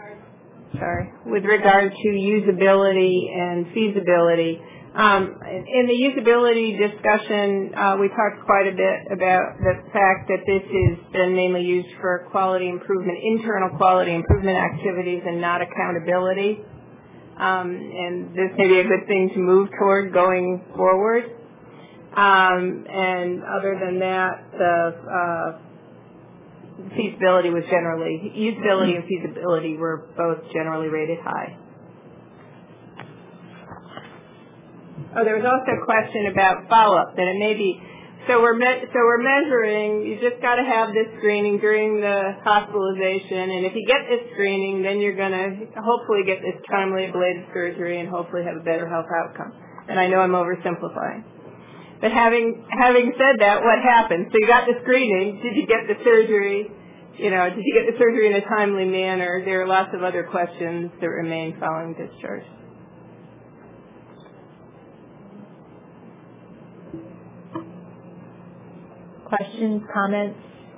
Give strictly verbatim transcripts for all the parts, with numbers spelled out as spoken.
sorry, with regard to usability and feasibility. Um, in the usability discussion, uh, we talked quite a bit about the fact that this has been mainly used for quality improvement, internal quality improvement activities and not accountability. Um, and this may be a good thing to move toward going forward. Um, and other than that, the uh, feasibility was generally, usability and feasibility were both generally rated high. Oh, there was also a question about follow-up, that it may be, so we're, me, so we're measuring, you just got to have this screening during the hospitalization, and if you get this screening, then you're going to hopefully get this timely ablative surgery and hopefully have a better health outcome. And I know I'm oversimplifying. But having, having said that, what happened? So you got the screening, did you get the surgery? You know, did you get the surgery in a timely manner? There are lots of other questions that remain following discharge. Questions, comments?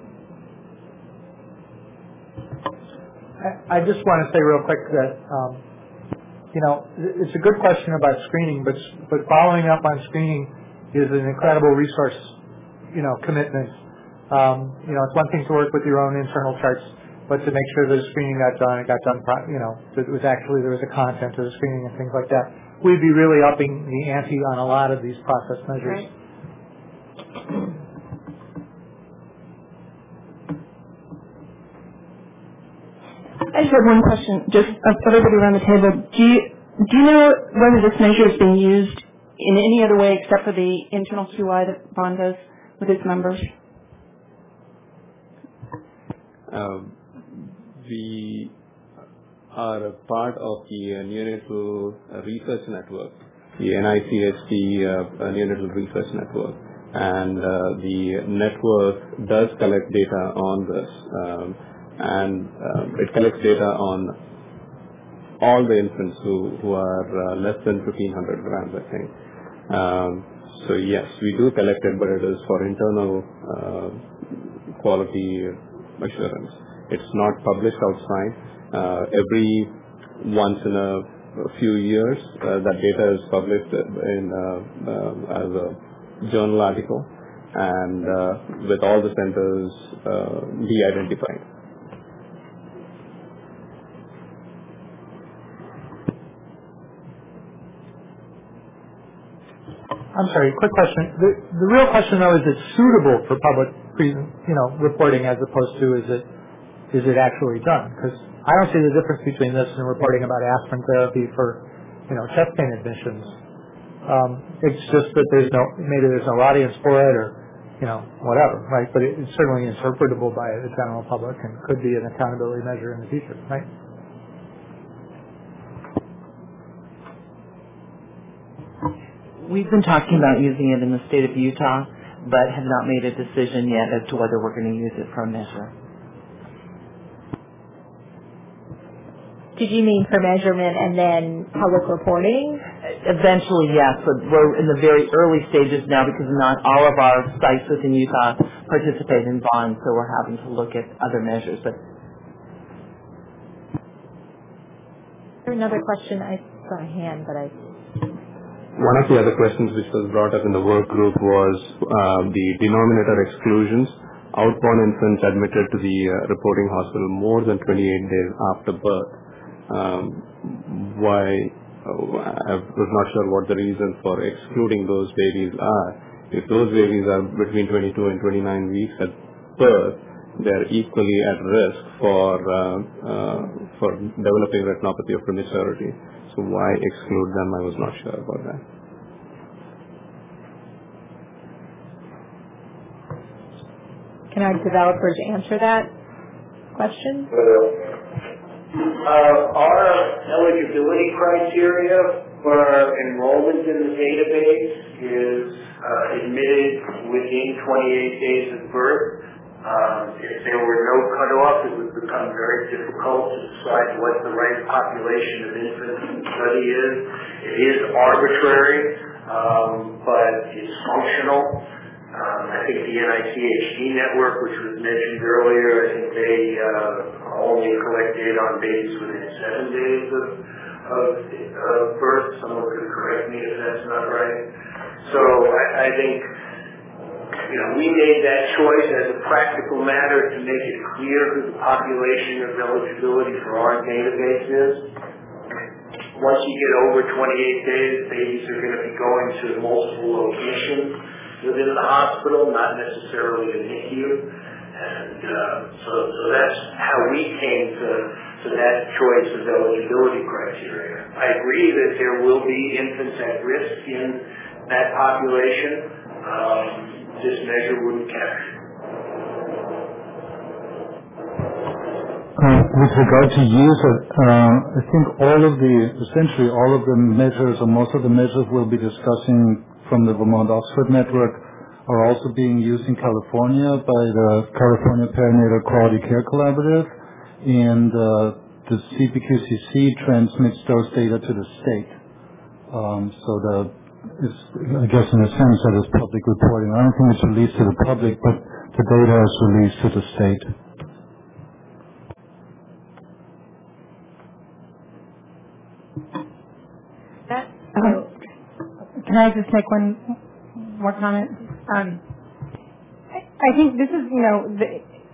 I, I just want to say real quick that, um, you know, it's a good question about screening, but but following up on screening is an incredible resource, you know, commitment. Um, you know, it's one thing to work with your own internal charts, but to make sure that the screening got done, it got done, you know, that it was actually, there was a content to the screening and things like that. We'd be really upping the ante on a lot of these process measures. Right. I just have one question, just of everybody around the table. Do you, do you know whether this measure is being used in any other way except for the internal Q I that Bond does with its members? Um, we are a part of the uh, Neonatal uh, Research Network, the N I C H T uh, uh, Neonatal Research Network, and uh, the network does collect data on this. Um, and um, it collects data on all the infants who, who are uh, less than fifteen hundred grams, I think. Um, so yes, we do collect it, but it is for internal uh, quality assurance. It's not published outside. Uh, every once in a, a few years, uh, that data is published in uh, uh, as a journal article, and uh, with all the centers uh, de-identified. I'm sorry, quick question. The, the real question, though, is it suitable for public, you know, reporting as opposed to is it is it actually done? Because I don't see the difference between this and reporting about aspirin therapy for, you know, chest pain admissions. Um, it's just that there's no, maybe there's no audience for it or, you know, whatever, right? But it, it's certainly interpretable by the general public and could be an accountability measure in the future, right? We've been talking about using it in the state of Utah, but have not made a decision yet as to whether we're going to use it for a measure. Did you mean for measurement and then public reporting? Eventually, yes, but we're in the very early stages now because not all of our sites within Utah participate in bonds, so we're having to look at other measures. But another question, I saw a hand, but I... One of the other questions which was brought up in the work group was uh, the denominator exclusions. Outborn infants admitted to the uh, reporting hospital more than twenty-eight days after birth. Um, why, uh, I was not sure what the reason for excluding those babies are. If those babies are between twenty-two and twenty-nine weeks at birth, they're equally at risk for, uh, uh, for developing retinopathy of prematurity. So why exclude them? I was not sure about that. Can our developers answer that question? Uh, our eligibility criteria for enrollment in the database is uh, admitted within twenty-eight days of birth. Um, if there were no cutoff, it would become very difficult to decide what the right population of infants to study is. It is arbitrary, um, but it's functional. Um, I think the N I C H D network, which was mentioned earlier, I think they uh, only collect data on babies within seven days of, of, of birth. Someone could correct me if that's not right. So I, I think, you know, we made that choice as a practical matter to make it clear who the population of eligibility for our database is. Once you get over twenty-eight days, babies are going to be going to multiple locations within the hospital, not necessarily a N I C U. And uh, so, so that's how we came to, to that choice of eligibility criteria. I agree that there will be infants at risk in that population. Um, this measure wouldn't capture. Uh, with regard to use, uh, I think all of the, essentially all of the measures, or most of the measures we'll be discussing from the Vermont-Oxford network are also being used in California by the California Perinatal Quality Care Collaborative, and uh, the C P Q C C transmits those data to the state. Um, so the, it's, I guess in a sense that is public reporting. I don't think it's released to the public, but the data is released to the state. That, Um, Can I just make one more comment? um, I, I think this is, you know, the,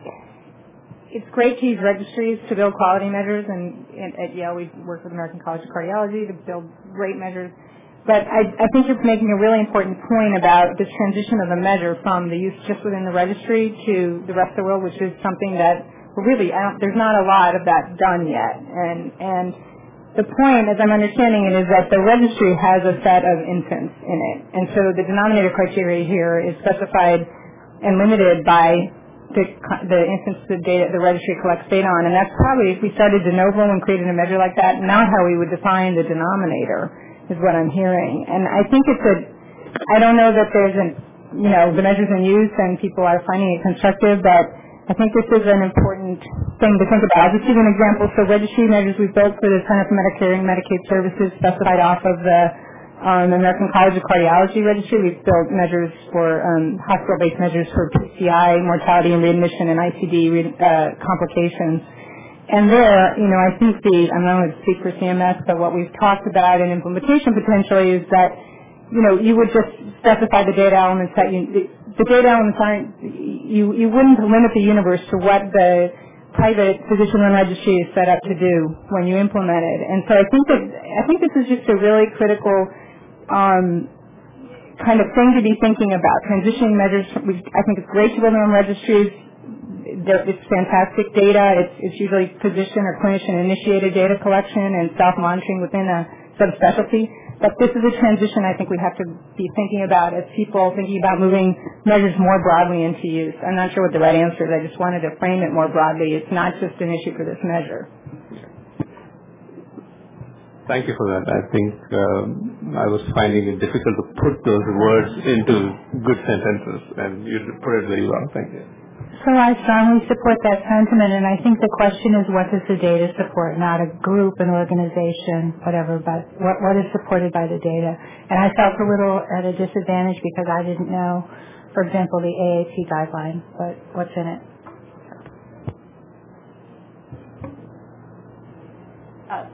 it's great to use registries to build quality measures, and, and at Yale we work with American College of Cardiology to build great measures. But I, I think you're making a really important point about this transition of the measure from the use just within the registry to the rest of the world, which is something that we're really, I don't, there's not a lot of that done yet. And, and the point, as I'm understanding it, is that the registry has a set of infants in it. And so the denominator criteria here is specified and limited by the, the infants the data the registry collects data on. And that's probably, if we started de novo and created a measure like that, not how we would define the denominator, is what I'm hearing. And I think it's a, I don't know that there's an, you know, the measure's in use and people are finding it constructive, but I think this is an important thing to think about. I'll just give you an example. So registry measures we've built for the Center for Medicare and Medicaid Services specified off of the um, American College of Cardiology registry. We've built measures for um, hospital-based measures for P C I, mortality and readmission, and I C D uh, complications. And there, you know, I think the, I'm not going to speak for C M S, but what we've talked about in implementation potentially is that, you know, you would just specify the data elements that you, the, the data elements aren't, you, you wouldn't limit the universe to what the private physician-run registry is set up to do when you implement it. And so I think that, I think this is just a really critical um, kind of thing to be thinking about. Transitioning measures, we, I think it's great to build our own registries. It's fantastic data. It's, it's usually physician or clinician-initiated data collection and self-monitoring within a subspecialty. But this is a transition I think we have to be thinking about as people thinking about moving measures more broadly into use. I'm not sure what the right answer is. I just wanted to frame it more broadly. It's not just an issue for this measure. Thank you for that. I think um, I was finding it difficult to put those words into good sentences, and you put it very well. Thank you. So I strongly support that sentiment, and I think the question is what does the data support, not a group, an organization, whatever, but what, what is supported by the data. And I felt a little at a disadvantage because I didn't know, for example, the A A P guideline, but what's in it. Uh,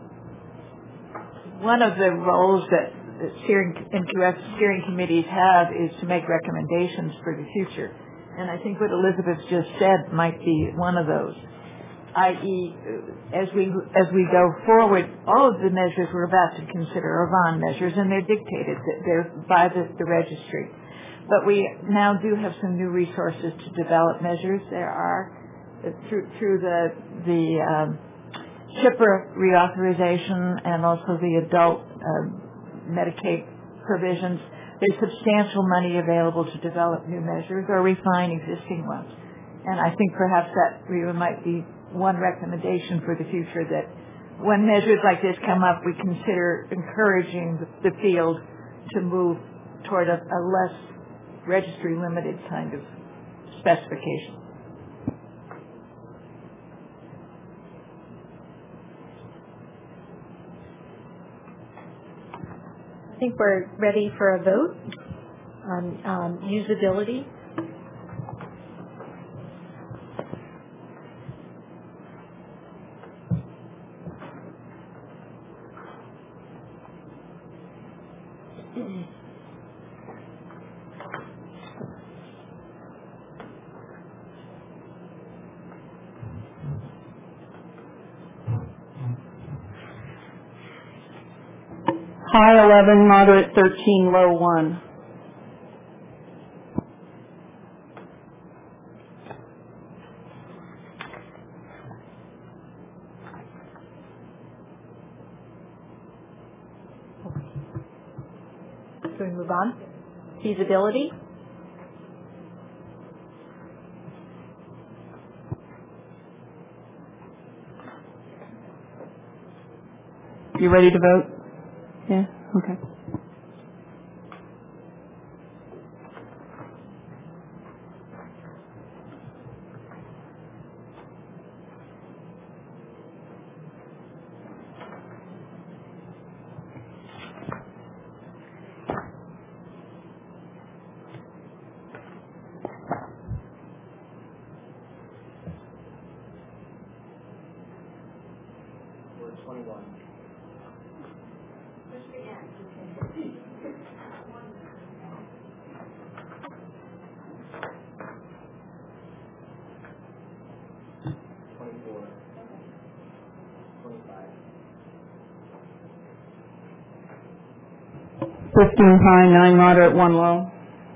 one of the roles that the steering, N Q F steering committees have is to make recommendations for the future. And I think what Elizabeth just said might be one of those, that is, as we as we go forward, all of the measures we're about to consider are V O N measures, and they're dictated they're by the, the registry. But we now do have some new resources to develop measures. There are through through the the um, SHPRA reauthorization and also the adult uh, Medicaid provisions. There's substantial money available to develop new measures or refine existing ones. And I think perhaps that really might be one recommendation for the future, that when measures like this come up, we consider encouraging the field to move toward a, a less registry-limited kind of specification. I think we're ready for a vote. on um, usability. High eleven, moderate thirteen, low one. So we move on. Feasibility. You ready to vote? Yeah, okay. fifteen high, nine moderate, one low.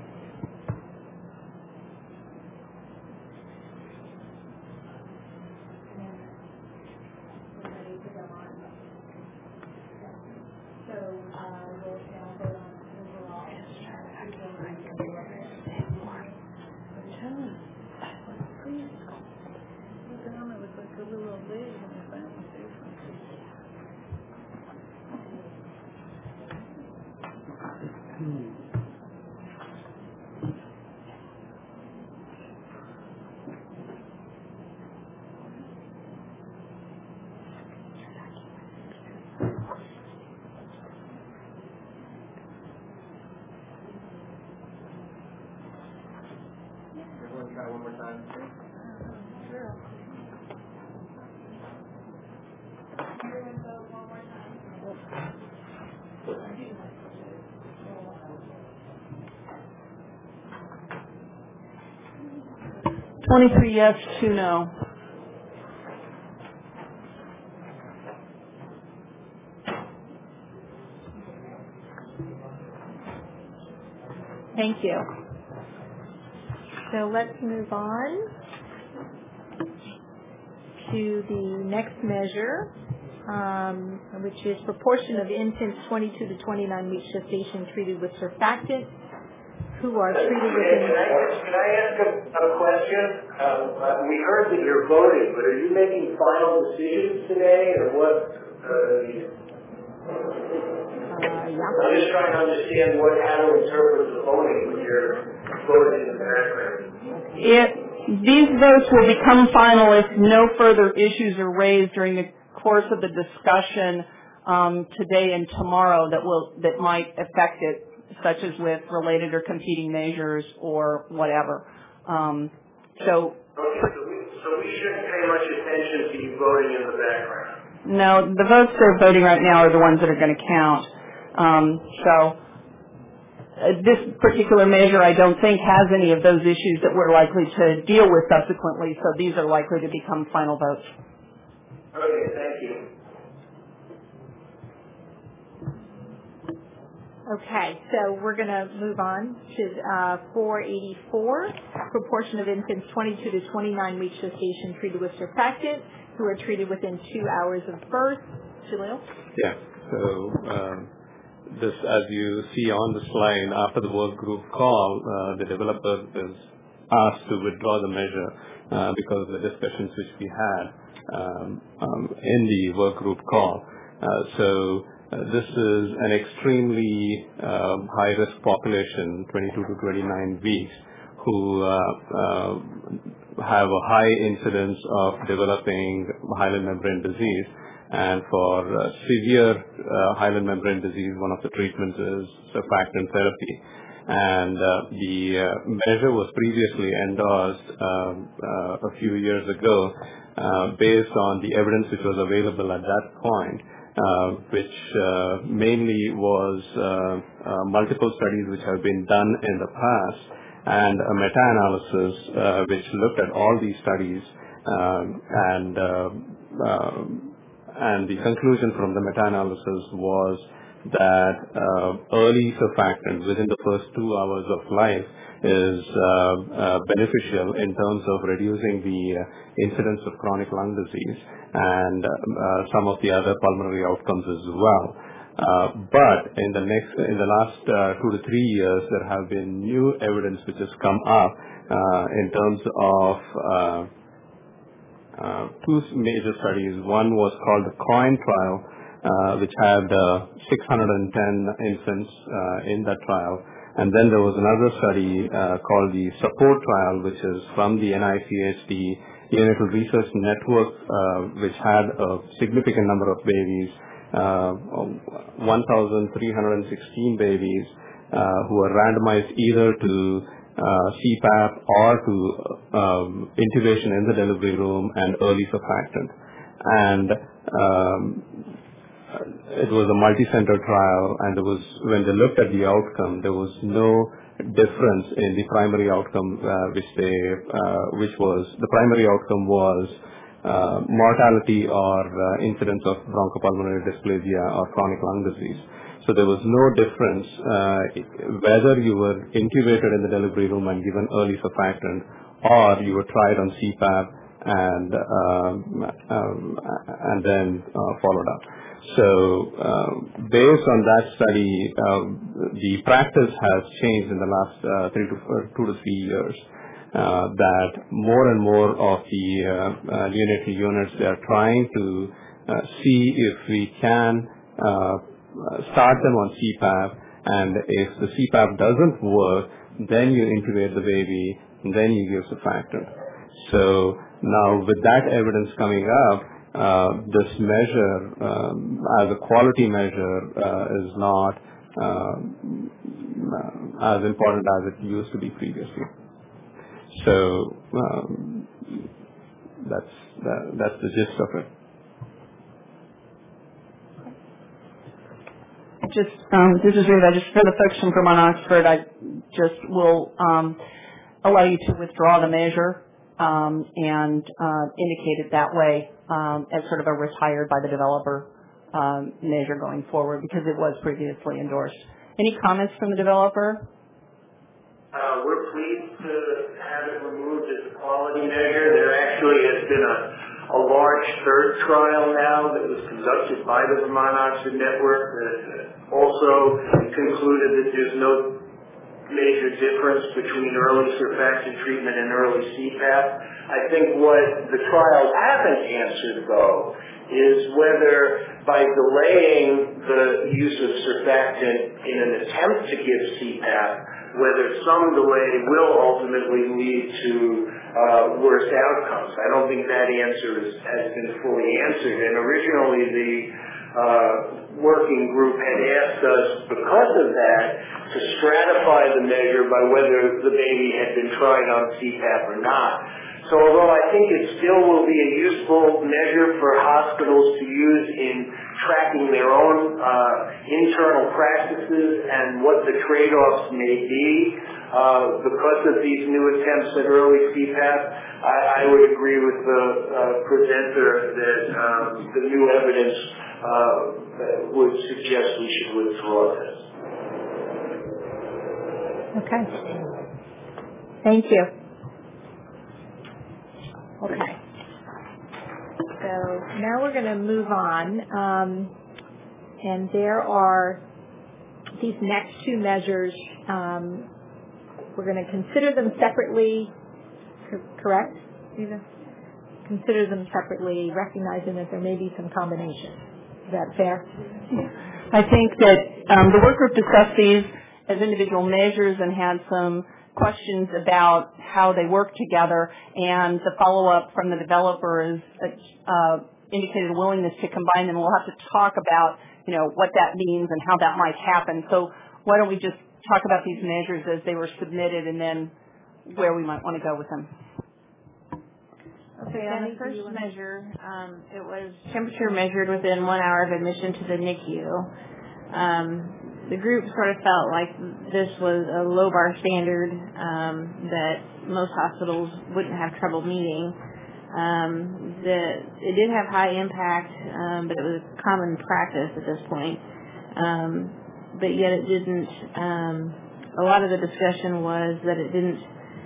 twenty-three yes, two no. Thank you. So let's move on to the next measure, um, which is proportion of infants twenty-two to twenty-nine weeks gestation treated with surfactant who are treated with... Can I, can I ask a, a question? Um, uh, we heard that you're voting, but are you making final decisions today, or what? Uh, uh, yeah. I'm just trying to understand what, how to interpret the voting when you're voting in the background. It, these votes will become final if no further issues are raised during the course of the discussion um, today and tomorrow that will that might affect it, such as with related or competing measures or whatever. Um, so, okay, so we, so we shouldn't pay much attention to you voting in the background. No, the votes they're voting right now are the ones that are going to count. Um, so uh, this particular measure, I don't think, has any of those issues that we're likely to deal with subsequently, so these are likely to become final votes. Okay, thank you. Okay, so we're going to move on to uh, four eighty-four, proportion of infants twenty-two to twenty-nine weeks gestation treated with surfactant who are treated within two hours of birth. Jalil? Yeah, so um, this, as you see on the slide, after the work group call, uh, the developer is asked to withdraw the measure uh, because of the discussions which we had um, um, in the work group call. Uh, so Uh, this is an extremely um, high-risk population, twenty-two to twenty-nine weeks, who uh, uh, have a high incidence of developing hyaline membrane disease. And for uh, severe uh, hyaline membrane disease, one of the treatments is surfactant therapy. And uh, the uh, measure was previously endorsed um, uh, a few years ago uh, based on the evidence which was available at that point, uh, which uh, mainly was uh, uh, multiple studies which have been done in the past and a meta-analysis uh, which looked at all these studies um, and uh, uh, and the conclusion from the meta-analysis was that uh, early surfactant within the first two hours of life is uh, uh, beneficial in terms of reducing the uh, incidence of chronic lung disease and uh, uh, some of the other pulmonary outcomes as well. Uh, but in the next, in the last uh, two to three years, there have been new evidence which has come up uh, in terms of uh, uh, two major studies. One was called the COIN trial, Uh, which had uh, six hundred ten infants uh, in that trial. And then there was another study uh, called the SUPPORT trial, which is from the N I C H D Neonatal Research Network, uh, which had a significant number of babies, uh, one thousand three hundred sixteen babies uh, who were randomized either to uh, C PAP or to um, intubation in the delivery room and early surfactant. And um, it was a multi-center trial, and there was, when they looked at the outcome, there was no difference in the primary outcome, uh, which they, uh, which was, the primary outcome was uh, mortality or uh, incidence of bronchopulmonary dysplasia or chronic lung disease. So there was no difference uh, whether you were intubated in the delivery room and given early surfactant, or you were tried on C PAP and um, um, and then uh, followed up. So uh, based on that study, uh, the practice has changed in the last uh, three to four, two to three years. Uh, that more and more of the uh, uh, neonatal units, they are trying to uh, see if we can uh, start them on C PAP, and if the C PAP doesn't work, then you intubate the baby, and then you give surfactant. So now with that evidence coming up, Uh, this measure, um, as a quality measure, uh, is not uh, as important as it used to be previously. So um, that's that, that's the gist of it. Just um, this is Rita. Just for the folks from Vermont Oxford, I just will um, allow you to withdraw the measure um, and uh, indicate it that way. Um, as sort of a retired by the developer um, measure going forward, because it was previously endorsed. Any comments from the developer? Uh, we're pleased to have it removed as a quality measure. There actually has been a, a large third trial now that was conducted by the Vermont Oxford Network that also concluded that there's no major difference between early surfactant treatment and early C PAP. I think what the trials haven't answered, though, is whether by delaying the use of surfactant in an attempt to give C PAP, whether some delay will ultimately lead to uh, worse outcomes. I don't think that answer is, has been fully answered. And originally the uh, working group had asked us, because of that, to stratify the measure by whether the baby had been tried on C PAP or not. So although I think it still will be a useful measure for hospitals to use in tracking their own uh, internal practices and what the trade-offs may be uh, because of these new attempts at early C PAP, I, I would agree with the uh, presenter that um, the new evidence uh, would suggest we should withdraw this. Okay. Thank you. Okay. So now we're going to move on. Um, and there are these next two measures. Um, we're going to consider them separately, correct, Eva? Consider them separately, recognizing that there may be some combination. Is that fair? I think that um, the work group discussed these as individual measures and had some questions about how they work together, and the follow-up from the developers uh, indicated a willingness to combine them. We'll have to talk about, you know, what that means and how that might happen. So why don't we just talk about these measures as they were submitted and then where we might want to go with them. Okay, on the first measure, um, it was temperature measured within one hour of admission to the N I C U. Um, the group sort of felt like this was a low bar standard um, that most hospitals wouldn't have trouble meeting. Um, the, it did have high impact, um, but it was common practice at this point. Um, but yet it didn't, um, a lot of the discussion was that it didn't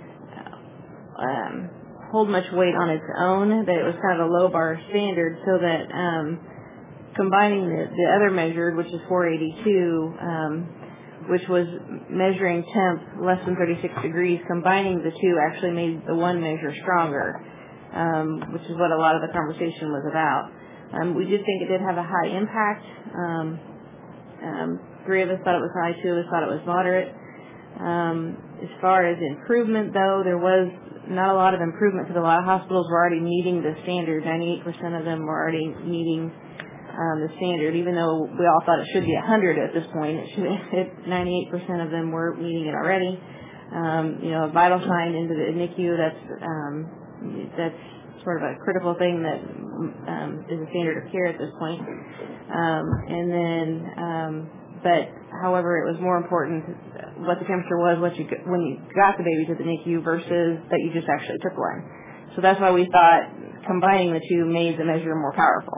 um, hold much weight on its own, that it was kind of a low bar standard, so that um, combining the, the other measure, which is four eighty-two, um, which was measuring temp less than thirty-six degrees, combining the two actually made the one measure stronger, um, which is what a lot of the conversation was about. Um, we did think it did have a high impact. Um, um, three of us thought it was high, two of us thought it was moderate. Um, as far as improvement, though, there was not a lot of improvement because a lot of hospitals were already meeting the standard. ninety-eight percent of them were already meeting um, the standard, even though we all thought it should be one hundred at this point. It should, it, ninety-eight percent of them were meeting it already. Um, you know, a vital sign into the N I C U, that's, um, that's sort of a critical thing that um, is a standard of care at this point. Um, and then, um, but however, it was more important what the temperature was what you when you got the baby to the N I C U versus that you just actually took one. So that's why we thought combining the two made the measure more powerful.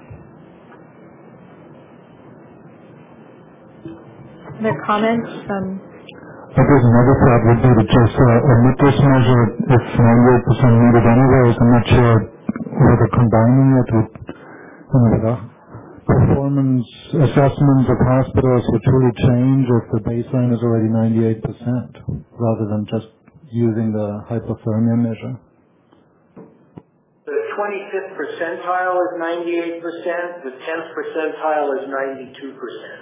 There are comments from... I guess another thought would be to just uh, omit this measure if ninety-eight percent needed anyways. I'm not sure whether combining it with, you know, the performance assessments of hospitals would truly change if the baseline is already ninety-eight percent rather than just using the hypothermia measure. The twenty-fifth percentile is ninety-eight percent. The tenth percentile is ninety-two percent.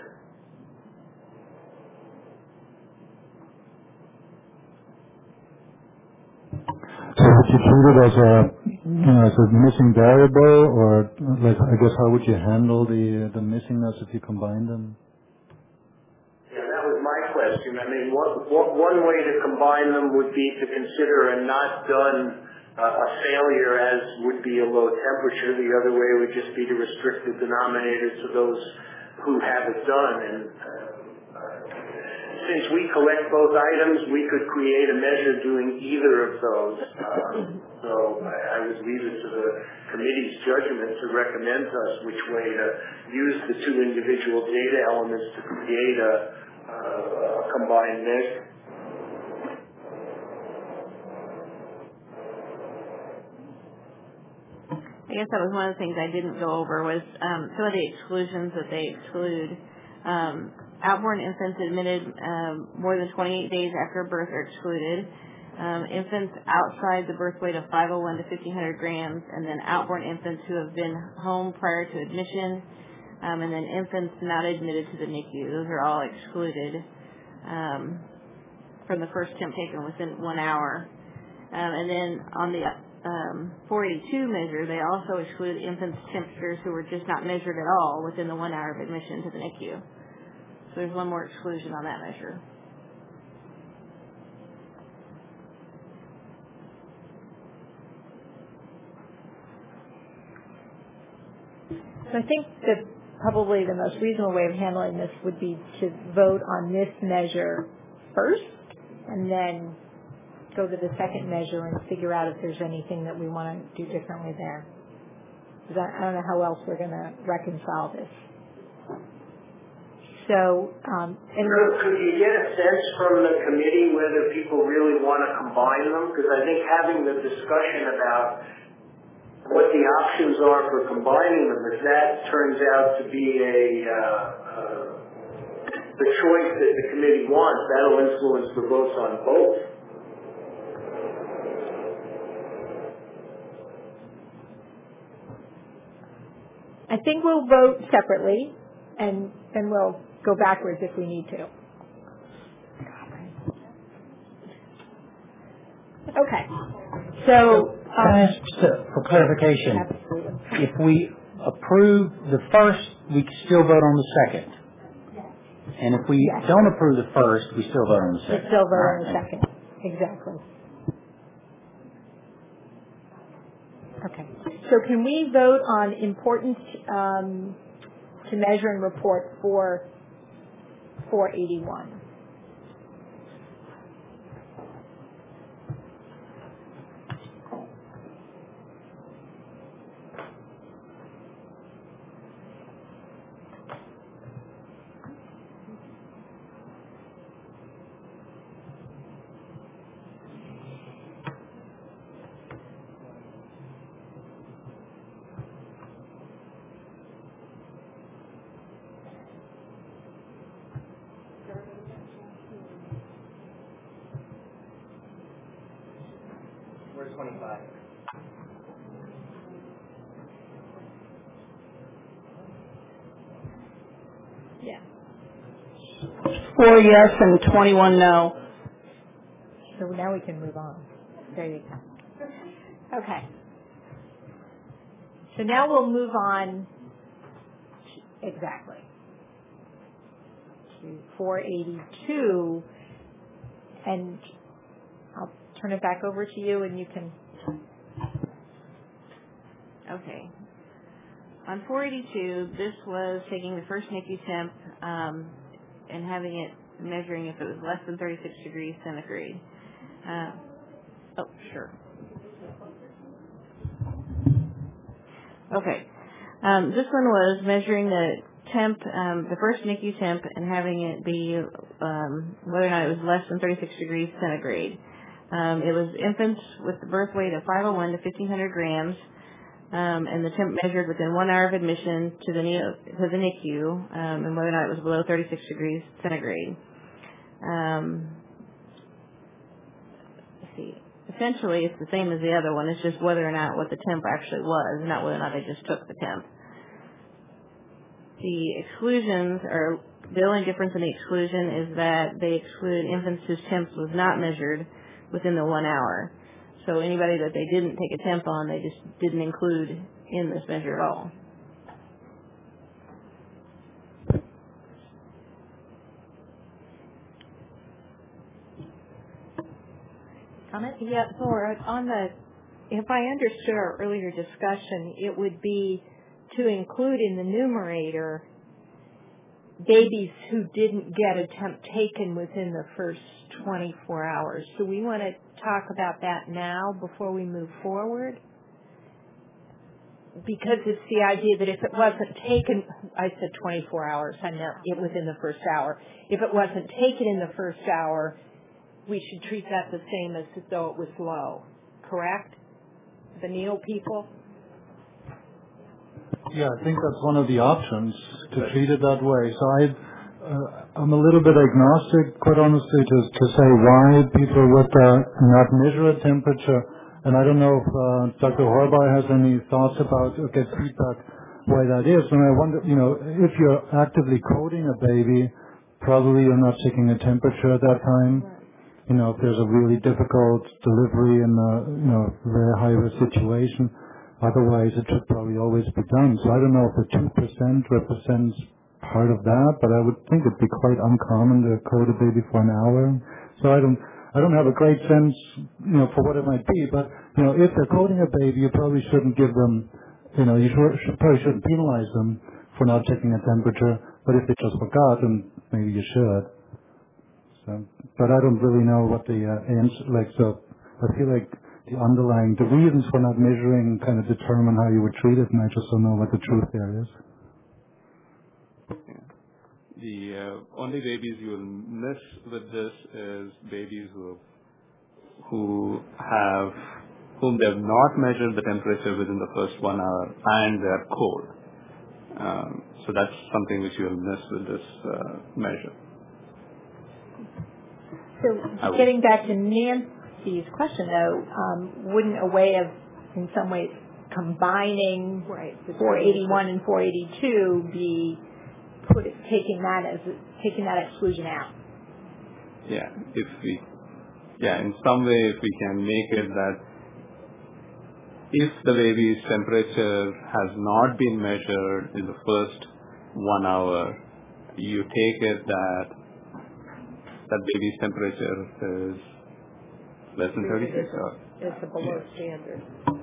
So would you treat it as a, you know, as a missing variable, or like, I guess, how would you handle the the missingness if you combine them? Yeah, that was my question. I mean, what, what, one way to combine them would be to consider a not done uh, a failure as would be a low temperature. The other way would just be to restrict the denominator to those who have it done. And uh, since we collect both items, we could create a measure doing either of those. Um, so I, I would leave it to the committee's judgment to recommend to us which way to use the two individual data elements to create a, uh, a combined measure. I guess that was one of the things I didn't go over was um, some of the exclusions that they exclude. Um, outborn infants admitted um, more than twenty-eight days after birth are excluded. Um, infants outside the birth weight of five oh one to fifteen hundred grams, and then outborn infants who have been home prior to admission, um, and then infants not admitted to the N I C U. Those are all excluded um, from the first temp taken within one hour. Um, and then on the um, four eighty-two measure, they also exclude infants' temperatures who were just not measured at all within the one hour of admission to the N I C U. So there's one more exclusion on that measure. So I think that probably the most reasonable way of handling this would be to vote on this measure first and then go to the second measure and figure out if there's anything that we want to do differently there. Because I, I don't know how else we're going to reconcile this. So, um, and could you get a sense from the committee whether people really want to combine them? Because I think having the discussion about what the options are for combining them, if that turns out to be a uh, uh, the choice that the committee wants, that'll influence the votes on both. I think we'll vote separately, and then we'll go backwards if we need to. Okay. So, Can I ask for clarification? If we approve the first, we can still vote on the second. And if we Yes. don't approve the first, we still vote on the We second. still vote on the All right. second. Exactly. Okay. So can we vote on important um, to measure and report for four eighty-one? We're twenty-five. Yeah. Four yes and twenty-one no. So now we can move on. There you go. Okay. So now we'll move on exactly to four eighty-two, and I'll turn it back over to you, and you can. Okay. On four eighty-two, this was taking the first N I C U temp um, and having it measuring if it was less than thirty-six degrees centigrade. Uh, oh, sure. Okay. Um, this one was measuring the temp, um, the first N I C U temp, and having it be um, whether or not it was less than thirty-six degrees centigrade. Um, it was infants with the birth weight of five oh one to fifteen hundred grams, um, and the temp measured within one hour of admission to the, to the N I C U, um, and whether or not it was below thirty-six degrees centigrade. Um, let's see. Essentially, it's the same as the other one. It's just whether or not what the temp actually was, not whether or not they just took the temp. The exclusions are, the only difference in the exclusion is that they exclude infants whose temps was not measured within the one hour. So anybody that they didn't take a temp on, they just didn't include in this measure at all. Comment? Yeah, Laura, on the, if I understood our earlier discussion, it would be to include in the numerator babies who didn't get a temp taken within the first twenty-four hours. Do we want to talk about that now before we move forward? Because it's the idea that if it wasn't taken, I said twenty-four hours, I know it was in the first hour. If it wasn't taken in the first hour, we should treat that the same as though it was low, correct? The Neal people? Yeah, I think that's one of the options, to treat it that way. So I, uh, I'm a little bit agnostic, quite honestly, to, to say why people would uh, not measure a temperature. And I don't know if uh, Doctor Horby has any thoughts about, or get feedback why that is. And I wonder, you know, if you're actively coding a baby, probably you're not checking a temperature at that time. You know, if there's a really difficult delivery in a, you know, very high-risk situation. Otherwise, it should probably always be done. So I don't know if the two percent represents part of that, but I would think it'd be quite uncommon to code a baby for an hour. So I don't, I don't have a great sense, you know, for what it might be. But you know, if they're coding a baby, you probably shouldn't give them, you know, you should, should, probably shouldn't penalize them for not checking a temperature. But if they just forgot, then maybe you should. So, but I don't really know what the uh, answer, like. So I feel like the underlying, the reasons for not measuring kind of determine how you would treat it, and I just don't know what the truth there is. Yeah. The uh, only babies you will miss with this is babies who who have whom they have not measured the temperature within the first one hour and they are cold. Um, so that's something which you will miss with this uh, measure. So getting back to Nancy's question, though, um, wouldn't a way of, in some ways, combining right, four eighty-one and four eighty-two be put it, taking that as taking that exclusion out? Yeah, if we, yeah, in some way, if we can make it that if the baby's temperature has not been measured in the first one hour you take it that that baby's temperature is less than thirty-six, or it's a below standard.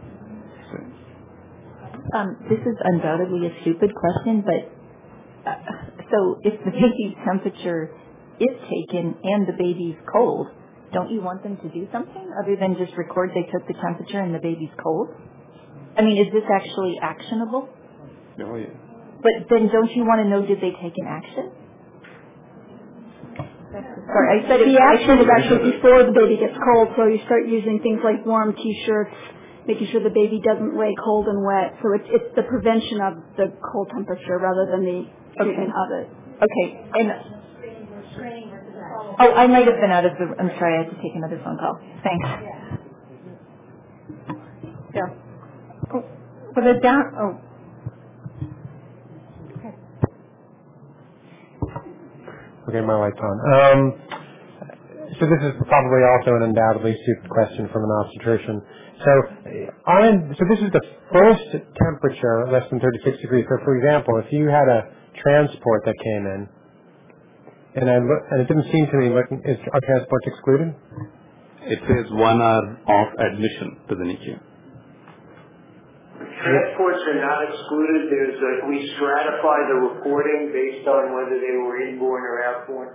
Um, this is undoubtedly a stupid question, but uh, so if the baby's temperature is taken and the baby's cold, don't you want them to do something other than just record they took the temperature and the baby's cold? I mean, is this actually actionable? Oh, yeah. But then don't you want to know, did they take an action? Sorry, I said the action is actually before the baby gets cold, so you start using things like warm T-shirts, making sure the baby doesn't lay cold and wet. So it's, it's the prevention of the cold temperature rather than the treatment of it. Okay. And oh, I might have been out of the. I'm sorry, I had to take another phone call. Thanks. Yeah. Oh, for the down. Oh. Okay, my light's on. Um, so this is probably also an undoubtedly stupid question from an obstetrician. So, on, so this is the first temperature less than thirty-six degrees. So, for example, if you had a transport that came in, and I look, and it didn't seem to me, look, is are transports excluded? It says one hour of admission to the N I C U. Transports are not excluded. There's a, we stratify the reporting based on whether they were inborn or outborn.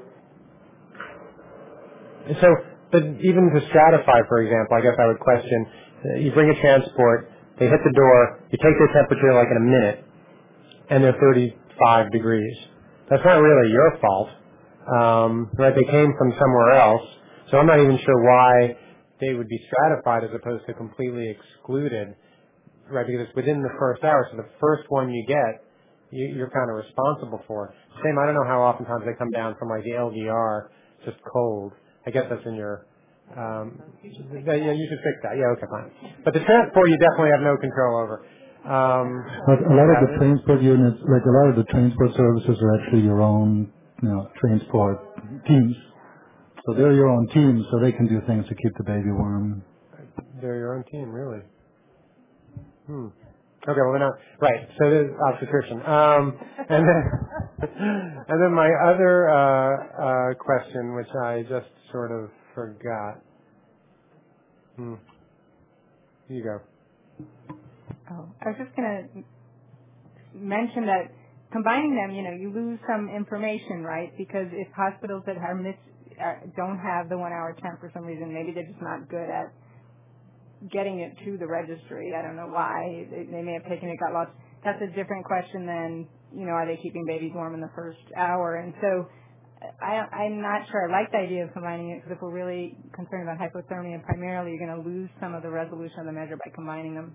So, but even to stratify, for example, I guess I would question, uh, you bring a transport, they hit the door, you take their temperature like in a minute, and they're thirty-five degrees. That's not really your fault, um, right? They came from somewhere else, so I'm not even sure why they would be stratified as opposed to completely excluded. Right, because it's within the first hour, so the first one you get, you, you're kind of responsible for. Same, I don't know how oftentimes they come down from like the L D R, just cold. I guess that's in your, um, yeah, you should fix that. Yeah, okay, fine. But the transport you definitely have no control over. Um, but a lot of the transport units, like a lot of the transport services are actually your own, you know, transport teams. So they're your own team, so they can do things to keep the baby warm. They're your own team, really. Hmm. Okay, well, we're not right. So there's obstetrician, um, and then and then my other uh, uh, question, which I just sort of forgot. Hmm. Here you go. Oh, I was just going to mention that combining them, you know, you lose some information, right? Because if hospitals that are miss, uh, don't have the one-hour temp for some reason, maybe they're just not good at getting it to the registry. I don't know why. They, they may have taken it, got lost. That's a different question than, you know, are they keeping babies warm in the first hour? And so I, I'm not sure I like the idea of combining it, because if we're really concerned about hypothermia, primarily you're going to lose some of the resolution of the measure by combining them.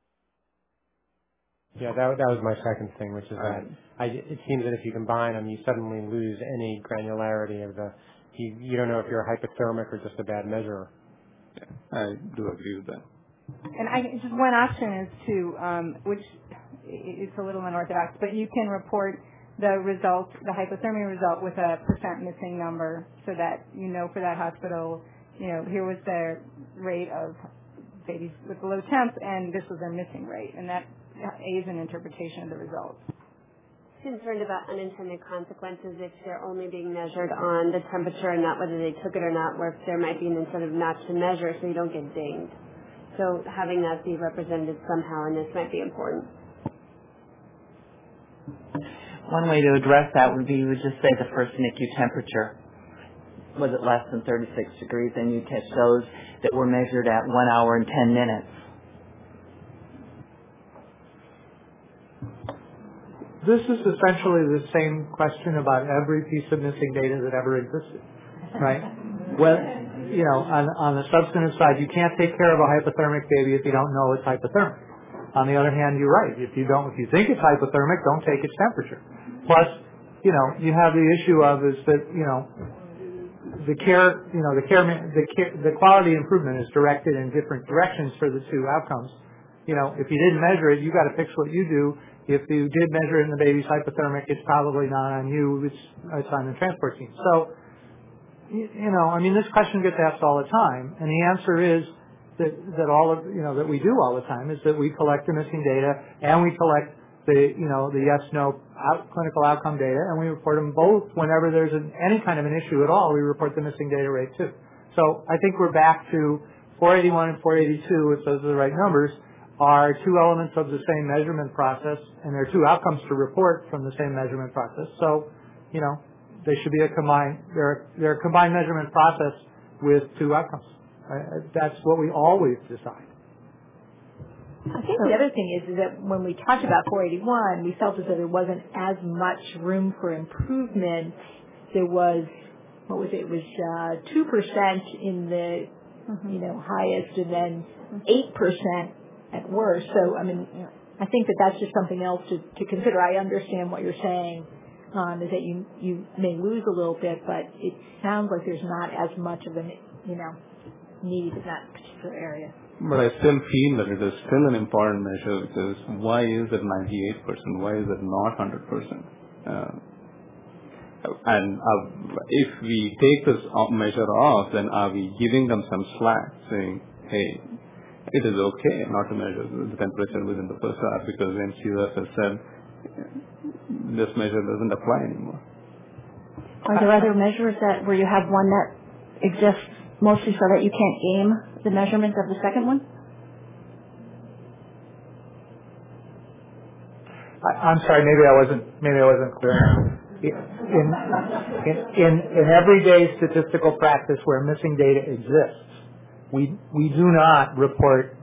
Yeah, that, that was my second thing, which is that I, it seems that if you combine them, you suddenly lose any granularity of the, you, you don't know if you're hypothermic or just a bad measurer. Yeah, I do agree with that. And I, just one option is to, um, which it's a little unorthodox, but you can report the result, the hypothermia result, with a percent missing number, so that you know for that hospital, you know, here was their rate of babies with low temp, and this was their missing rate, and that aids an interpretation of the results. Concerned about unintended consequences if they're only being measured on the temperature and not whether they took it or not, or if there might be an incentive not to measure so you don't get dinged. So having that be represented somehow in this might be important. One way to address that would be you would just say the first N I C U temperature. Was it less than thirty-six degrees? And you catch those that were measured at one hour and ten minutes. This is essentially the same question about every piece of missing data that ever existed, right? Well, you know, on, on the substantive side, you can't take care of a hypothermic baby if you don't know it's hypothermic. On the other hand, you're right. If you don't, if you think it's hypothermic, don't take its temperature. Plus, you know, you have the issue of is that, you know, the care, you know, the care, the care, the quality improvement is directed in different directions for the two outcomes. You know, if you didn't measure it, you got to fix what you do. If you did measure it and the baby's hypothermic, it's probably not on you. It's, it's on the transport team. So, you, you know, I mean, this question gets asked all the time, and the answer is that, that all of, you know, that we do all the time is that we collect the missing data and we collect the, you know, the yes/no out, clinical outcome data, and we report them both whenever there's an, any kind of an issue at all. We report the missing data rate too. So I think we're back to four eighty-one and four eighty-two, if those are the right numbers, are two elements of the same measurement process, and there are two outcomes to report from the same measurement process. So, you know, they should be a combined, they're, they're a combined measurement process with two outcomes. Uh, that's what we always decide. I think the other thing is, is that when we talked about four eighty-one, we felt as though there wasn't as much room for improvement. There was, what was it, it was uh, two percent in the, mm-hmm. you know, highest, and then eight percent at worst. So, I mean, I think that that's just something else to, to consider. I understand what you're saying, um, is that you, you may lose a little bit, but it sounds like there's not as much of a, you know, need in that particular area. But I still feel that it is still an important measure, because why is it ninety-eight percent? Why is it not one hundred percent? Uh, and uh, if we take this measure off, then are we giving them some slack, saying, hey, it is okay not to measure the temperature within the first hour, because N Q S has said this measure doesn't apply anymore? Are there other measures that where you have one that exists mostly so that you can't game the measurement of the second one? I, I'm sorry, maybe I wasn't maybe I wasn't clear. In, in, in, in everyday statistical practice where missing data exists, we we do not report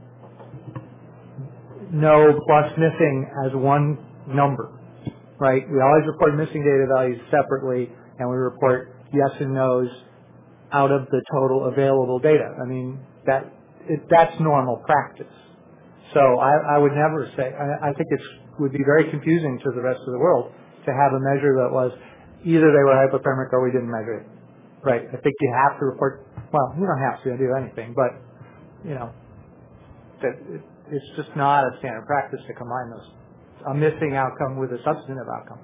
no plus missing as one number, right? We always report missing data values separately, and we report yes and no's out of the total available data. I mean, that it, that's normal practice. So I, I would never say, I, I think it would be very confusing to the rest of the world to have a measure that was either they were hypothermic or we didn't measure it. Right. I think you have to report, well, you don't have to do anything, but, you know, that it, it's just not a standard practice to combine those. A missing outcome with a substantive outcome.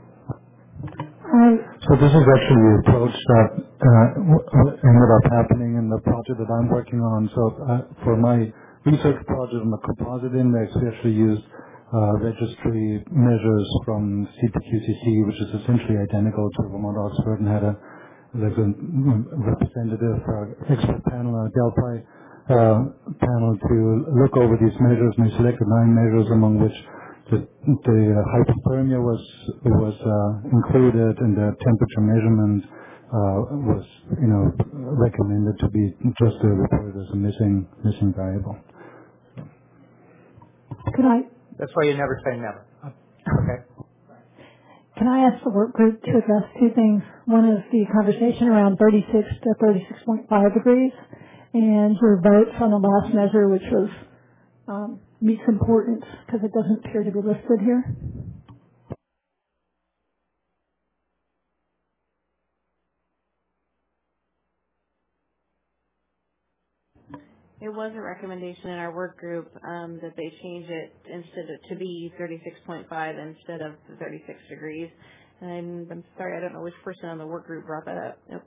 So this is actually the approach that uh, ended up happening in the project that I'm working on. So uh, for my research project on the composite index, we actually used uh, registry measures from C P Q C C, which is essentially identical to Vermont Oxford, and had a like a representative uh, expert panel, a Delphi uh, panel to look over these measures, and we selected nine measures, among which The, the uh, hypothermia was was uh, included, and the temperature measurement uh, was, you know, recommended to be just uh, reported as a missing missing variable. Could I? That's why you never say never. Okay. Can I ask the work group to address two things? One is the conversation around thirty-six to thirty-six point five degrees, and your votes on the last measure, which was um, meets importance, because it doesn't appear to be listed here. It was a recommendation in our work group um, that they change it instead of to be thirty-six point five instead of the thirty-six degrees. And I'm sorry, I don't know which person on the work group brought that up. Nope.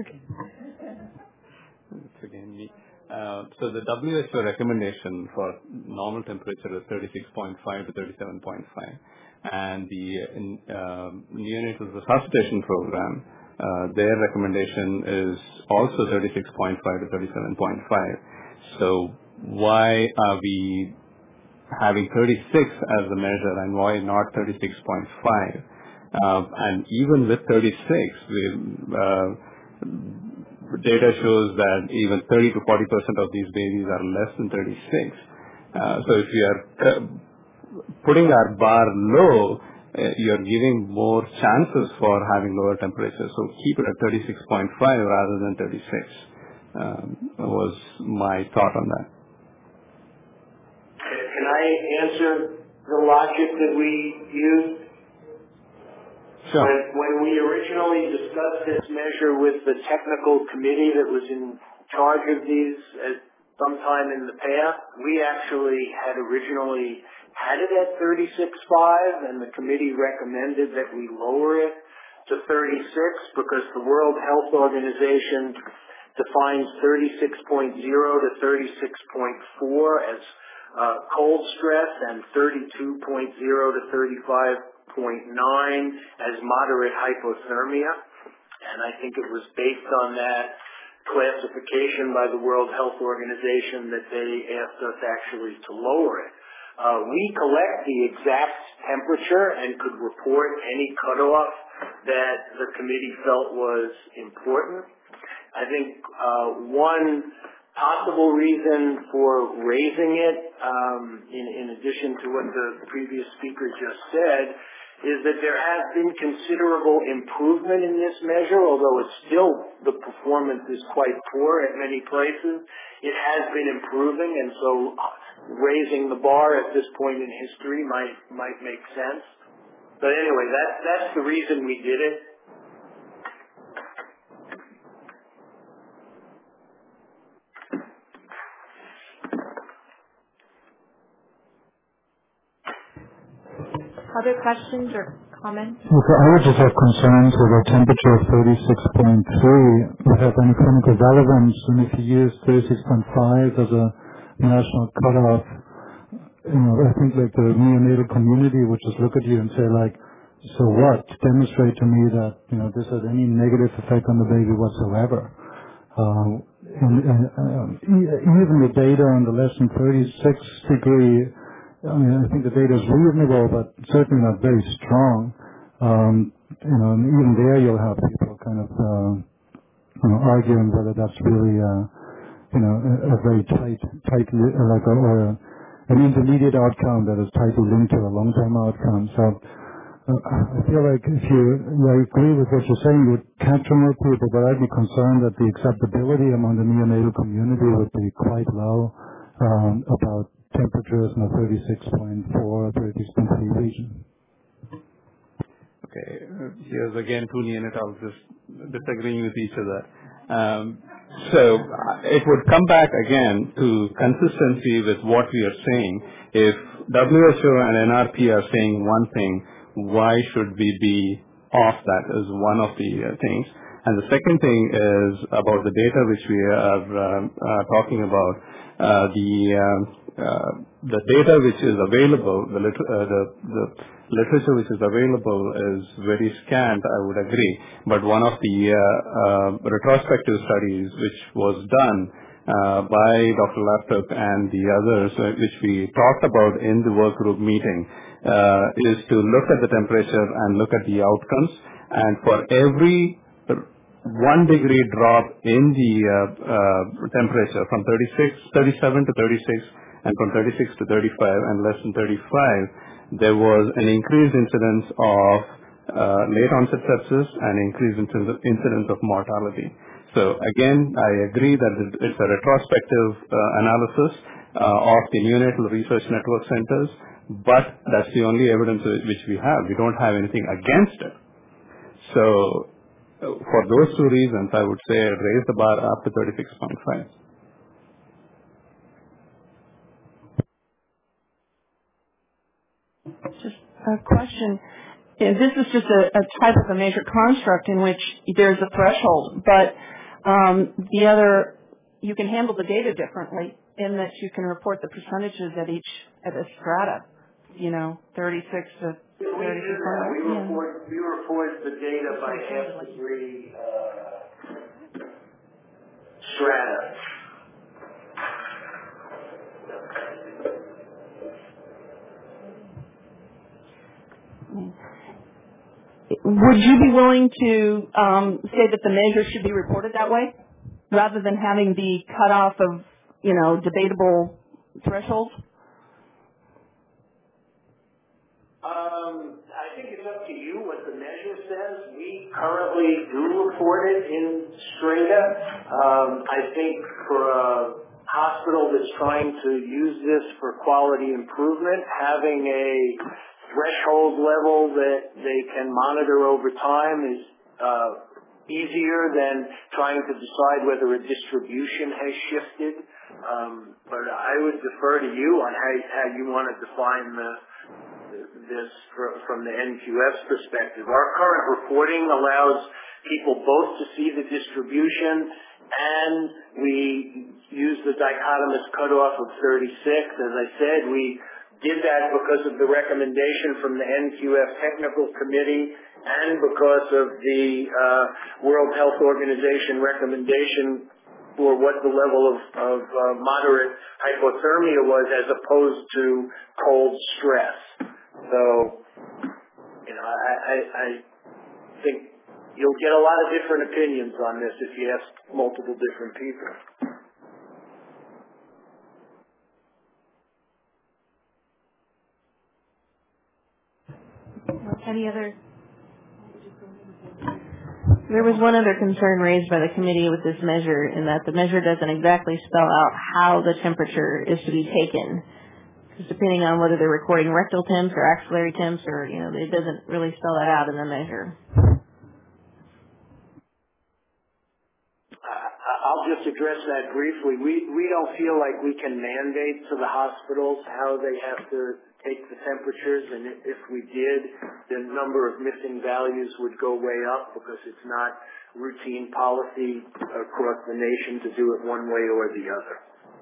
It's again me. Uh, so the W H O recommendation for normal temperature is thirty-six point five to thirty-seven point five, and the uh, neonatal resuscitation program, uh, their recommendation is also thirty-six point five to thirty-seven point five. So why are we having thirty-six as the measure, and why not thirty-six point five? Uh, and even with thirty-six, we, uh, data shows that even thirty to forty percent of these babies are less than thirty-six. Uh, so if you are uh, putting our bar low, uh, you're giving more chances for having lower temperatures. So keep it at thirty-six point five rather than thirty-six. Um, was my thought on that. Can I answer the logic that we used? Sure. When, when we originally discussed this measure with the technical committee that was in charge of these at some time in the past, we actually had originally had it at thirty-six point five, and the committee recommended that we lower it to thirty-six because the World Health Organization defines thirty-six point zero to thirty-six point four as uh, cold stress and thirty-two point zero to thirty-five point nine as moderate hypothermia. And I think it was based on that classification by the World Health Organization that they asked us actually to lower it. Uh, we collect the exact temperature and could report any cutoff that the committee felt was important. I think uh, one possible reason for raising it, um, in, in addition to what the previous speaker just said, is that there has been considerable improvement in this measure, although it's still, the performance is quite poor at many places. It has been improving, and so raising the bar at this point in history might might make sense. But anyway, that, that's the reason we did it. Other questions or comments? Okay, I would just have concerns with a temperature of thirty-six point three. Would have any clinical relevance, and if you use thirty-six point five as a national cutoff, you know, I think like the neonatal community would just look at you and say like, so what? Demonstrate to me that, you know, this has any negative effect on the baby whatsoever. Uh, and, and uh, even the data on the less than thirty-six degree, I mean, I think the data is reasonable, but certainly not very strong. Um, you know, and even there you'll have people kind of, uh, you know, arguing whether that's really, uh, you know, a, a very tight, tight, uh, like a, or a, an intermediate outcome that is tightly linked to a long-term outcome. So uh, I feel like if you, I agree with what you're saying, you would capture more people, but I'd be concerned that the acceptability among the neonatal community would be quite low um, about temperatures in the thirty-six point four or thirty-six point three region. Okay, here's again two neonatologists disagreeing with each other. Um, so it would come back again to consistency with what we are saying. If W H O and N R P are saying one thing, why should we be off that is one of the uh, things. And the second thing is about the data which we are uh, uh, talking about. Uh, the um, uh, the data which is available, the, liter- uh, the the literature which is available is very scant, I would agree. But one of the uh, uh, retrospective studies which was done uh, by Doctor Laptop and the others, uh, which we talked about in the work group meeting, uh, is to look at the temperature and look at the outcomes. And for every one degree drop in the uh, uh, temperature from thirty-six, thirty-seven to thirty-six, and from thirty-six to thirty-five and less than thirty-five, there was an increased incidence of uh, late onset sepsis and increased incidence of mortality. So again, I agree that it's a retrospective uh, analysis uh, of the neonatal research network centers, but that's the only evidence which we have. We don't have anything against it. So for those two reasons, I would say raise the bar up to thirty-six point five. Just a question. Yeah, this is just a, a type of a measure construct in which there's a threshold, but um, the other, you can handle the data differently in that you can report the percentages at each, at a strata, you know, thirty-six to We do that. We report, we report the data by half degree uh, strata. Would you be willing to um, say that the measure should be reported that way, rather than having the cutoff of, you know, debatable thresholds? Um, I think it's up to you what the measure says. We currently do report it in strata. Um, I think for a hospital that's trying to use this for quality improvement, having a threshold level that they can monitor over time is uh, easier than trying to decide whether a distribution has shifted. Um, but I would defer to you on how, how you want to define the this from the N Q F's perspective. Our current reporting allows people both to see the distribution and we used the dichotomous cutoff of thirty-six. As I said, we did that because of the recommendation from the N Q F Technical Committee and because of the uh, World Health Organization recommendation for what the level of, of uh, moderate hypothermia was as opposed to cold stress. So, you know, I, I, I think you'll get a lot of different opinions on this if you ask multiple different people. Any other? There was one other concern raised by the committee with this measure, in that the measure doesn't exactly spell out how the temperature is to be taken. Because depending on whether they're recording rectal temps or axillary temps, or, you know, it doesn't really spell that out in the measure. I'll just address that briefly. We we don't feel like we can mandate to the hospitals how they have to take the temperatures, and if we did, the number of missing values would go way up because it's not routine policy across the nation to do it one way or the other.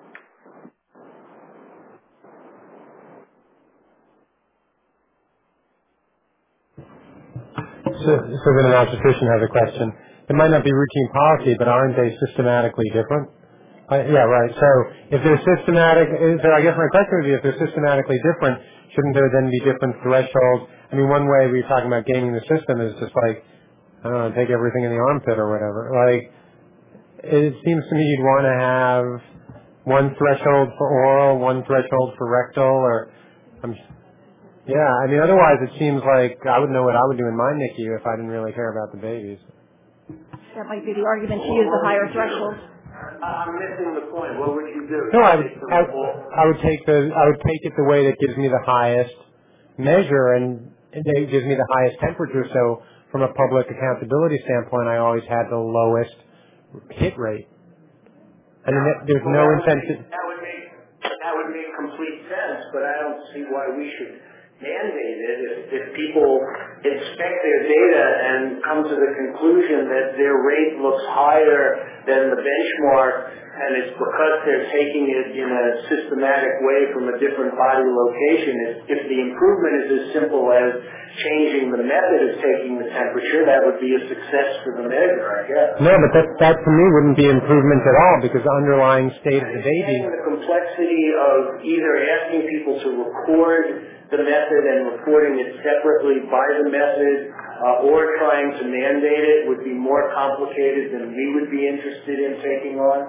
So, so then an obstetrician has a question. It might not be routine policy, but aren't they systematically different? Uh, yeah, right. So if they're systematic, so I guess my question would be, if they're systematically different, shouldn't there then be different thresholds? I mean, one way we were talking about gaming the system is just like, I don't know, take everything in the armpit or whatever. Like, it seems to me you'd want to have one threshold for oral, one threshold for rectal, or, I'm, yeah, I mean, otherwise it seems like I would know what I would do in my N I C U if I didn't really care about the babies. That might be the argument to use the higher threshold. I'm missing the point. What would you do? No, I would, I, I would take the, I would take it the way that gives me the highest measure, and it gives me the highest temperature. So from a public accountability standpoint, I always had the lowest hit rate. I mean, there's no incentive. That would make that would make complete sense, but I don't see why we should mandate it. If, if people inspect their data and come to the conclusion that their rate looks higher than the benchmark, and it's because they're taking it in a systematic way from a different body location, if, if the improvement is as simple as changing the method of taking the temperature, that would be a success for the measure, I guess. No, but that, that to me wouldn't be improvement at all, because the underlying state of the baby. The complexity of either asking people to record the method and reporting it separately by the method, uh, or trying to mandate it would be more complicated than we would be interested in taking on.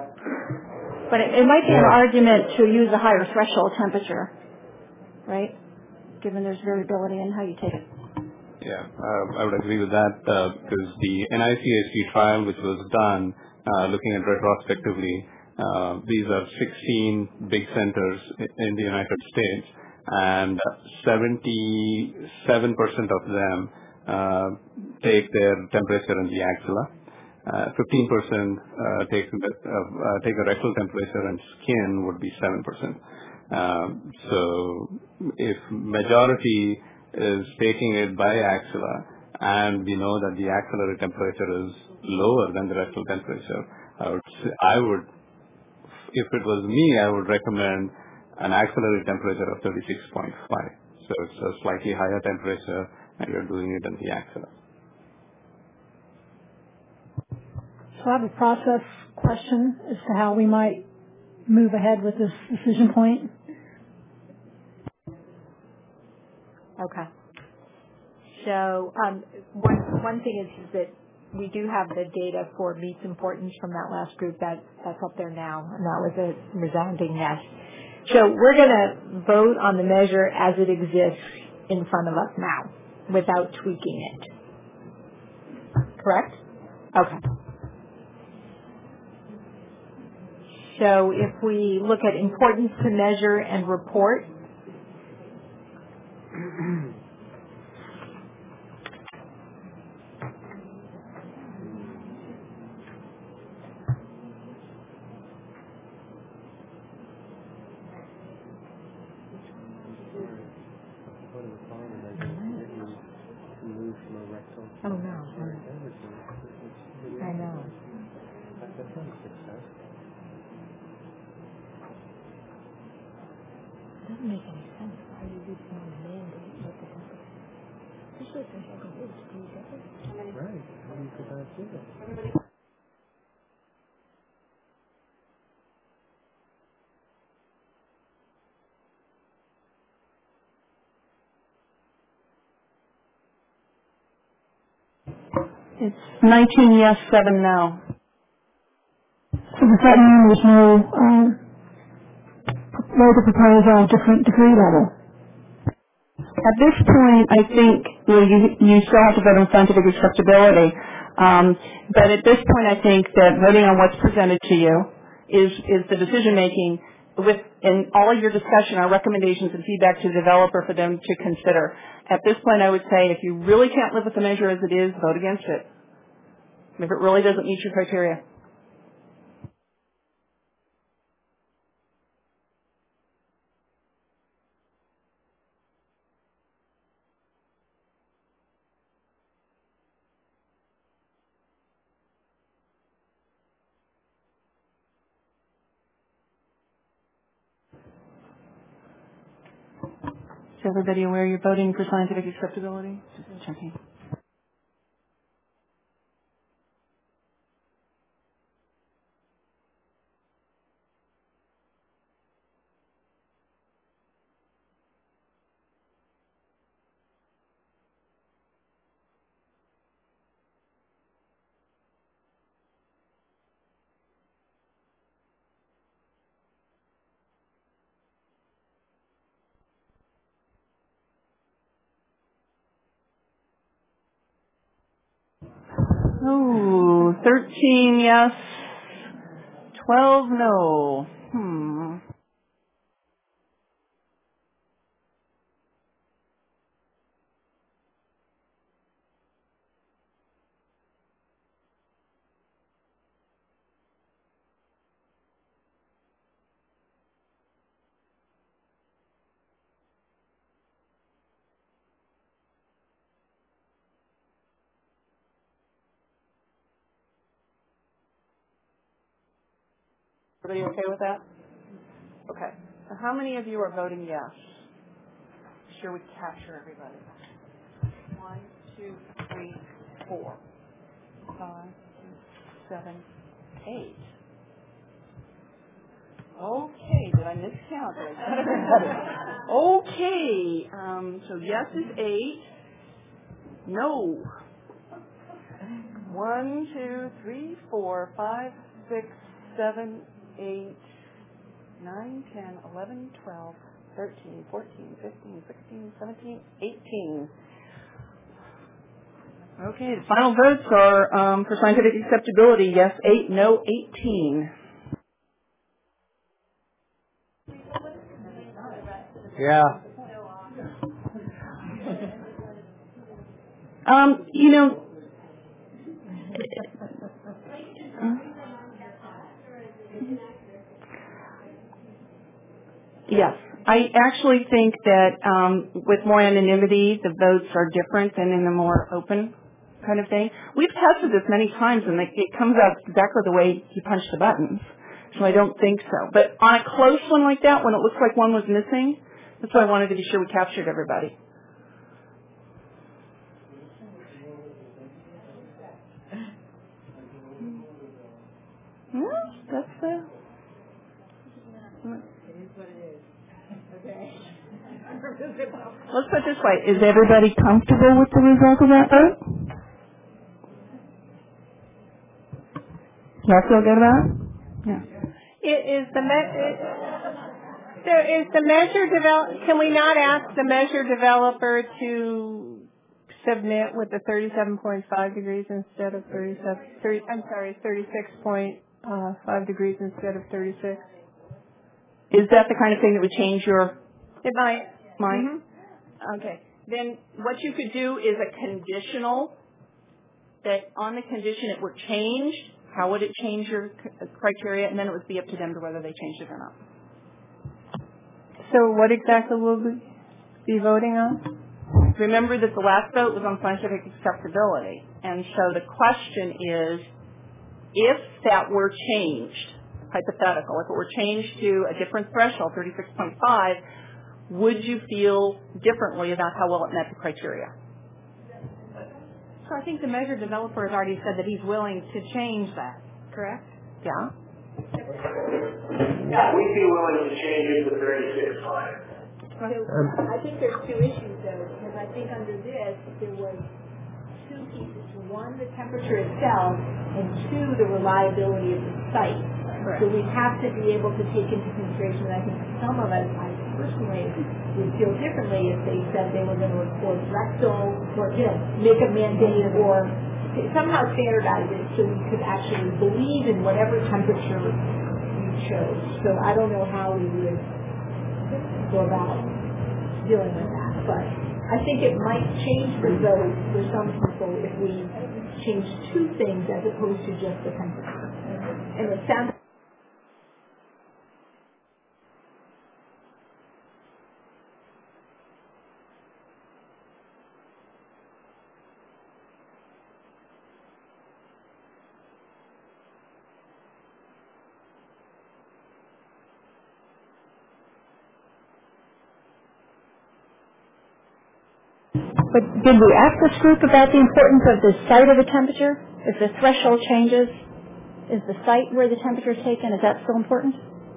But it, it might be an argument to use a higher threshold temperature, right? Given there's variability in how you take it. Yeah, uh, I would agree with that uh, because the N I C H D trial, which was done uh, looking at retrospectively, uh, these are sixteen big centers in the United States, and seventy-seven percent of them uh, take their temperature in the axilla. Uh, fifteen percent uh, take, the, uh, uh, take a rectal temperature, and skin would be seven percent. Um, so if majority is taking it by axilla, and we know that the axillary temperature is lower than the rectal temperature, I would, say, I would, if it was me, I would recommend an axillary temperature of thirty-six point five. So it's a slightly higher temperature, and you're doing it in the axilla. So I have a process question as to how we might move ahead with this decision point. Okay. So um, one one thing is, is that we do have the data for meets importance from that last group. That that's up there now, and that was a resounding yes. So we're going to vote on the measure as it exists in front of us now, without tweaking it. Correct? Okay. So if we look at importance to measure and report, oh no, I know. doesn't make any sense. Why are you using on the mandate with the temperature? Especially if there's like a ridge. Do you get it? Right. How do you put that through it? It's nineteen yes, seven no. So does that mean there's no uh, way to propose a different degree level? At this point, I think well, you, you still have to vote on scientific acceptability. Um, but at this point, I think that voting on what's presented to you is, is the decision-making with, in all of your discussion, our recommendations and feedback to the developer for them to consider. At this point, I would say if you really can't live with the measure as it is, vote against it. If it really doesn't meet your criteria. Is everybody aware you're voting for scientific acceptability? Just checking. Oh, thirteen yes, twelve no. Hmm. Everybody okay with that? Okay. So how many of you are voting yes? Be sure we capture everybody. One, two, three, four, five, six, seven, eight. Okay. Did I miscount? Did I count everybody? Okay. Um, so yes is eight. No. One, two, three, four, five, six, seven, eight, nine, ten, eleven, twelve, thirteen, fourteen, fifteen, sixteen, seventeen, eighteen. Okay, the final votes are um, for scientific acceptability, yes, eight, no, eighteen. Yeah. Um, you know, yes. I actually think that um, with more anonymity, the votes are different than in a more open kind of thing. We've tested this many times, and it comes out exactly the way you punch the buttons. So I don't think so. But on a close one like that, when it looks like one was missing, that's why I wanted to be sure we captured everybody. Well, that's the... Let's put it this way. Is everybody comfortable with the result of that vote? Y'all feel good about it? Yeah. Is the me- is, so is the measure develop? Can we not ask the measure developer to submit with the thirty-seven point five degrees instead of thirty-seven? thirty, I'm sorry, thirty-six point five degrees instead of thirty-six. Is that the kind of thing that would change your It might. mind? Mm-hmm. Okay. Then what you could do is a conditional that on the condition it were changed. How would it change your c- criteria? And then it would be up to them to whether they changed it or not. So what exactly will we be voting on? Remember that the last vote was on scientific acceptability. And so the question is, if that were changed, hypothetical, if it were changed to a different threshold, thirty-six point five, would you feel differently about how well it met the criteria? So I think the measure developer has already said that he's willing to change that, correct? Yeah. Yeah, we'd be willing to change it to thirty-six point five. So I think there's two issues though, because I think under this there was two pieces. One, the temperature itself, and two, the reliability of the site. Correct. So we have to be able to take into consideration, and I think some of us, I personally, would feel differently if they said they were going to record rectal, or, you know, make a mandate, or somehow standardize it so we could actually believe in whatever temperature we chose. So I don't know how we would go about dealing with that, but I think it might change for those, for some people, if we change two things as opposed to just the temperature. And it sounds But did we ask this group about the importance of the site of the temperature? If the threshold changes, is the site where the temperature is taken, is that still important?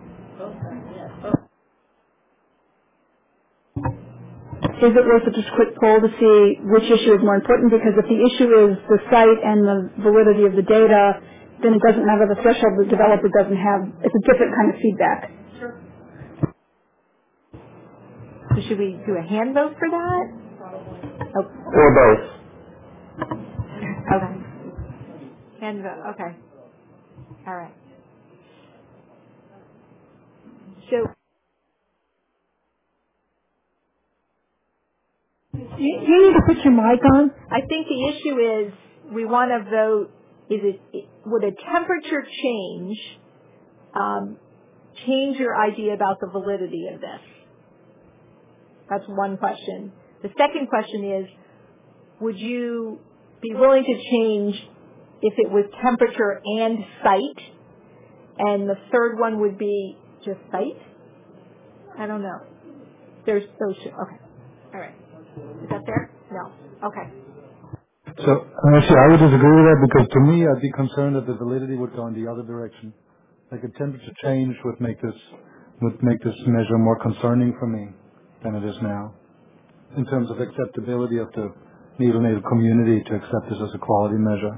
Is it worth a just quick poll to see which issue is more important? Because if the issue is the site and the validity of the data, then it doesn't matter the threshold the developer doesn't have. It's a different kind of feedback. Sure. So should we do a hand vote for that? Oh. Or both. Okay. Hand vote. Okay. All right. So you, you need to put your mic on. I think the issue is we want to vote. Is it would a temperature change um, change your idea about the validity of this? That's one question. The second question is, would you be willing to change if it was temperature and site? And the third one would be just site? I don't know. There's those two. Okay. All right. Is that fair? No. Okay. So actually, I would disagree with that because to me, I'd be concerned that the validity would go in the other direction. Like a temperature change would make this would make this measure more concerning for me than it is now, in terms of acceptability of the neonatal community to accept this as a quality measure.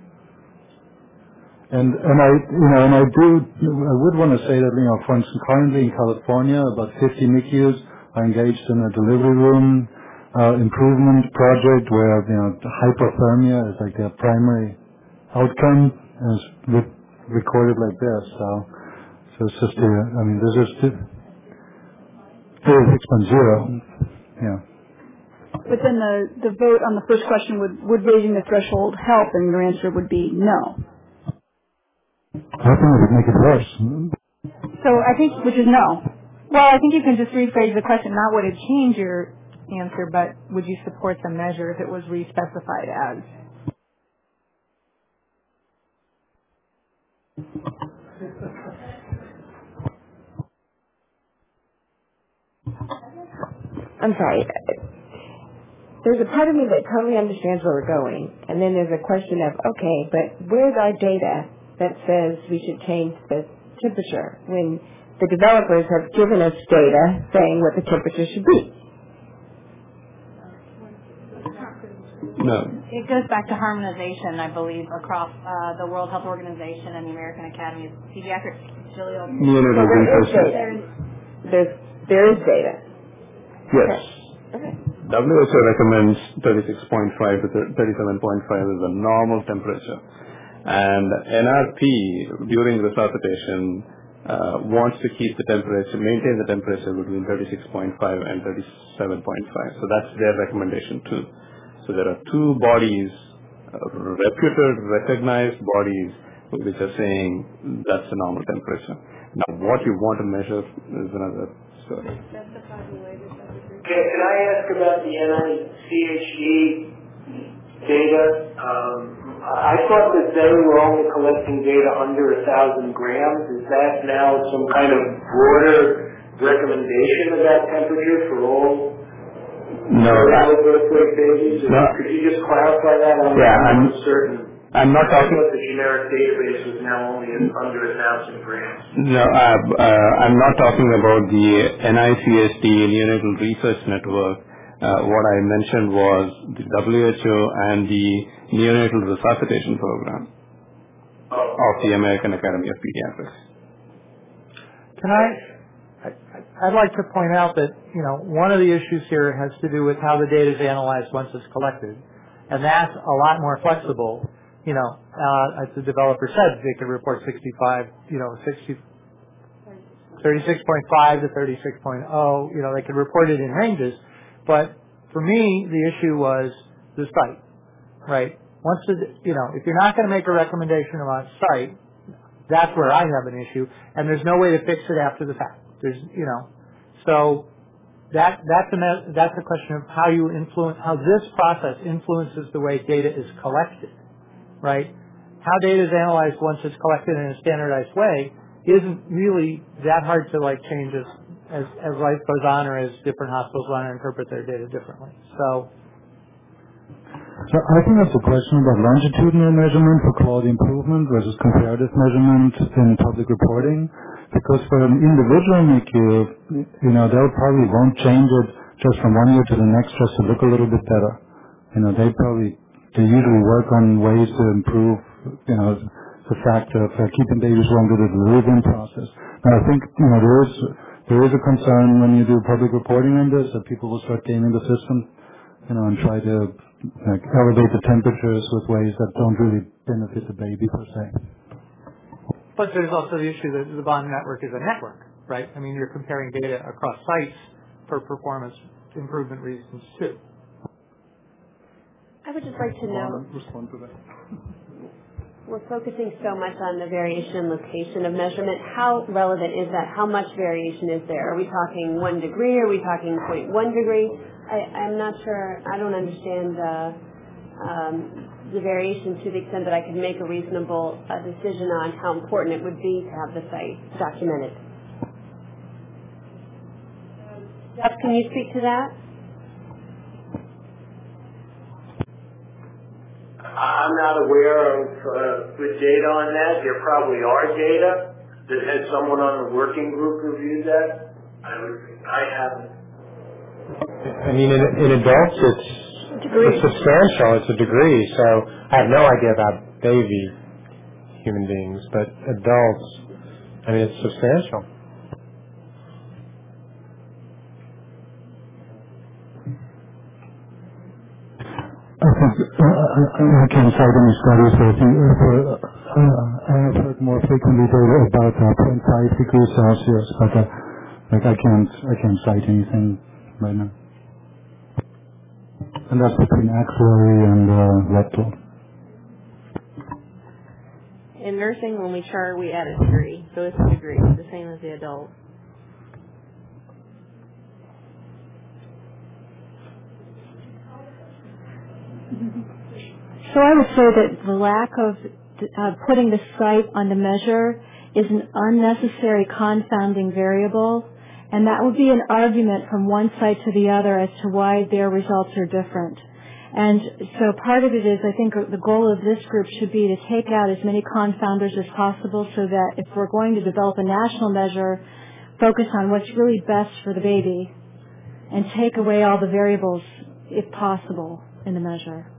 And and I you know and I do I would want to say that you know for instance currently in California about fifty N I C Us are engaged in a delivery room uh, improvement project where you know hypothermia is like their primary outcome is re- recorded like this. So so it's just a, I mean this is thirty-six point zero. Yeah. But then the the vote on the first question would would raising the threshold help, and your answer would be no. I think it would make it worse. So I think, which is no. Well, I think you can just rephrase the question. Not would it change your answer, but would you support the measure if it was re-specified as? I'm sorry. There's a part of me that totally understands where we're going, and then there's a question of, okay, but where's our data that says we should change the temperature when the developers have given us data saying what the temperature should be? No. It goes back to harmonization, I believe, across uh, the World Health Organization and the American Academy of Pediatrics. Julia. Neonatal so there is research. data. There's, there is data. Yes. Okay. W H O recommends thirty-six point five to thirty-seven point five as a normal temperature. And N R P, during resuscitation, uh, wants to keep the temperature, maintain the temperature between thirty-six point five and thirty-seven point five. So that's their recommendation too. So there are two bodies, uh, reputed, recognized bodies, which are saying that's the normal temperature. Now, what you want to measure is another story. Okay, can I ask about the N I C H D data? Um, I thought that they were only collecting data under a thousand grams. Is that now some kind of broader recommendation about temperature for all no, birth weight babies? No. Could you just clarify that? I'm yeah, not I'm certain. I'm not I talking. thought the generic database was now only under a thousand grams. No, uh, uh, I'm not talking about the N I C S T Neonatal Research Network. Uh, what I mentioned was the W H O and the Neonatal Resuscitation Program oh. of the American Academy of Pediatrics. Can I, I, I'd like to point out that, you know, one of the issues here has to do with how the data is analyzed once it's collected. And that's a lot more flexible. You know, uh, as the developer said, they could report sixty-five, you know, sixty, thirty-six point five to thirty-six point oh, you know, they could report it in ranges. But for me, the issue was the site, right? Once the, you know, if you're not going to make a recommendation about site, that's where I have an issue, and there's no way to fix it after the fact. There's, you know, so that that's a that's a question of how you influence, how this process influences the way data is collected, right? How data is analyzed once it's collected in a standardized way isn't really that hard to like change as as, as life goes on or as different hospitals want to interpret their data differently. So. So I think that's a question about longitudinal measurement for quality improvement versus comparative measurement in public reporting. Because for an individual N I C U, you know, they'll probably won't change it just from one year to the next just to look a little bit better. You know, they probably, they usually work on ways to improve, you know, the fact of uh, keeping babies longer to the delivering process. Now I think, you know, there is, there is a concern when you do public reporting on this that people will start gaming the system, you know, and try to like, elevate the temperatures with ways that don't really benefit the baby per se. But there's also the issue that the bond network is a network, right? I mean, you're comparing data across sites for performance improvement reasons too. I would just like to know, respond to that. We're focusing so much on the variation in location of measurement. How relevant is that? How much variation is there? Are we talking one degree? Are we talking zero point one degree? I, I'm not sure. I don't understand uh, um, the variation to the extent that I could make a reasonable uh, decision on how important it would be to have the site documented. Jeff, can you speak to that? I'm not aware of uh, good data on that. There probably are data that has someone on the working group reviewed that. I, would, I haven't. I mean, in, in adults, it's, it's substantial. It's a degree. So I have no idea about baby human beings, but adults, I mean, it's substantial. I think uh, I can't cite any studies, but I think uh, for, uh, I have heard more frequently data about uh, zero point five degrees Celsius, but uh, like I can't I can't cite anything right now. And that's between axillary and uh, rectal. In nursing, when we chart, we add a degree, so it's a degree, the same as the adult. So I would say that the lack of uh, putting the site on the measure is an unnecessary confounding variable, and that would be an argument from one site to the other as to why their results are different. And so part of it is, I think the goal of this group should be to take out as many confounders as possible so that if we're going to develop a national measure, focus on what's really best for the baby and take away all the variables, if possible, in the measure.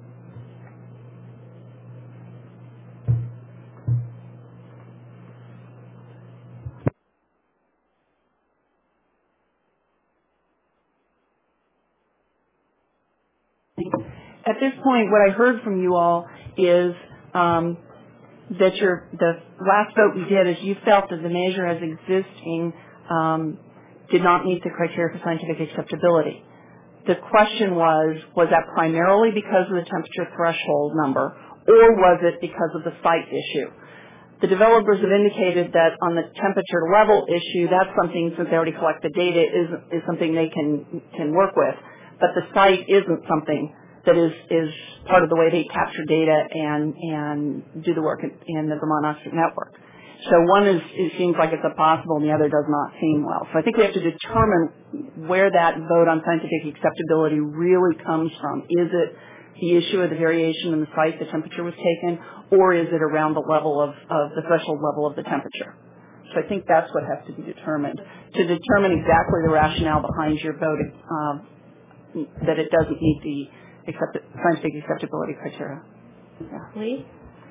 At this point, what I heard from you all is um, that your the last vote we did is you felt that the measure as existing um, did not meet the criteria for scientific acceptability. The question was, was that primarily because of the temperature threshold number, or was it because of the site issue? The developers have indicated that on the temperature level issue, that's something, since they already collect the data, is, is something they can, can work with. But the site isn't something that is, is part of the way they capture data and, and do the work in, in the Vermont Oxford network. So one is, it seems like it's a possible and the other does not seem well. So I think we have to determine where that vote on scientific acceptability really comes from. Is it the issue of the variation in the site the temperature was taken, or is it around the level of, of the threshold level of the temperature? So I think that's what has to be determined. To determine exactly the rationale behind your vote, um, that it doesn't meet the accept- scientific acceptability criteria. Yeah. Lee?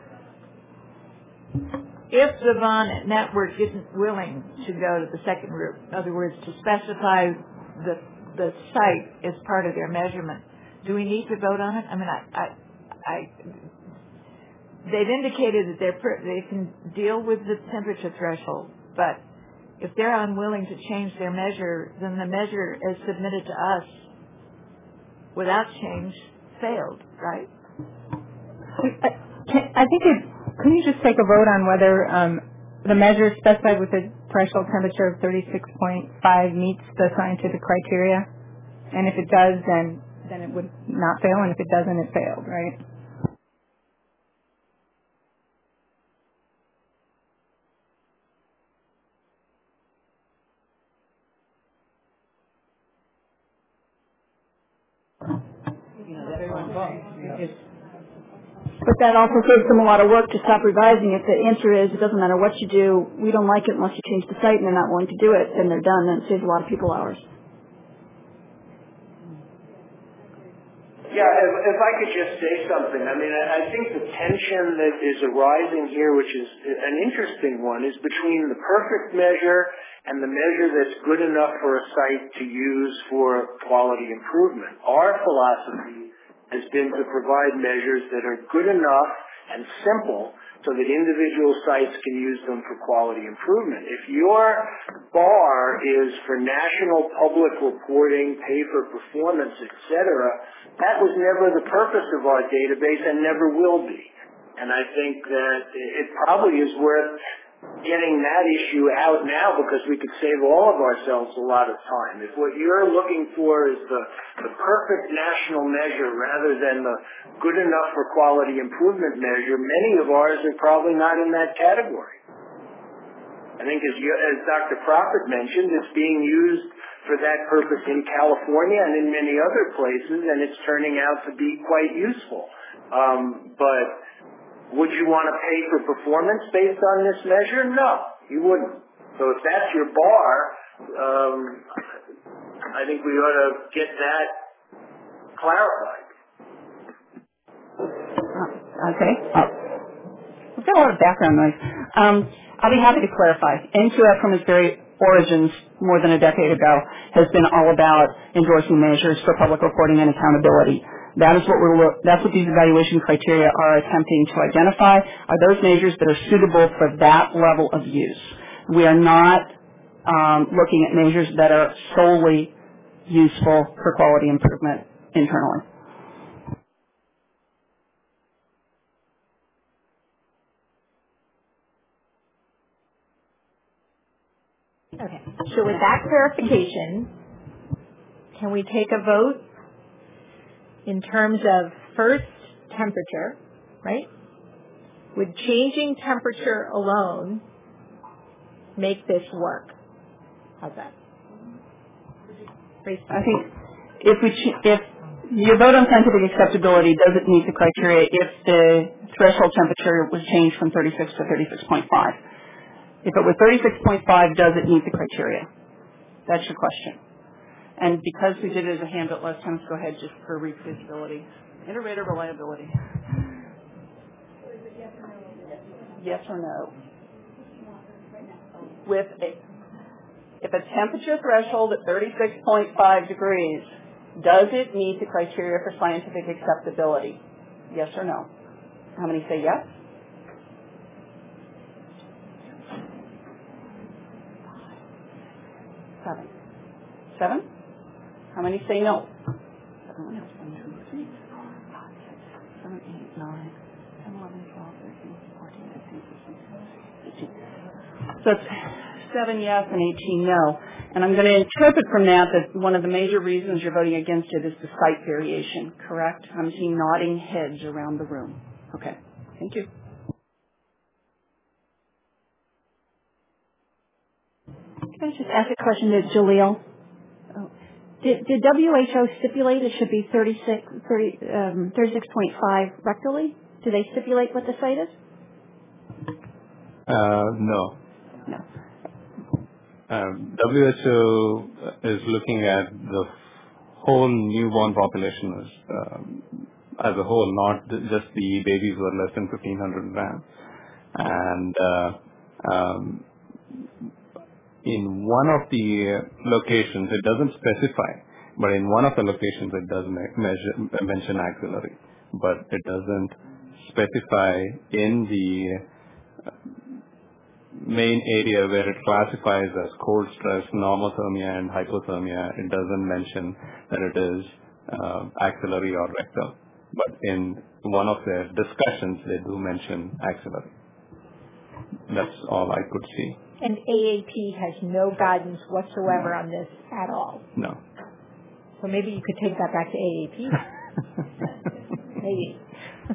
If the Vaughn network isn't willing to go to the second route, in other words, to specify the the site as part of their measurement, do we need to vote on it? I mean, I, I, I they've indicated that they're per, they can deal with the temperature threshold, but if they're unwilling to change their measure, then the measure as submitted to us without change failed, right? I, I think it, can you just take a vote on whether um, the measure specified with the threshold temperature of thirty-six point five meets the scientific criteria? And if it does, then, then it would not fail, and if it doesn't, it failed, right? But that also saves them a lot of work to stop revising it. The answer is it doesn't matter what you do. We don't like it unless you change the site and they're not willing to do it. Then they're done. Then it saves a lot of people hours. Yeah, if, if I could just say something. I mean, I, I think the tension that is arising here, which is an interesting one, is between the perfect measure and the measure that's good enough for a site to use for quality improvement. Our philosophy has been to provide measures that are good enough and simple so that individual sites can use them for quality improvement. If your bar is for national public reporting, pay for performance, et cetera, that was never the purpose of our database and never will be. And I think that it probably is worth getting that issue out now because we could save all of ourselves a lot of time. If what you're looking for is the, the perfect national measure rather than the good enough for quality improvement measure, many of ours are probably not in that category. I think as, you, as Doctor Prophet mentioned, it's being used for that purpose in California and in many other places, and it's turning out to be quite useful. Um, but would you want to pay for performance based on this measure? No, you wouldn't. So if that's your bar, um, I think we ought to get that clarified. Okay. Uh, we've got a lot of background noise. Um, I'll be happy to clarify. N Q F from its very origins more than a decade ago has been all about endorsing measures for public reporting and accountability. That is what we're look, that's what these evaluation criteria are attempting to identify, are those measures that are suitable for that level of use. We are not um, looking at measures that are solely useful for quality improvement internally. Okay. So with that clarification, can we take a vote in terms of first temperature, right? Would changing temperature alone make this work? How's that? I think if we ch- if your vote on scientific acceptability doesn't meet the criteria if the threshold temperature was changed from thirty-six to thirty-six point five. If it was thirty-six point five, does it meet the criteria? That's your question. And because we did it as a handout last time, let's go ahead just for reproducibility. Iterator reliability. Yes or no? With a, if a temperature threshold at thirty-six point five degrees, does it meet the criteria for scientific acceptability? Yes or no? How many say yes? Seven. Seven? How many say no? Seven, one, two, three, four, five, six, seven, eight, nine, ten, eleven, twelve, thirteen, fourteen, fifteen, sixteen, seventeen, eighteen. So it's seven yes and eighteen no. And I'm going to interpret from that that one of the major reasons you're voting against it is the site variation, correct? I'm seeing nodding heads around the room. Okay, thank you. Can I just ask a question to Jaleel? Oh. Did, did W H O stipulate it should be thirty-six, thirty, um, thirty-six point five rectally? Do they stipulate what the site is? Uh, no. No. Um, W H O is looking at the whole newborn population as, um, as a whole, not just the babies who are less than fifteen hundred grams. And uh, um, in one of the locations, it doesn't specify, but in one of the locations it does me- measure, mention axillary, but it doesn't specify in the main area where it classifies as cold stress, normothermia, and hypothermia. It doesn't mention that it is uh, axillary or rectal, but in one of their discussions, they do mention axillary. That's all I could see. And A A P has no guidance whatsoever on this at all. No. So maybe you could take that back to A A P. Maybe.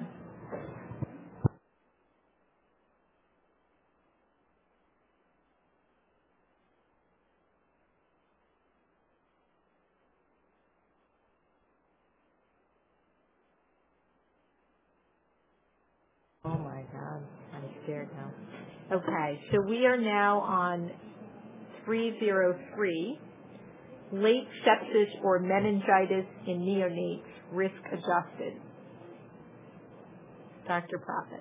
Oh my God, I'm scared now. Okay, so we are now on three oh three, late sepsis or meningitis in neonates, risk adjusted. Doctor Prophet.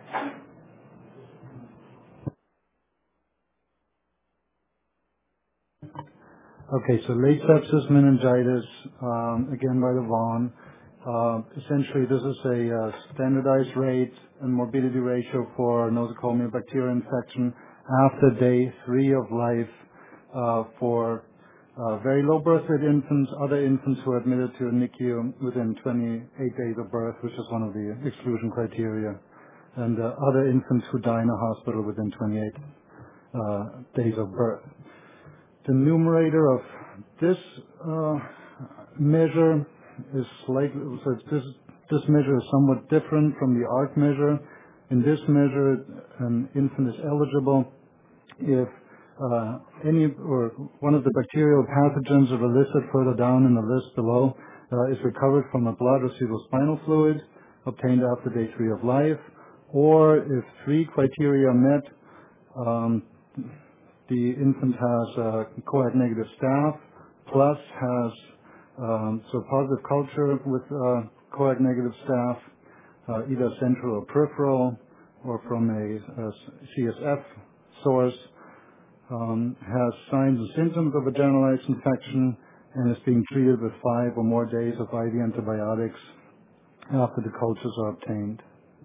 Okay, so late sepsis, meningitis, um, again by the Vaughan. Uh, essentially, this is a uh, standardized rate and morbidity ratio for nosocomial bacterial infection after day three of life uh, for uh, very low birth weight infants, other infants who are admitted to a N I C U within twenty-eight days of birth, which is one of the exclusion criteria, and uh, other infants who die in a hospital within twenty-eight uh, days of birth. The numerator of this uh, measure is slightly, so this, this measure is somewhat different from the A R C measure. In this measure, an infant is eligible if uh, any or one of the bacterial pathogens that are listed further down in the list below uh, is recovered from a blood or cerebrospinal fluid obtained after day three of life, or if three criteria are met, um, the infant has uh, coag-negative staph, plus has um, so positive culture with uh, coag-negative staph, uh, either central or peripheral, or from a, a C S F source, um, has signs and symptoms of a generalized infection, and is being treated with five or more days of I V antibiotics after the cultures are obtained.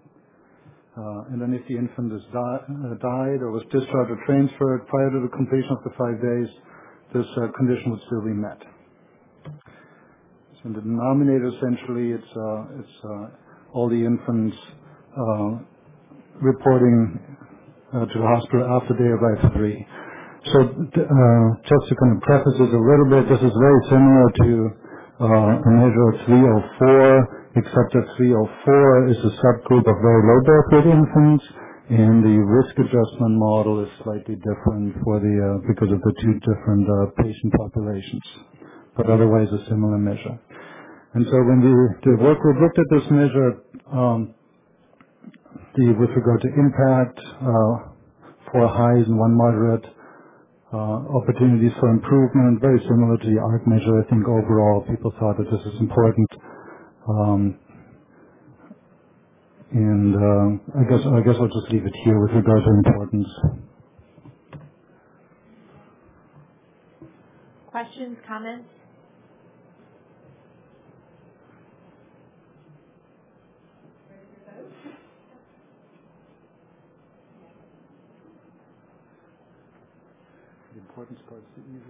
Uh, and then if the infant has di- uh, died or was discharged or transferred prior to the completion of the five days, this uh, condition would still be met. So in the denominator, essentially, it's, uh, it's uh, all the infants uh, reporting uh, to the hospital after day of life three. So uh, just to kind of preface this a little bit, this is very similar to uh, a measure of three oh four, except that three oh four is a subgroup of very low birth weight infants, and the risk adjustment model is slightly different for the uh, because of the two different uh, patient populations, but otherwise a similar measure. And so when the, the work group looked at this measure, um, the with regard to impact, uh, four highs and one moderate, uh, opportunities for improvement, very similar to the A R C measure. I think overall people thought that this is important. Um, and uh, I guess I guess I'll just leave it here with regard to importance. Questions, comments? The importance part is the easy.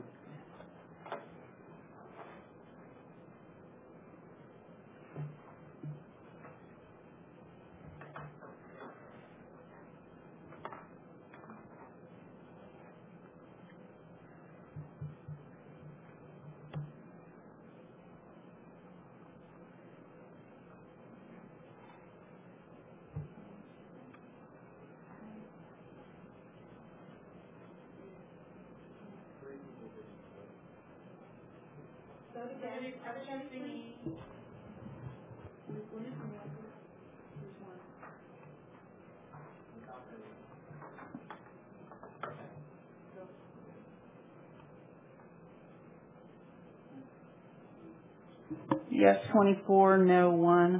Yes, twenty-four, no, one.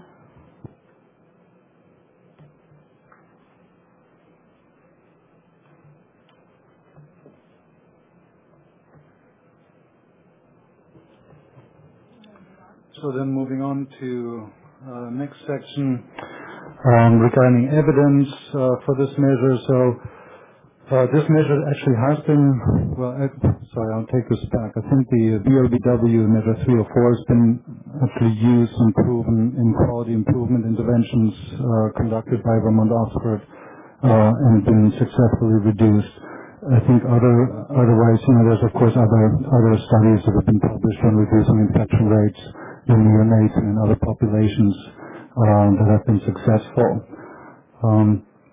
So then moving on to uh, next section um, regarding evidence uh, for this measure. So uh, this measure actually has been, well, I, sorry, I'll take this back. I think the V L B W measure three oh four has been actually used and proven in quality improvement interventions uh, conducted by Vermont Oxford uh, and been successfully reduced. I think other, otherwise, you know, there's of course other other studies that have been published on reducing infection rates in neonates and in other populations um, that have been successful. Um,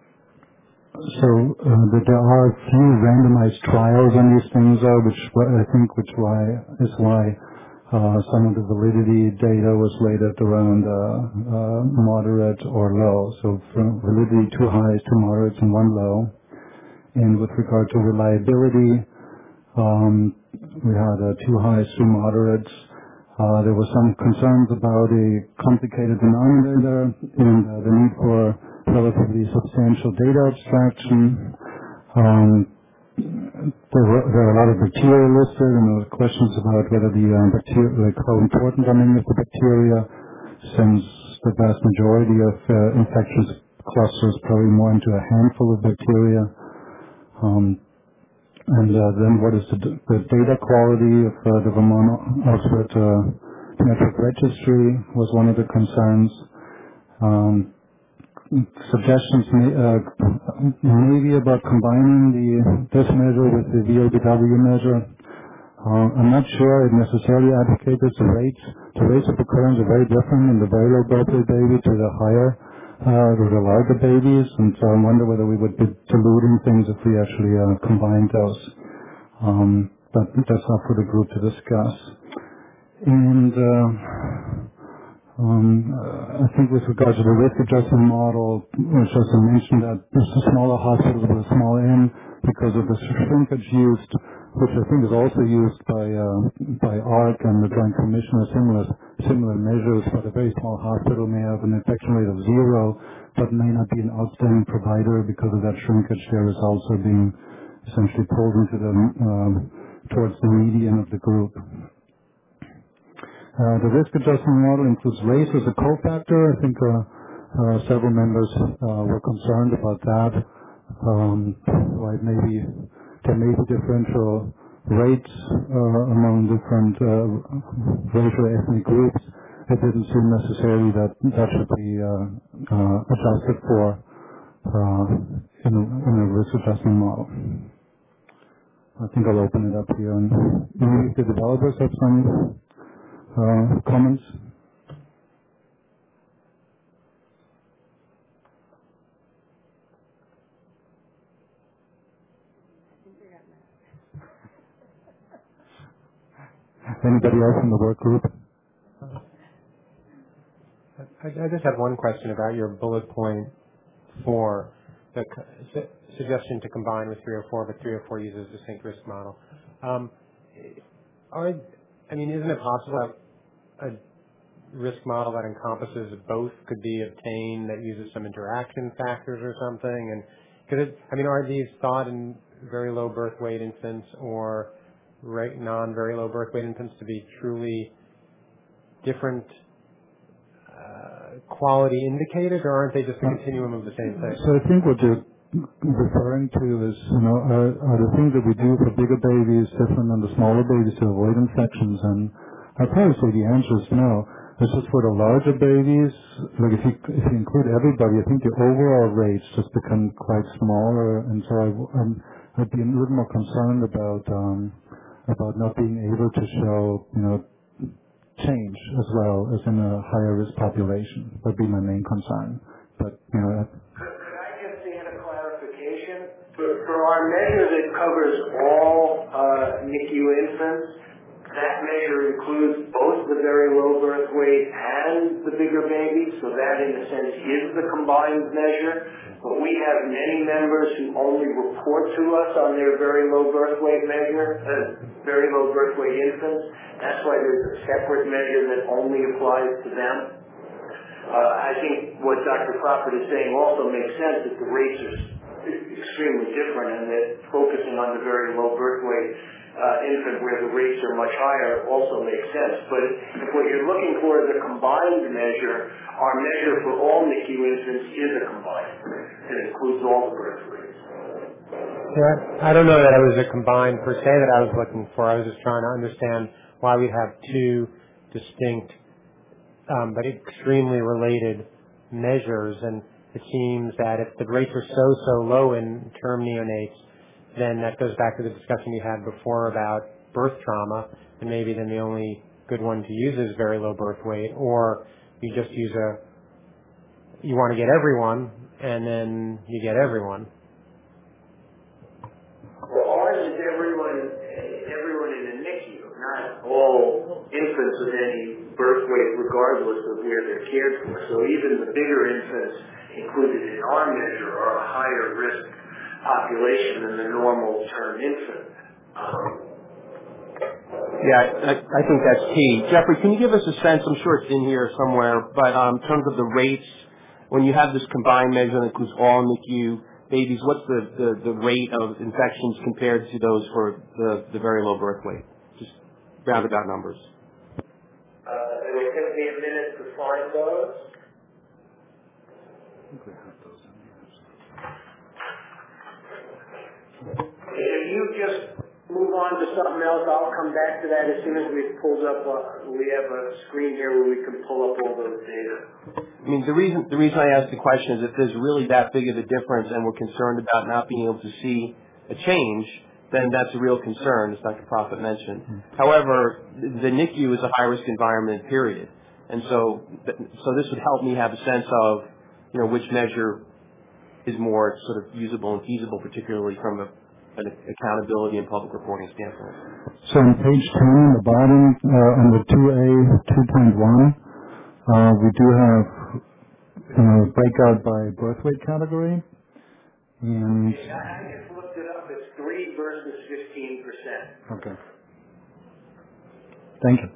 so uh, but there are a few randomized trials on these things, though, which I think which why is why uh, some of the validity data was rated around uh, uh, moderate or low. So from validity two highs, two moderates, and one low. And with regard to reliability, um, we had uh, two highs, two moderates. Uh, there were some concerns about a complicated denominator and uh, the need for relatively substantial data abstraction. Um, there, were, there are a lot of bacteria listed, and there were questions about whether the uh, bacteria, like how important are many of the bacteria, since the vast majority of uh, infectious clusters probably more into a handful of bacteria. Um, And uh, then what is the, the data quality of uh, the Vermont Oxford uh, Metric Registry was one of the concerns. Um, suggestions may, uh, maybe about combining the this measure with the V L B W measure. Uh, I'm not sure I necessarily advocate this. The rates, the rates of occurrence are very different in the very low birth weight baby to the higher Uh, to the larger babies, and so I wonder whether we would be diluting things if we actually uh, combined those. Um, but that's up for the group to discuss. And uh, um, uh, I think with regard to the risk adjustment model, which as I mentioned, that this is a smaller hospital with a small n because of the shrinkage used, which I think is also used by uh, by A R C and the Joint Commission or similar similar measures, but a very small hospital may have an infection rate of zero, but may not be an outstanding provider because of that shrinkage. Their results are being essentially pulled into the um, towards the median of the group. Uh, the risk adjustment model includes race as a cofactor. I think uh, uh, several members uh, were concerned about that. Um, why maybe there may be differential rates uh, among different uh, racial ethnic groups. It didn't seem necessarily that that should be uh, uh, adjusted for uh, in, a, in a risk adjustment model. I think I'll open it up here, and maybe if the developers have some uh, comments. Anybody else in the work group? I, I just have one question about your bullet point for the su- suggestion to combine with three oh four, but three oh four uses the sync risk model. Um, are, I mean, isn't it possible that a risk model that encompasses both could be obtained that uses some interaction factors or something? And because I mean, are these thought in very low birth weight infants or Right, non-very low birth weight infants to be truly different uh, quality indicators, or aren't they just a continuum of the same thing? So I think what you're referring to is, you know, are, are the things that we do for bigger babies different than the smaller babies to avoid infections? And I'd probably say the answer is no. It's just for the larger babies, like if you, if you include everybody, I think the overall rates just become quite smaller, and so I, I'm, I'd be a little more concerned about um, about not being able to show, you know, change as well as in a higher risk population. That'd be my main concern. But, you know, that, Could I just add a clarification? For, for our measure that covers all uh, N I C U infants, that measure includes both very low birth weight and the bigger baby, so that in a sense is the combined measure. But we have many members who only report to us on their very low birth weight measure, uh, very low birth weight infants. That's why there's a separate measure that only applies to them. Uh, I think what Doctor Crawford is saying also makes sense, that the rates are extremely different and that focusing on the very low birth weight uh, infant where the rates are much higher also makes sense. But if what you're looking for is a combined measure, our measure for all N I C U infants is a combined. It includes all the birth rates. Yeah, I don't know that it was a combined per se that I was looking for. I was just trying to understand why we have two distinct um, but extremely related measures, and it seems that if the rates are so, so low in term neonates, then that goes back to the discussion you had before about birth trauma, and maybe then the only good one to use is very low birth weight, or you just use a, you want to get everyone, and then you get everyone. Well, ours is everyone, everyone in the N I C U, not all infants of any birth weight regardless of where they're cared for. So even the bigger infants included in our measure are a higher risk population than the normal term infant. Um, yeah, I, I think that's key. Jeffrey, can you give us a sense, I'm sure it's in here somewhere, but um, in terms of the rates, when you have this combined measure that includes all N I C U babies, what's the, the, the rate of infections compared to those for the, the very low birth weight? Just roundabout numbers. Uh, it will take me a minute to find those. If you just move on to something else, I'll come back to that as soon as we've pulled up, uh, we have a screen here where we can pull up all those data. I mean, the reason the reason I asked the question is if there's really that big of a difference and we're concerned about not being able to see a change, then that's a real concern, as Doctor Prophet mentioned. Mm-hmm. However, the N I C U is a high-risk environment, period. And so, so this would help me have a sense of, you know, which measure is more sort of usable and feasible, particularly from a, an accountability and public reporting standpoint. So on page ten, on the bottom, uh, under two A two point one, uh, we do have uh, breakout by birth weight category. And yeah, I just looked it up. It's three versus fifteen percent. Okay. Thank you.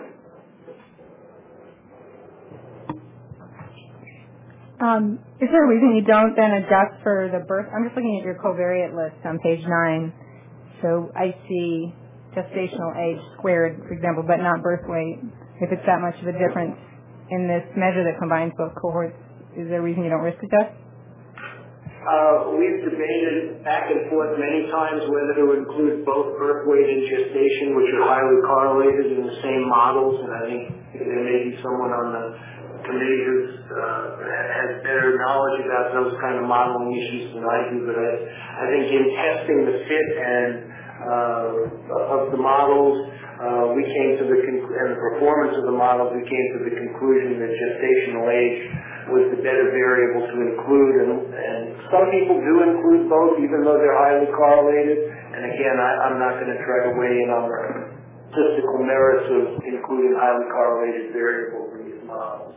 Um, is there a reason you don't then adjust for the birth? I'm just looking at your covariate list on page nine. So I see gestational age squared, for example, but not birth weight. If it's that much of a difference in this measure that combines both cohorts, is there a reason you don't risk adjust? Uh, we've debated back and forth many times whether to include both birth weight and gestation, which are highly correlated in the same models, and I think there may be someone on the committee who uh, has better knowledge about those kind of modeling issues than I do, but I, I think in testing the fit and uh, of the models, uh, we came to the conc- and the performance of the models, we came to the conclusion that gestational age was the better variable to include, and, and some people do include both, even though they're highly correlated. And again, I, I'm not going to try to weigh in on the statistical merits of including highly correlated variables in these models.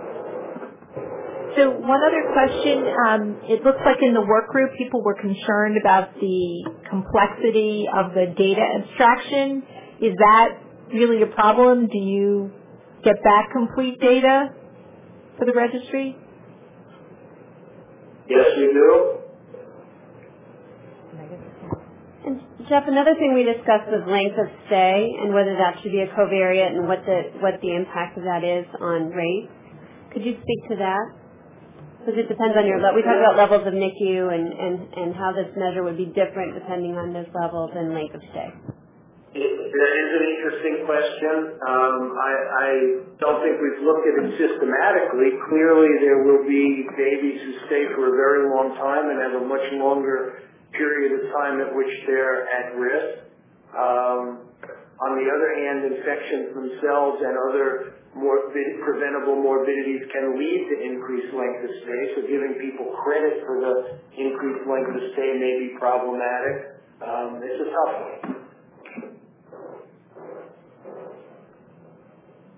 So one other question, um, it looks like in the work group people were concerned about the complexity of the data abstraction. Is that really a problem? Do you get back complete data for the registry? Yes, we do. And Jeff, another thing we discussed was length of stay and whether that should be a covariate and what the what the impact of that is on rates. Could you speak to that? Because it depends on your level. We talked about levels of N I C U and, and, and how this measure would be different depending on those levels and length of stay. It, that is an interesting question. Um, I, I don't think we've looked at it systematically. Clearly, there will be babies who stay for a very long time and have a much longer period of time at which they're at risk. Um, on the other hand, infections themselves and other morbid, preventable morbidities can lead to increased length of stay, so giving people credit for the increased length of stay may be problematic. Um, it's a tough one.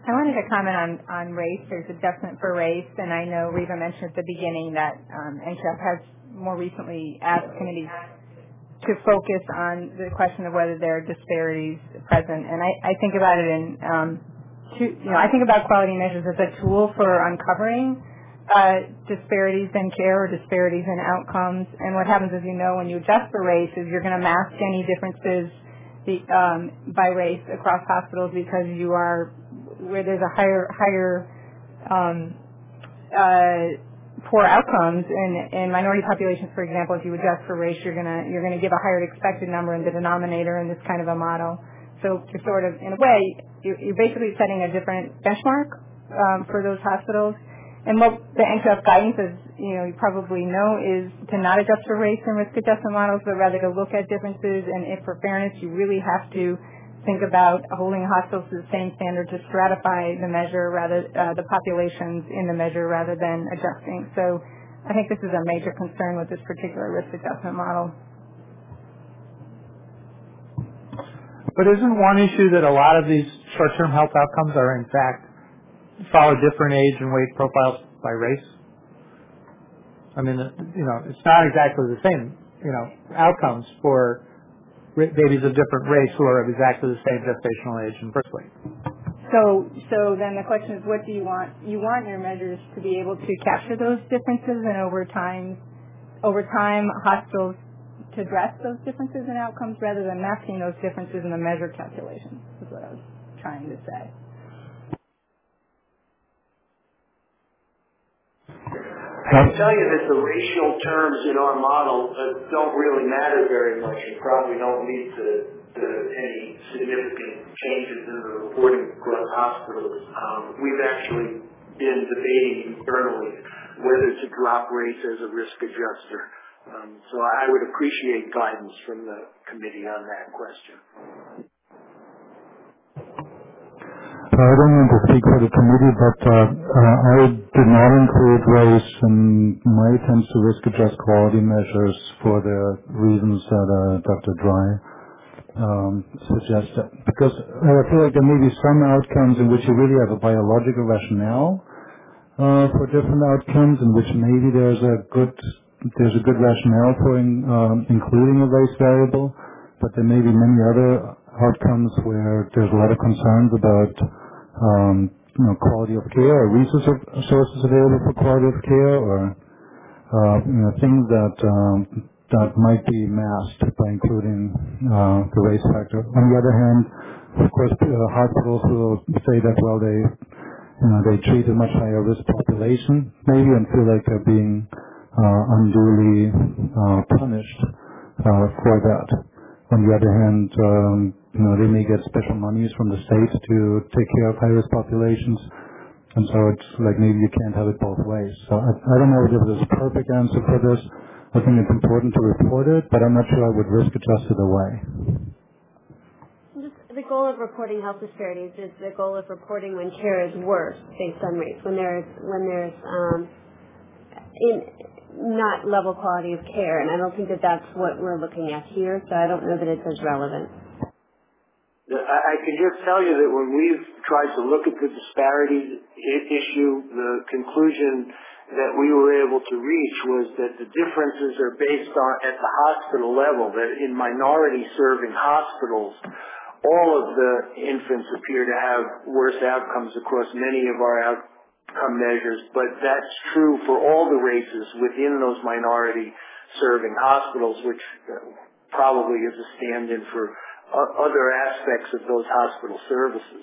I wanted to comment on, on race. There's adjustment for race, and I know Reva mentioned at the beginning that um, N Q F has more recently asked committees to focus on the question of whether there are disparities present. And I, I think about it in, um, two, you know, I think about quality measures as a tool for uncovering uh, disparities in care or disparities in outcomes. And what happens, as you know, when you adjust for race is you're going to mask any differences the, um, by race across hospitals because you are where there's a higher higher um, uh, poor outcomes in, in minority populations, for example. If you adjust for race, you're gonna you're gonna give a higher expected number in the denominator in this kind of a model. So you're sort of, in a way, you're, you're basically setting a different benchmark um, for those hospitals. And what the N Q F guidance is, you know, you probably know, is to not adjust for race in risk adjustment models, but rather to look at differences. And if, for fairness, you really have to think about holding hospitals to the same standard to stratify the measure, rather uh, the populations in the measure, rather than adjusting. So I think this is a major concern with this particular risk adjustment model. But isn't one issue that a lot of these short-term health outcomes are in fact follow different age and weight profiles by race? I mean, you know, it's not exactly the same, you know, outcomes for babies of different race who are of exactly the same gestational age and birth weight. So, so then the question is, what do you want? You want your measures to be able to capture those differences, and over time, over time, hospitals to address those differences in outcomes rather than masking those differences in the measure calculations, is what I was trying to say. I can tell you that the racial terms in our model uh, don't really matter very much and probably don't lead to, to any significant changes in the reporting across hospitals. Um, we've actually been debating internally whether to drop race as a risk adjuster. Um, so I would appreciate guidance from the committee on that question. I don't want to speak for the committee, but uh, uh, I did not include race in my attempts to risk adjust quality measures for the reasons that uh, Doctor Dry um, suggested. Because I feel like there may be some outcomes in which you really have a biological rationale uh, for different outcomes, in which maybe there's a good there's a good rationale for in, um, including a race variable, but there may be many other outcomes where there's a lot of concerns about um, you know, quality of care, or resources sources available for quality of care, or uh, you know, things that um, that might be masked by including uh, the race factor. On the other hand, of course, uh, hospitals will say that, well, they you know they treat a much higher risk population maybe and feel like they're being uh, unduly uh, punished uh, for that. On the other hand, um, you know, they may get special monies from the states to take care of high-risk populations, and so it's like maybe you can't have it both ways. So I, I don't know if there's a perfect answer for this. I think it's important to report it, but I'm not sure I would risk adjust it away. Just the goal of reporting health disparities is the goal of reporting when care is worse based on race, when there's when there's um, in not level quality of care, and I don't think that that's what we're looking at here, so I don't know that it's as relevant. I can just tell you that when we've tried to look at the disparities issue, the conclusion that we were able to reach was that the differences are based on at the hospital level, that in minority serving hospitals, all of the infants appear to have worse outcomes across many of our outcome measures, but that's true for all the races within those minority serving hospitals, which probably is a stand-in for other aspects of those hospital services.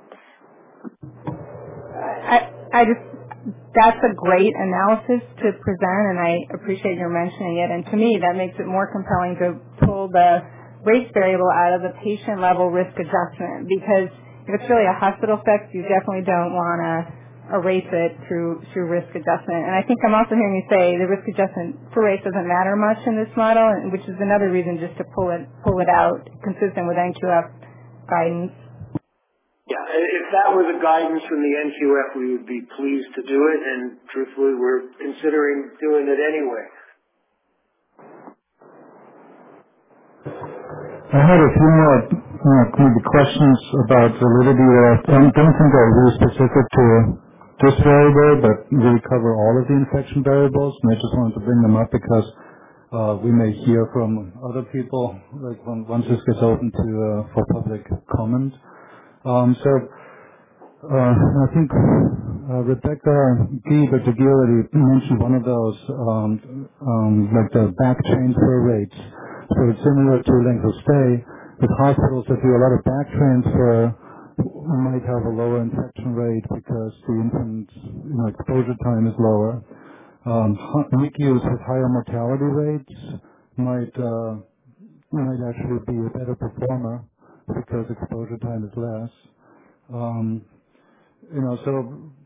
I, I just, that's a great analysis to present, and I appreciate your mentioning it. And to me, that makes it more compelling to pull the race variable out of the patient-level risk adjustment, because if it's really a hospital effect, you definitely don't want to erase it through through risk adjustment. And I think I'm also hearing you say the risk adjustment for race doesn't matter much in this model, which is another reason just to pull it pull it out, consistent with N Q F guidance. Yeah, if that were the guidance from the N Q F, we would be pleased to do it, and truthfully, we're considering doing it anyway. I had a few more uh, maybe questions about validity that I don't don't think are really specific to this variable, but really cover all of the infection variables. And I just wanted to bring them up because uh, we may hear from other people, like when, once this gets open to uh, for public comment. Um, so uh, I think uh, Rebecca Gee, Doctor Gillidy mentioned one of those, um, um, like the back transfer rates. So it's similar to length of stay. With hospitals that do a lot of back transfer might have a lower infection rate because the infant, you know, exposure time is lower. Um, N I C Us with higher mortality rates might uh, might actually be a better performer because exposure time is less. Um, you know, so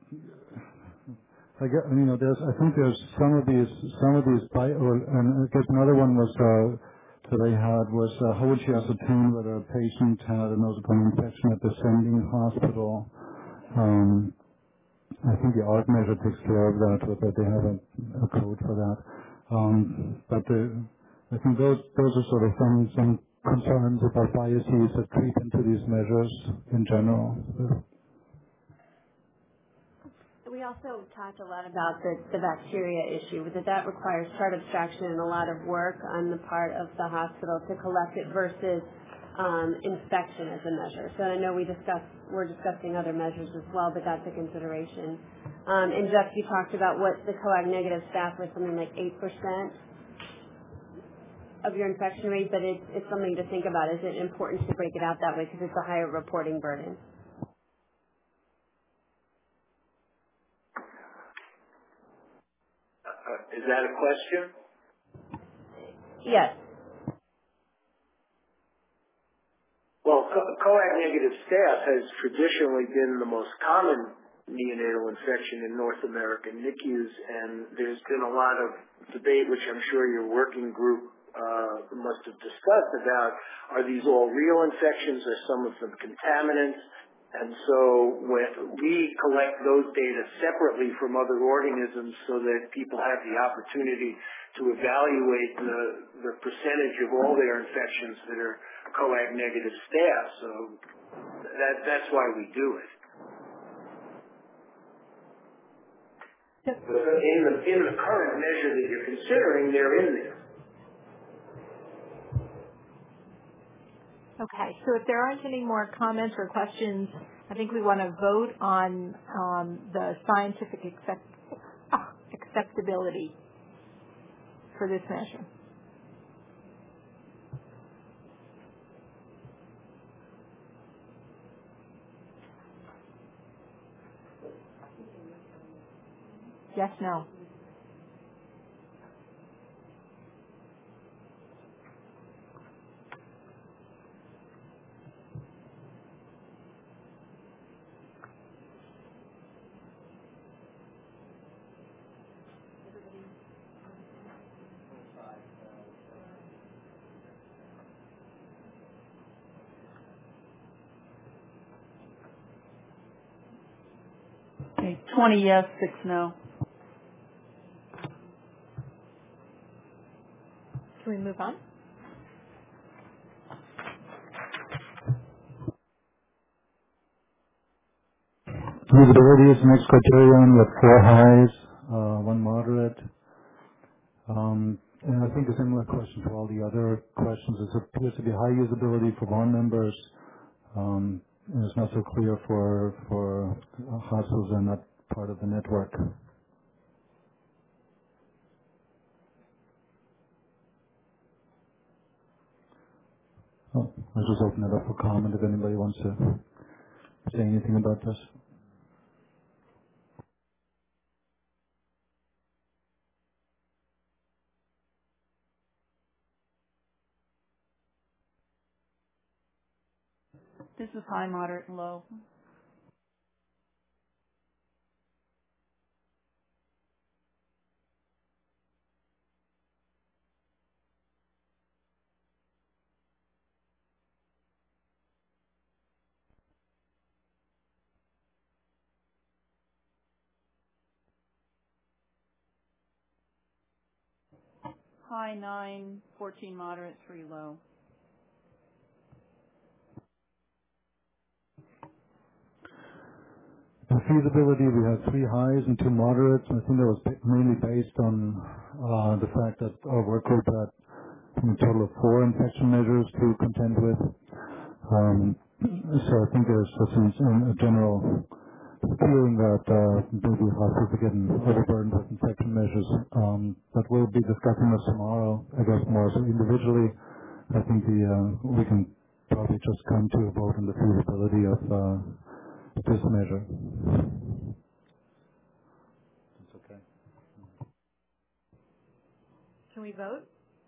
I guess, you know, there's I think there's some of these some of these bi- or, and I guess another one was. Uh, that I had was uh, how would you ascertain whether a patient had a nosocomial infection at the sending hospital? Um, I think the A R C measure takes care of that, but they have a, a code for that. Um, but the, I think those those are sort of some some concerns about biases that creep into these measures in general. So. We also talked a lot about the, the bacteria issue, that that requires chart abstraction and a lot of work on the part of the hospital to collect it versus um, inspection as a measure. So I know we discussed, we're discussing other measures as well, but that's a consideration. Um, and Jeff, you talked about what the coag negative staff was something like eight percent of your infection rate, but it's, it's something to think about. Is it important to break it out that way because it's a higher reporting burden? Uh, is that a question? Yes. Well, co- coag negative staph has traditionally been the most common neonatal infection in North American N I C Us, and there's been a lot of debate, which I'm sure your working group uh, must have discussed, about are these all real infections, are some of them contaminants? And so when we collect those data separately from other organisms so that people have the opportunity to evaluate the, the percentage of all their infections that are coag negative staph. So that, that's why we do it. In the, in the current measure that you're considering, they're in there. Okay, so if there aren't any more comments or questions, I think we want to vote on um, the scientific accept, ah, acceptability for this measure. Yes, no. Okay, twenty yes, six no. Can we move on? Usability is the next criterion with four highs, uh, one moderate. Um, and I think a similar question to all the other questions. It appears to be high usability for one members. Um, and it's not so clear for for uh, hospitals that are not part of the network. Oh, I'll just open it up for comment if anybody wants to say anything about this. This is high, moderate, and low. High nine, fourteen moderate, three low. feasibility, we had three highs and two moderates. I think that was mainly based on uh, the fact that our work group had a total of four infection measures to contend with. Um, so I think there's just a general feeling that uh, maybe hospitals are getting overburdened with infection measures. Um, but we'll be discussing this tomorrow, I guess, more. So individually, I think the uh, we can probably just come to a vote on the feasibility of uh, this measure. That's okay. Can we vote?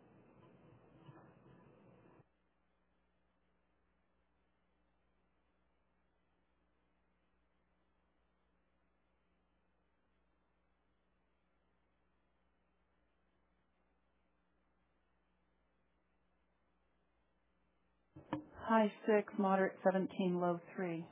High six, moderate seventeen, low three.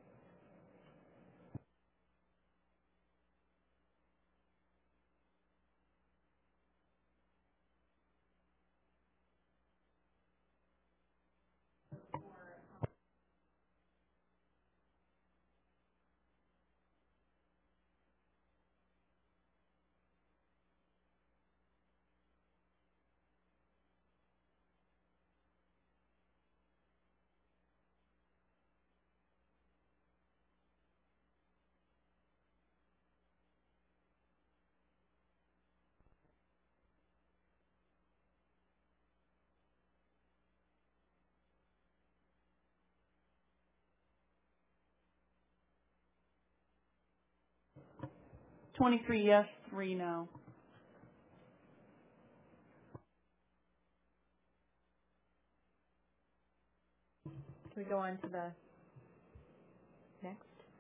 twenty-three yes, three no. Can we go on to the next?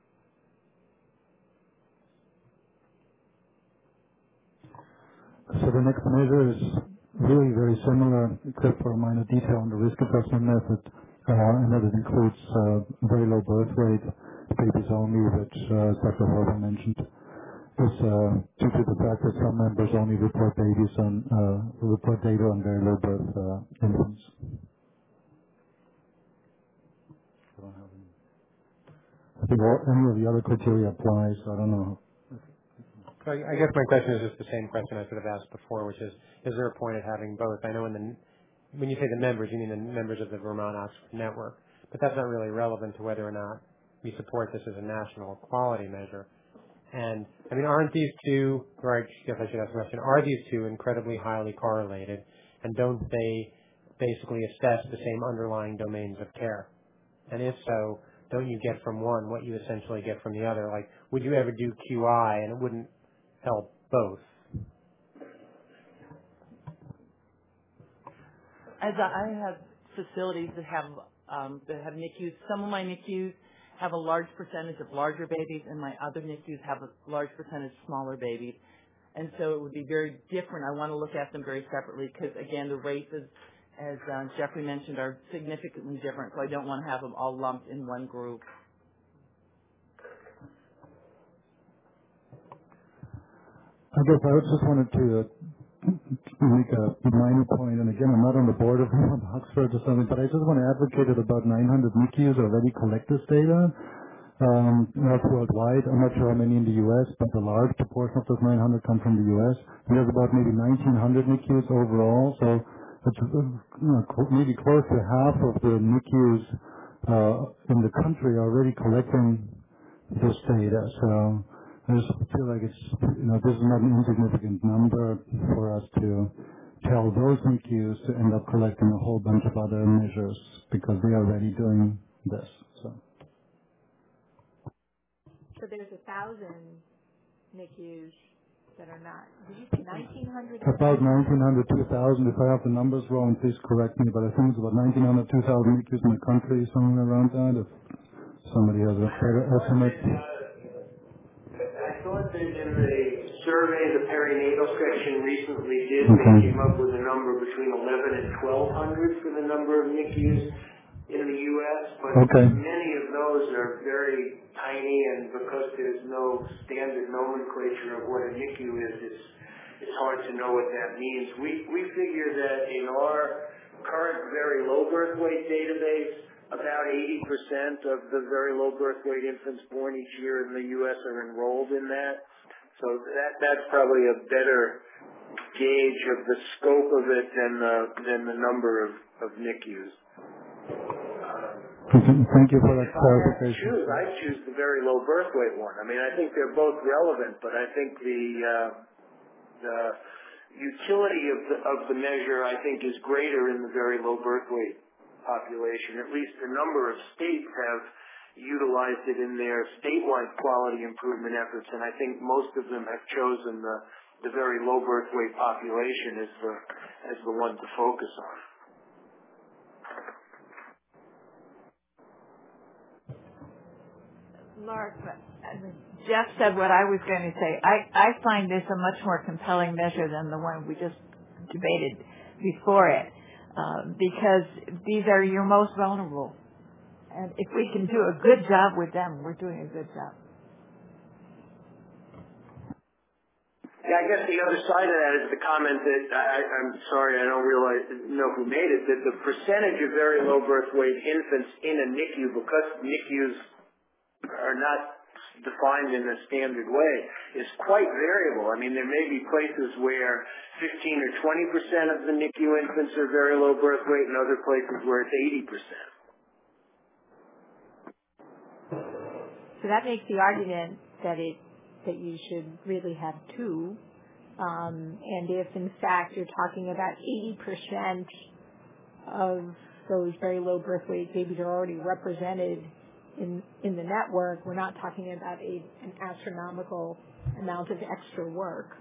So the next measure is really very similar, except for a minor detail on the risk assessment method, uh, and that it includes uh, very low birth rate, babies only, which uh, Doctor Horvath mentioned. Is uh, due to the fact that some members only report babies on uh, report data on very low birth uh, infants. I don't have any. I think all, any of the other criteria applies. I don't know. So I I guess my question is just the same question I sort of asked before, which is: is there a point of having both? I know in the when you say the members, you mean the members of the Vermont Oxford Network, but that's not really relevant to whether or not we support this as a national quality measure. And, I mean, aren't these two, or I guess I should ask the question, are these two incredibly highly correlated, and don't they basically assess the same underlying domains of care? And if so, don't you get from one what you essentially get from the other? Like, would you ever do Q I and it wouldn't help both? As I have facilities that have um, that have N I C Us, some of my N I C Us have a large percentage of larger babies, and my other N I C Us have a large percentage of smaller babies. And so it would be very different. I want to look at them very separately because, again, the rates, as, as uh, Jeffrey mentioned, are significantly different. So I don't want to have them all lumped in one group. I guess I just wanted to uh, make a minor point, and again, I'm not on the board of Oxford or something, but I just want to advocate that about nine hundred N I C Us already collect this data. Um, that's worldwide. I'm not sure how many in the U S, but a large proportion of those nine hundred come from the U S. And there's about maybe nineteen hundred N I C Us overall, so it's uh, you know, maybe close to half of the N I C Us uh, in the country are already collecting this data. So I just feel like it's, you know, this is not an insignificant number for us to tell those N I C Us to end up collecting a whole bunch of other measures because they are already doing this. So. So there's a thousand N I C Us that are not. Did you say nineteen hundred? About nineteen hundred, two thousand. If I have the numbers wrong, please correct me. But I think it's about nineteen hundred, two thousand N I C Us in the country, somewhere around that. If somebody has a better estimate. I thought that in the survey, the perinatal section recently did, Okay. they came up with a number between eleven and twelve hundred for the number of N I C Us in the U S, but Okay. many of those are very tiny, and because there's no standard nomenclature of what a N I C U is, it's, it's hard to know what that means. We, we figure that in our current very low birth weight database, about eighty percent of the very low birth weight infants born each year in the U S are enrolled in that. So that that's probably a better gauge of the scope of it than the, than the number of, of N I C Us. Thank you for that If I clarification. choose, I choose the very low birth weight one. I mean, I think they're both relevant, but I think the uh, the utility of the of the measure, I think, is greater in the very low birth weight population. At least a number of states have utilized it in their statewide quality improvement efforts, and I think most of them have chosen the the very low birth weight population as the as the one to focus on. Mark, Jeff said what I was going to say. I, I find this a much more compelling measure than the one we just debated before it, uh, because these are your most vulnerable. And if we can do a good job with them, we're doing a good job. Yeah, I guess the other side of that is the comment that, I, I'm sorry, I don't realize, know who made it, that the percentage of very low birth weight infants in a N I C U, because N I C Us are not defined in a standard way, is quite variable. I mean, there may be places where fifteen or twenty percent of the N I C U infants are very low birth weight, and other places where it's eighty percent. So that makes the argument that it that you should really have two. Um, and if, in fact, you're talking about eighty percent of those very low birth weight babies are already represented in in the network, we're not talking about a, an astronomical amount of extra work.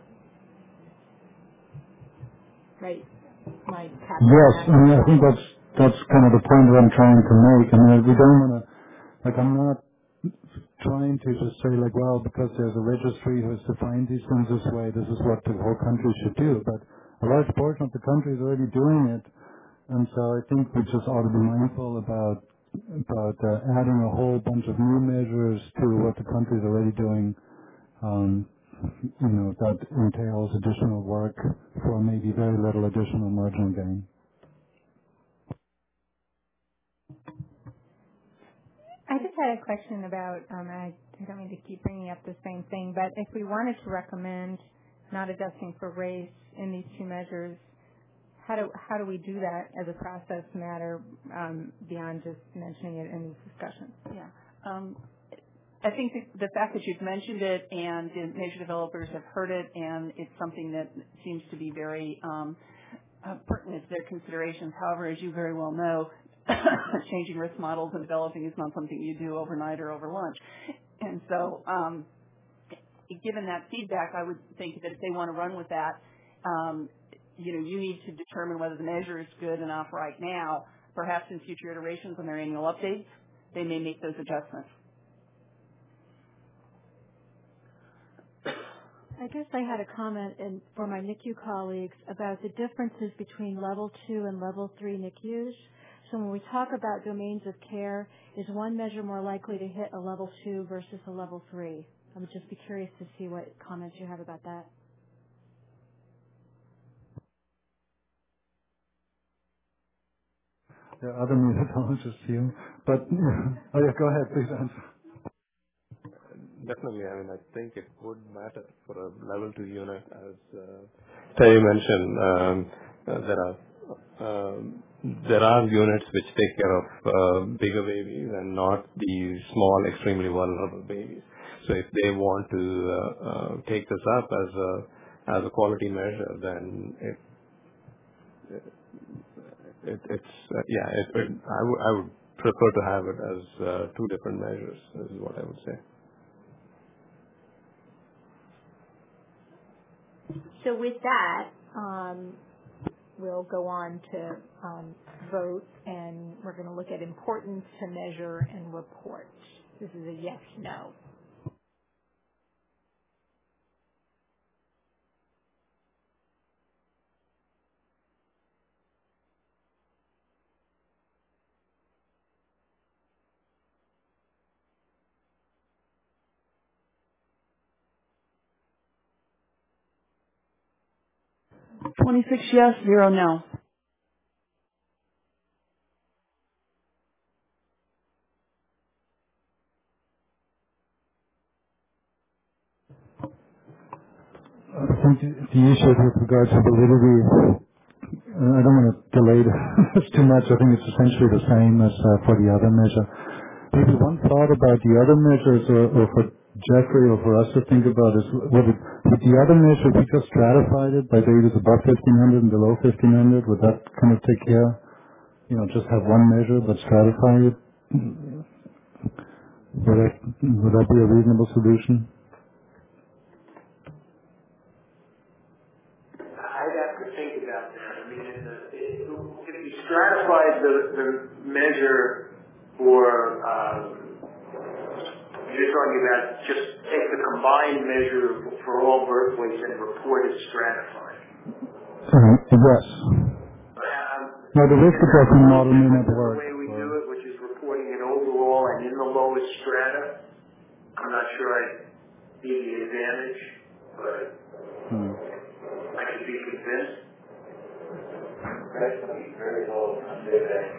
Right? My yes, I mean, I think that's, that's kind of the point that I'm trying to make. I mean, we don't want to, like, I'm not trying to just say, like, well, because there's a registry who has defined these things this way, this is what the whole country should do. But a large portion of the country is already doing it. And so I think we just ought to be mindful about about uh, adding a whole bunch of new measures to what the country is already doing. Um, you know, that entails additional work for maybe very little additional marginal gain. I just had a question about, um, I, I don't mean to keep bringing up the same thing, but if we wanted to recommend not adjusting for race in these two measures, how do how do we do that as a process matter um, beyond just mentioning it in these discussions? Yeah. Um, I think the, the fact that you've mentioned it and the measure developers have heard it, and it's something that seems to be very um, uh, pertinent to their considerations. However, as you very well know, changing risk models and developing is not something you do overnight or over lunch. And so um, given that feedback, I would think that if they want to run with that, um, you know, you need to determine whether the measure is good enough right now. Perhaps in future iterations on their annual updates, they may make those adjustments. I guess I had a comment in, for my N I C U colleagues about the differences between level two and level three N I C Us. So when we talk about domains of care, is one measure more likely to hit a level two versus a level three? I would just be curious to see what comments you have about that. There are other methodologies here, but oh yeah, go ahead, please answer. Definitely, I mean, I think it would matter for a level two unit, as uh, Terry mentioned. Um, uh, there are um, there are units which take care of uh, bigger babies and not the small, extremely vulnerable babies. So if they want to uh, uh, take this up as a as a quality measure, then it, it It, it's uh, yeah. It, it, I would I would prefer to have it as uh, two different measures. Is what I would say. So with that, um, we'll go on to um, vote, and we're going to look at importance to measure and report. This is a yes, no. twenty-six yes, zero no. think the issue with regard to validity, I don't want to delay this too much. I think it's essentially the same as uh, for the other measure. Maybe one thought about the other measures, or, or for Jeffrey or for us to think about, is would, it, would the other measure, if we just stratified it by babies above fifteen hundred and below fifteen hundred, would that kind of take care, you know, just have one measure but stratify it? Would that, would that be a reasonable solution? I'd have to think about that. I mean, if you stratified the, the measure for, um, you're talking about just take the combined measure for all birth weights and report it stratified. Uh, yes. Um, now, the risk adjustment model may not work. The way we do it, which is reporting it overall and in the lowest strata, I'm not sure I'd see the advantage, but Hmm. I could be convinced. That's going to be very low on today.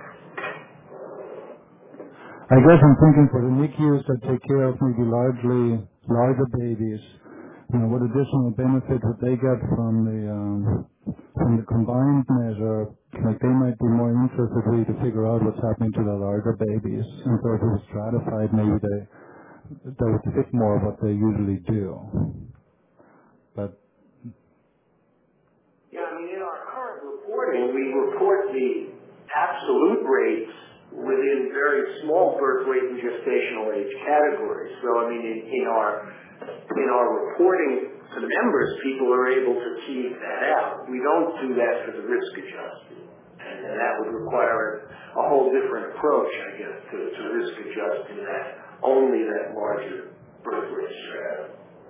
I guess I'm thinking for the N I C Us that take care of maybe largely larger babies, you know, what additional benefit would they get from the um, from the combined measure? Like they might be more interested really to figure out what's happening to the larger babies, and so if it was stratified, maybe they that would fit more what they usually do. But yeah, I mean, in our current reporting, we report the absolute rates within very small birth weight and gestational age categories. So, I mean, in, in our in our reporting to members, people are able to tease that out. We don't do that for the risk adjusted, and, and that would require a, a whole different approach, I guess, to, to risk adjusting that only that larger birth weight strata.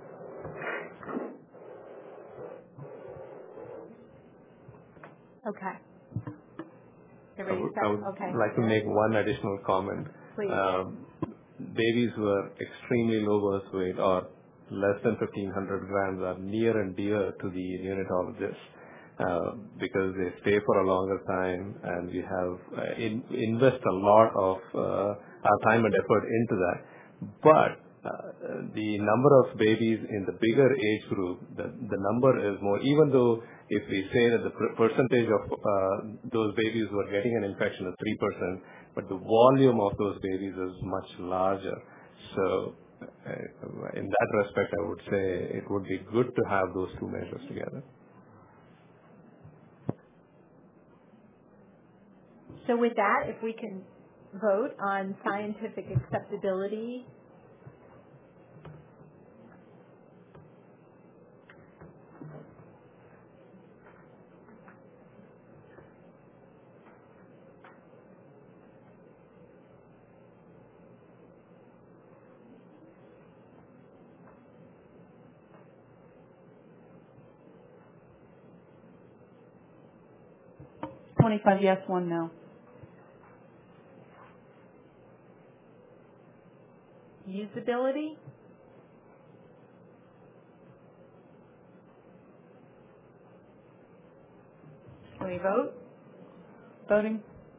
Okay. I would, I would okay. like to make one additional comment. Please. Um, babies who are extremely low birth weight or less than fifteen hundred grams are near and dear to the neonatologist uh, because they stay for a longer time, and we have uh, in, invest a lot of uh, our time and effort into that. But uh, the number of babies in the bigger age group, the, the number is more, even though if we say that the per- percentage of uh, those babies who are getting an infection is three percent, but the volume of those babies is much larger. So uh, in that respect, I would say it would be good to have those two measures together. So with that, if we can vote on scientific acceptability. twenty-five yes, one no. Usability? Can we vote? Voting.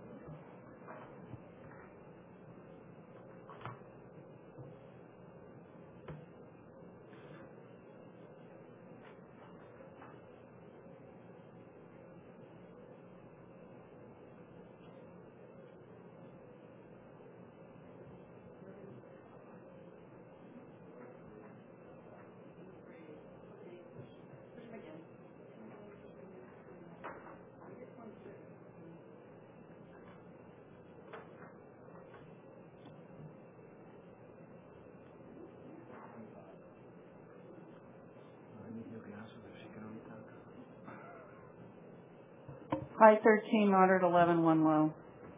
High thirteen, moderate eleven, one low.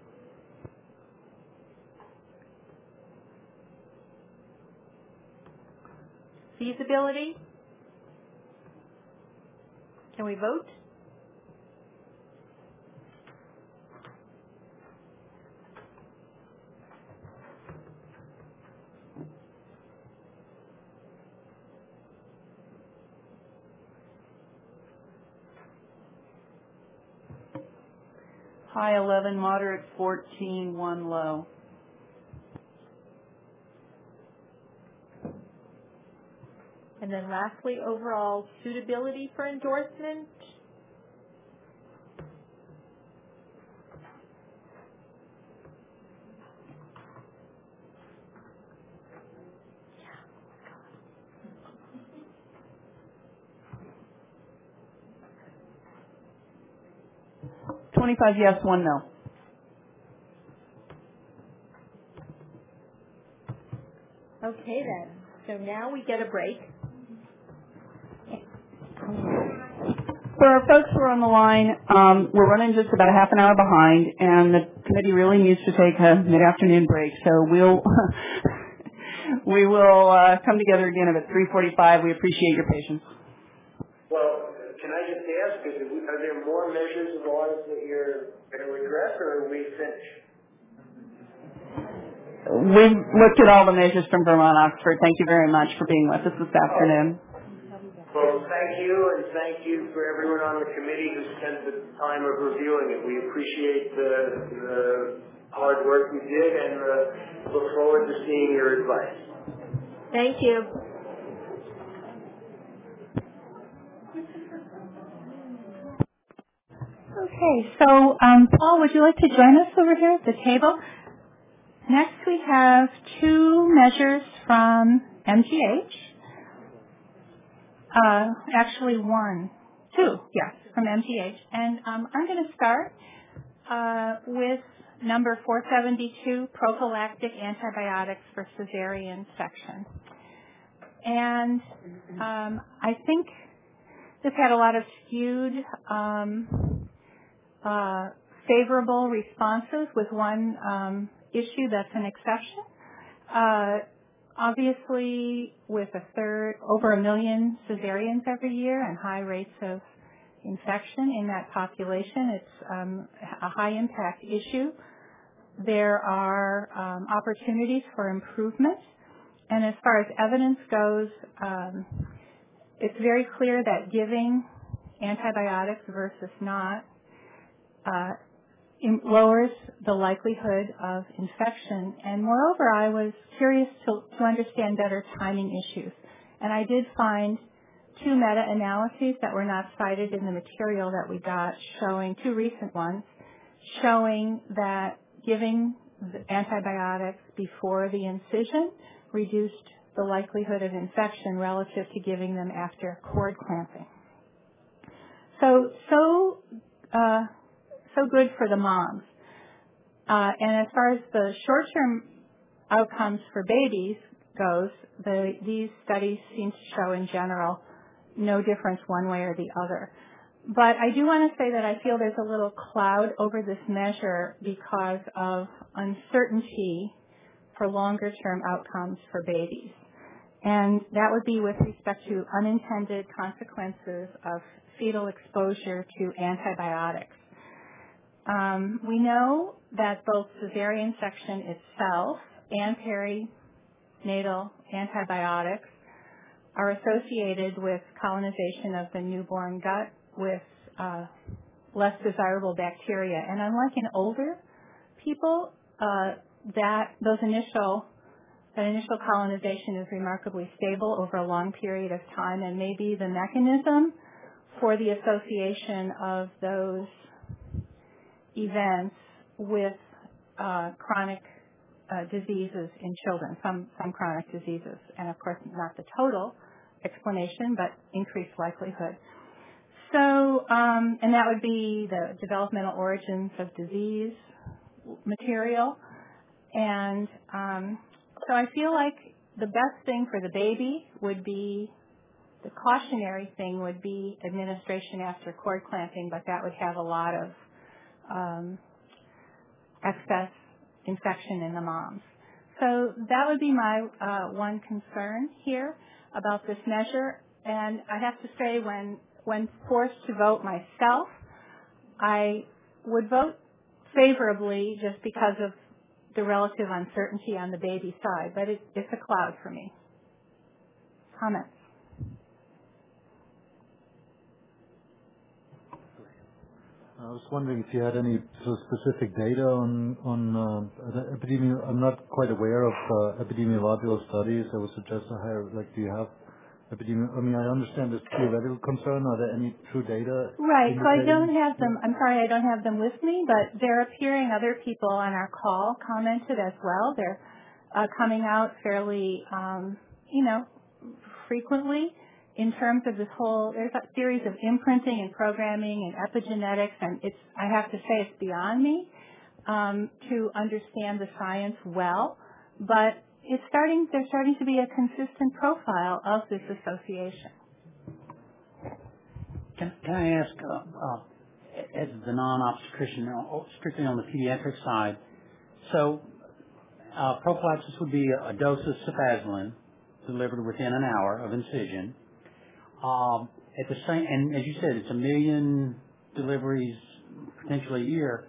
Feasibility? Can we vote? High eleven, moderate fourteen, one low. And And then lastly, overall suitability for endorsement. twenty-five yes, one no. Okay then. So now we get a break. For our folks who are on the line, um, we're running just about a half an hour behind, and the committee really needs to take a mid-afternoon break. So we'll we will uh, come together again at three forty-five. We appreciate your patience. Well, can I just ask, is it, are there more measures of ours that you're going to address, or are we finished? We've looked at all the measures from Vermont Oxford. Thank you very much for being with us this afternoon. Well, thank you, and thank you for everyone on the committee who spent the time of reviewing it. We appreciate the, the hard work you did, and uh, look forward to seeing your advice. Thank you. Okay, so um, Paul, would you like to join us over here at the table? Next we have two measures from M G H. Uh, actually one, two, yes, from M G H. And um, I'm going to start uh, with number four seventy-two, prophylactic antibiotics for cesarean section. And um, I think this had a lot of skewed um, uh, favorable responses with one um, issue that's an exception. Uh, obviously, with a third, over a million cesareans every year and high rates of infection in that population, it's um, a high impact issue. There are um, opportunities for improvement. And as far as evidence goes, um, it's very clear that giving antibiotics versus not uh, in, lowers the likelihood of infection. And moreover, I was curious to, to understand better timing issues. And I did find two meta-analyses that were not cited in the material that we got, showing two recent ones, showing that giving the antibiotics before the incision reduced the likelihood of infection relative to giving them after cord clamping. So, so, uh, so good for the moms. Uh, and as far as the short-term outcomes for babies goes, the, these studies seem to show in general no difference one way or the other. But I do want to say that I feel there's a little cloud over this measure because of uncertainty for longer-term outcomes for babies. And that would be with respect to unintended consequences of fetal exposure to antibiotics. Um, we know that both cesarean section itself and perinatal antibiotics are associated with colonization of the newborn gut with uh, less desirable bacteria. And unlike in older people, uh, that those initial that initial colonization is remarkably stable over a long period of time, and maybe the mechanism for the association of those events with uh, chronic uh, diseases in children, some some chronic diseases, and of course not the total explanation, but increased likelihood. So, um, and that would be the developmental origins of disease material. And um, so I feel like the best thing for the baby would be, the cautionary thing would be administration after cord clamping, but that would have a lot of um, excess infection in the moms. So that would be my uh, one concern here about this measure. And I have to say, when when forced to vote myself, I would vote favorably just because of the relative uncertainty on the baby side, but it, it's a cloud for me. Comments? I was wondering if you had any sort of specific data on on uh, epidemiology. I'm not quite aware of uh, epidemiological studies that would suggest a higher. Like, do you have epidemiological? I mean, I understand this theoretical concern. Are there any true data? Right. So I don't indicating- have them. I'm sorry, I don't have them with me, but they're appearing. Other people on our call commented as well. They're uh, coming out fairly, um, you know, frequently in terms of this whole. There's a series of imprinting and programming and epigenetics, and it's. I have to say, it's beyond me um, to understand the science well, but it's starting. There's starting to be a consistent profile of this association. Can, can I ask, uh, uh, as the non-obstetrician, uh, strictly on the pediatric side, so uh, prophylaxis would be a, a dose of cefazolin delivered within an hour of incision. Um, at the same, and as you said, it's a million deliveries potentially a year,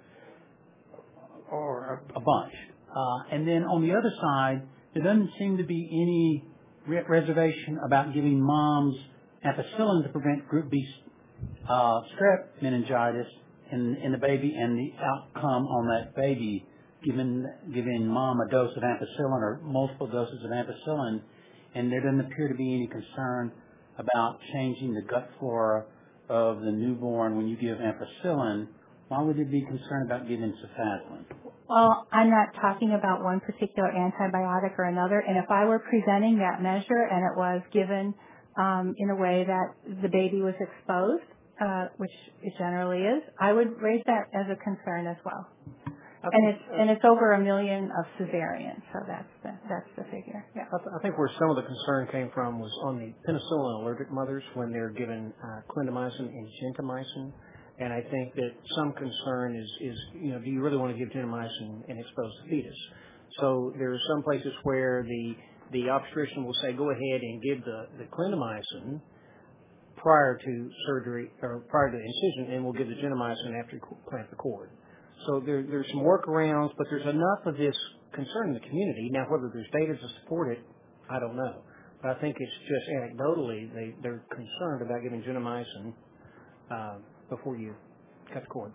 or a, a bunch. Uh, and then on the other side, there doesn't seem to be any re- reservation about giving moms ampicillin to prevent group B uh, strep meningitis in, in the baby, and the outcome on that baby, giving giving mom a dose of ampicillin or multiple doses of ampicillin, and there doesn't appear to be any concern about changing the gut flora of the newborn when you give ampicillin. Why would there be concern about giving cefazolin? Well, I'm not talking about one particular antibiotic or another, and if I were presenting that measure and it was given um, in a way that the baby was exposed, uh, which it generally is, I would raise that as a concern as well. I and think, it's and it's over a million of cesarean, so that's the that's the figure. Yeah. I, th- I think where some of the concern came from was on the penicillin allergic mothers when they're given uh, clindamycin and gentamicin. And I think that some concern is, is, you know, do you really want to give gentamicin and expose the fetus? So there are some places where the the obstetrician will say, go ahead and give the, the clindamycin prior to surgery or prior to the incision, and we'll give the gentamicin after you clamp the cord. So there, there's some workarounds, but there's enough of this concern in the community. Now, whether there's data to support it, I don't know. But I think it's just anecdotally they, they're concerned about giving gentamicin uh, before you cut the cord.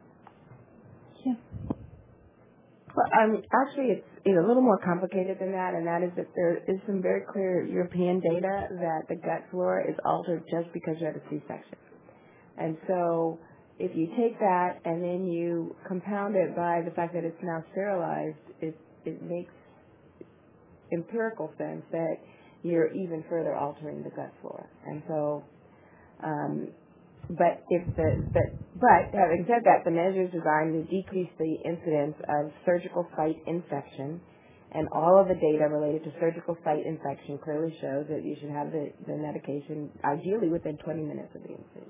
Yeah. Well, um, actually, it's, it's a little more complicated than that, and that is that there is some very clear European data that the gut flora is altered just because you had a C-section. And so if you take that and then you compound it by the fact that it's now sterilized, it, it makes empirical sense that you're even further altering the gut flora. And so, um, but if the, but, but having said that, the measure is designed to decrease the incidence of surgical site infection, and all of the data related to surgical site infection clearly shows that you should have the, the medication ideally within twenty minutes of the incision.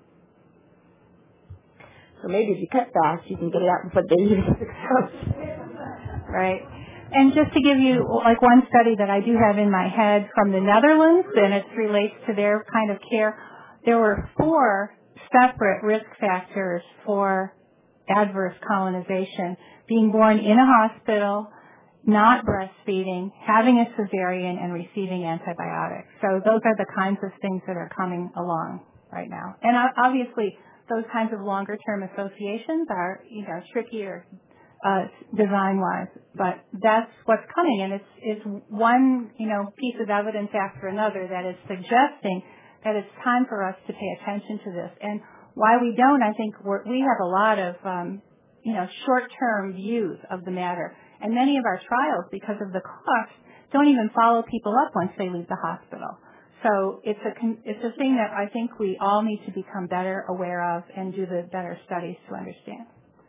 So maybe if you cut fast, you can get it out before the baby gets exposed. Right. And just to give you like one study that I do have in my head from the Netherlands, and it relates to their kind of care. There were four separate risk factors for adverse colonization: being born in a hospital, not breastfeeding, having a cesarean, and receiving antibiotics. So those are the kinds of things that are coming along right now. And obviously, those kinds of longer-term associations are, you know, trickier uh, design-wise, but that's what's coming, and it's it's one, you know, piece of evidence after another that is suggesting that it's time for us to pay attention to this. And why we don't, I think we're, we have a lot of, um, you know, short-term views of the matter. And many of our trials, because of the cost, don't even follow people up once they leave the hospital. So it's a, it's a thing that I think we all need to become better aware of and do the better studies to understand.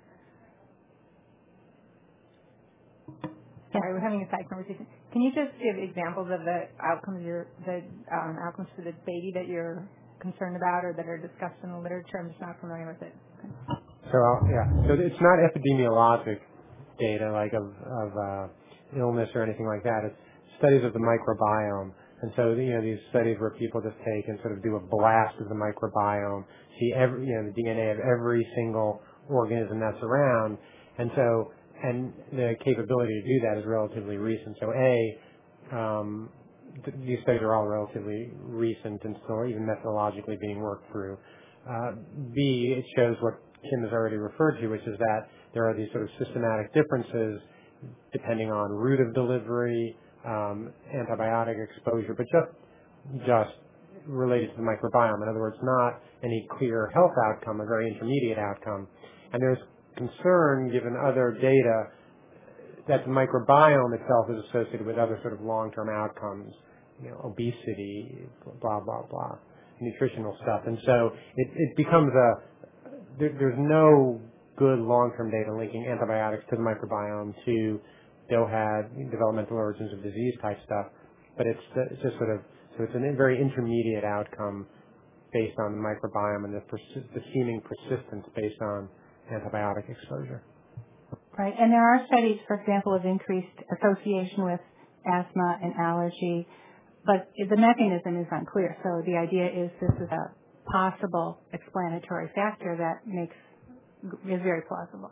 Sorry, we're having a side conversation. Can you just give examples of the outcomes you're, the um, outcomes for the baby that you're concerned about or that are discussed in the literature? I'm just not familiar with it. So yeah, so it's not epidemiologic data like of, of uh, illness or anything like that. It's studies of the microbiome. And so, you know, these studies where people just take and sort of do a blast of the microbiome, see every, you know, the D N A of every single organism that's around. And so, and the capability to do that is relatively recent. So A, um, th- these studies are all relatively recent and still even methodologically being worked through. Uh, B, it shows what Kim has already referred to, which is that there are these sort of systematic differences depending on route of delivery, um, antibiotic exposure, but just just related to the microbiome. In other words, not any clear health outcome, a very intermediate outcome. And there's concern, given other data, that the microbiome itself is associated with other sort of long-term outcomes, you know, obesity, blah, blah, blah, nutritional stuff. And so it, it becomes a, there, there's no good long-term data linking antibiotics to the microbiome, to D O H A D, developmental origins of disease type stuff. But it's, it's just sort of, so it's a very intermediate outcome based on the microbiome and the, persi- the seeming persistence based on antibiotic exposure. Right, and there are studies, for example, of increased association with asthma and allergy, but the mechanism is unclear. So the idea is this is a possible explanatory factor that makes is very plausible.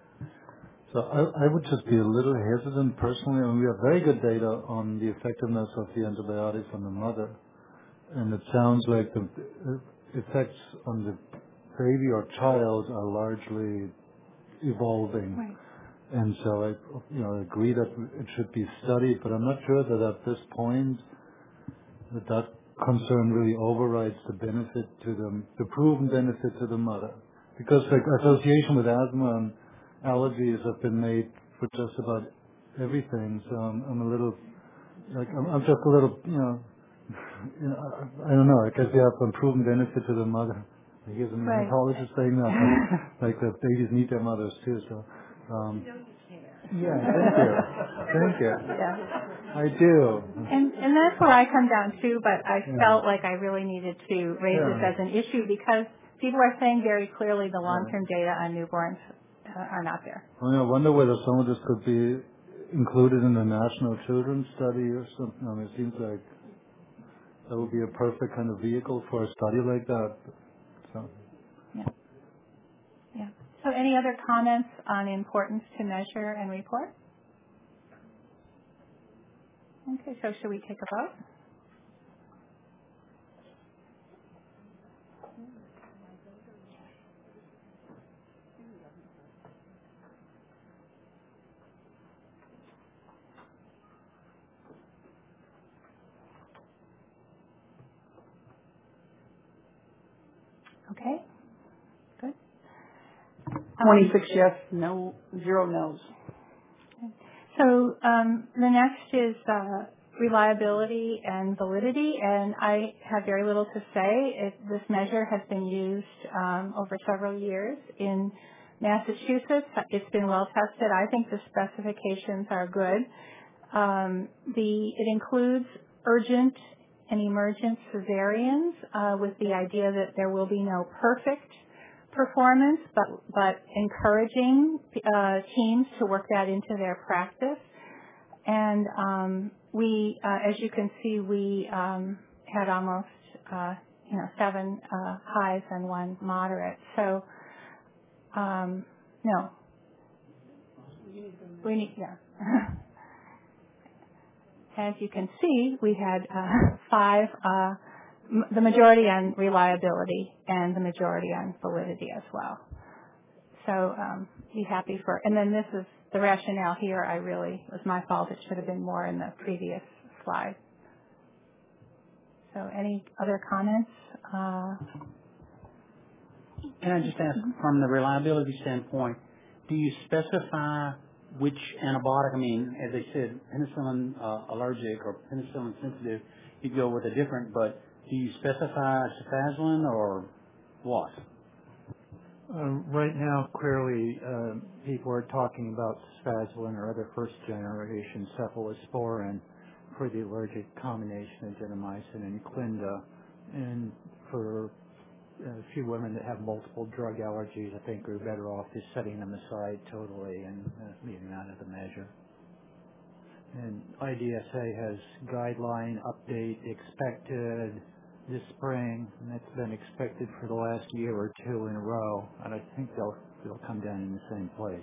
So I, I would just be a little hesitant personally. I mean, we have very good data on the effectiveness of the antibiotics on the mother, and it sounds like the effects on the baby or child are largely evolving. Right. And so I, you know, agree that it should be studied, but I'm not sure that at this point that that concern really overrides the benefit to the, the proven benefit to the mother. Because like association with asthma and allergies have been made for just about everything. So I'm, I'm a little, like, I'm, I'm just a little, you know, you know, I, I don't know, because you have some proven benefit to the mother. I hear some Right. neonatologists saying that, like, like the babies need their mothers too. So, um, yeah, thank you, thank you. Yeah. I do. And and that's where I come down to, but I Yeah. felt like I really needed to raise Yeah. this as an issue because people are saying very clearly the long-term data on newborns uh, are not there. I, mean, I wonder whether some of this could be included in the National Children's Study or something. I mean, it seems like that would be a perfect kind of vehicle for a study like that. So. Yeah. Yeah. So any other comments on importance to measure and report? Okay, so should we take a vote? Okay. Good. twenty-six yes, no, zero no's. So um, the next is uh, reliability and validity, and I have very little to say. It, this measure has been used um, over several years in Massachusetts. It's been well tested. I think the specifications are good. Um, the it includes urgent and emergent cesareans uh, with the idea that there will be no perfect performance, but but encouraging uh, teams to work that into their practice. And um, we, uh, as you can see, we um, had almost uh, you know seven uh, highs and one moderate. So um, no, we need yeah. As you can see, we had uh, five. Uh, the majority on reliability and the majority on validity as well. So um, be happy for, and then this is the rationale here. I really, it was my fault. It should have been more in the previous slide. So any other comments? Uh, Can I just ask, from the reliability standpoint, do you specify which antibiotic? I mean, as I said, penicillin uh, allergic or penicillin sensitive, you go with a different, but do you specify cefazolin or what? Uh, right now, clearly, uh, people are talking about cefazolin or other first-generation cephalosporin for the allergic combination of gentamicin and Clinda. And for a few women that have multiple drug allergies, I think we're better off just setting them aside totally and uh, leaving out of the measure. And I D S A has guideline update expected this spring, and that's been expected for the last year or two in a row, and I think they'll they'll come down in the same place.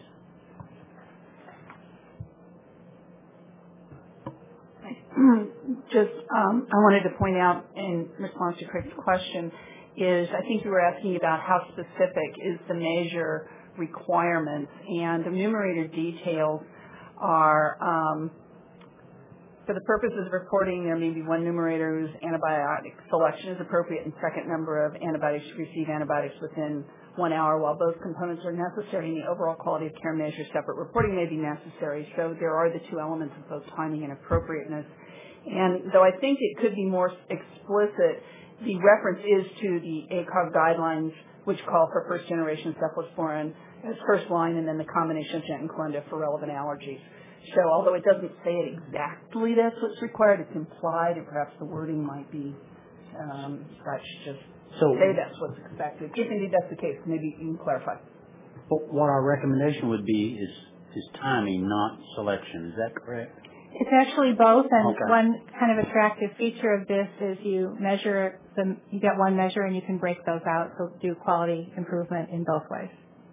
Just, um, I wanted to point out in response to Craig's question is I think you were asking about how specific is the measure requirements, and the numerator details are um, for the purposes of reporting, there may be one numerator whose antibiotic selection is appropriate and second number of antibiotics to receive antibiotics within one hour. While both components are necessary in the overall quality of care measure, separate reporting may be necessary. So there are the two elements of both timing and appropriateness. And though I think it could be more explicit, the reference is to the A C O G guidelines, which call for first-generation cephalosporin as first line and then the combination of gent and clonidine for relevant allergies. So although it doesn't say it exactly that's what's required, it's implied, and perhaps the wording might be um, such, just So- say that's what's expected. If indeed that's the case, maybe you can clarify. But what our recommendation would be is, is timing, not selection. Is that correct? It's actually both, and Okay. one kind of attractive feature of this is you measure the, you get one measure and you can break those out, so do quality improvement in both ways.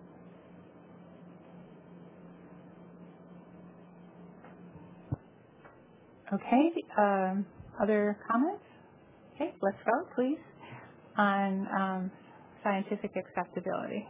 Okay, um, other comments? Okay, let's vote, please, on um, scientific acceptability.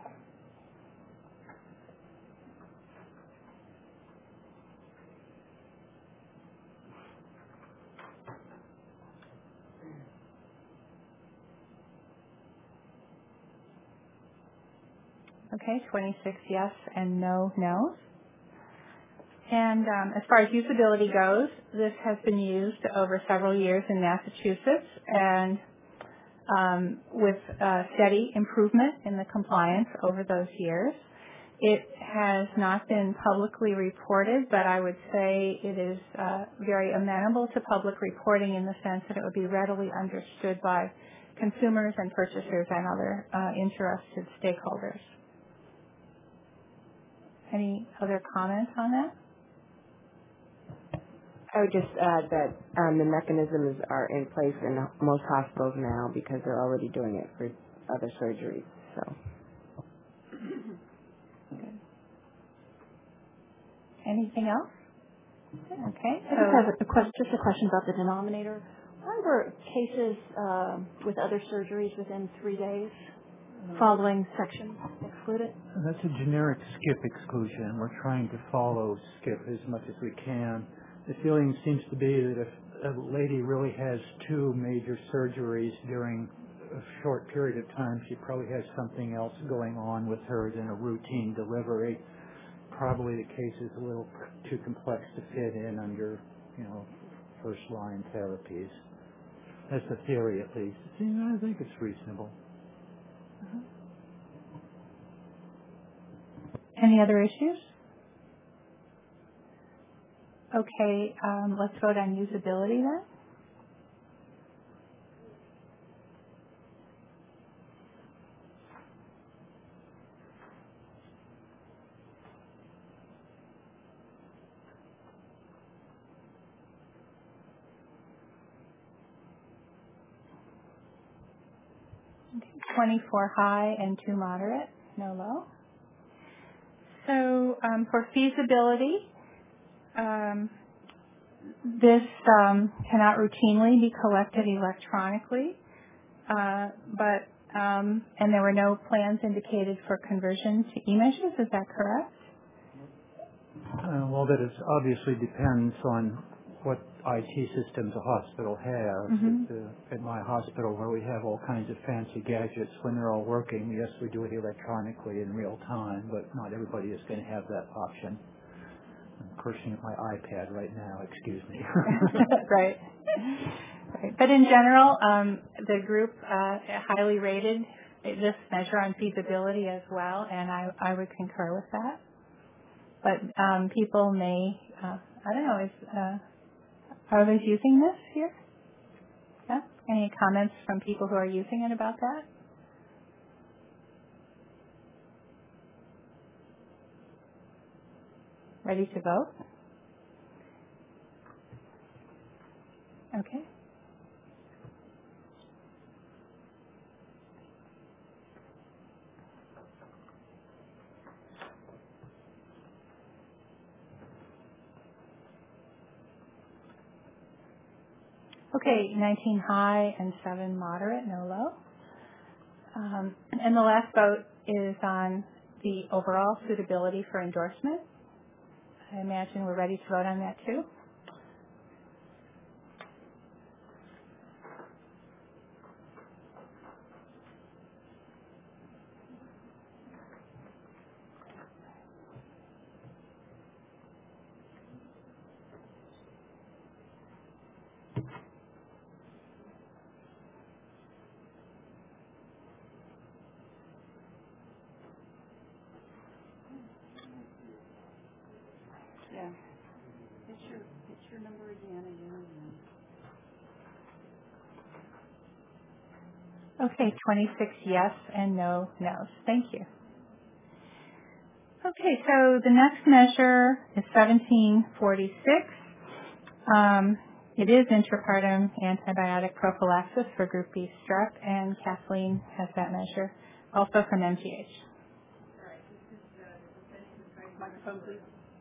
Okay, twenty-six yes and no no's. And um, as far as usability goes, this has been used over several years in Massachusetts, and um, with uh, steady improvement in the compliance over those years. It has not been publicly reported, but I would say it is uh, very amenable to public reporting in the sense that it would be readily understood by consumers and purchasers and other uh, interested stakeholders. Any other comments on that? I would just add that um, the mechanisms are in place in most hospitals now because they're already doing it for other surgeries. So, Good. Anything else? Okay. I just have a question, just a question about the denominator. Why were cases uh, with other surgeries within three days following section excluded? That's a generic skip exclusion. We're trying to follow skip as much as we can. The feeling seems to be that if a lady really has two major surgeries during a short period of time, she probably has something else going on with her than a routine delivery. Probably the case is a little too complex to fit in under, you know, first-line therapies. That's the theory, at least. See, I think it's reasonable. Uh-huh. Any other issues? Okay, um, let's vote on usability then. Okay, twenty-four high and two moderate, no low. So um, for feasibility, Um, this um, cannot routinely be collected electronically, uh, but um, and there were no plans indicated for conversion to e-measures. Is that correct? Uh, well, that is obviously depends on what I T systems a hospital has. Mm-hmm. At, the, at my hospital, where we have all kinds of fancy gadgets, when they're all working, yes, we do it electronically in real time, but not everybody is going to have that option. I'm cursing at my iPad right now, excuse me. Right. Right. But in general, um, the group uh, highly rated this measure on feasibility as well, and I, I would concur with that. But um, people may, uh, I don't know, is, uh, are others using this here? Yeah? Any comments from people who are using it about that? Ready to vote? Okay. Okay, nineteen high and seven moderate, no low. Um, and the last vote is on the overall suitability for endorsement. I imagine we're ready to vote on that too. number again, again, again. Okay, twenty-six yes and no no's. Thank you. Okay, so the next measure is seventeen forty-six. Um, it is intrapartum antibiotic prophylaxis for Group B strep, and Kathleen has that measure, also from M G H. Microphone, please.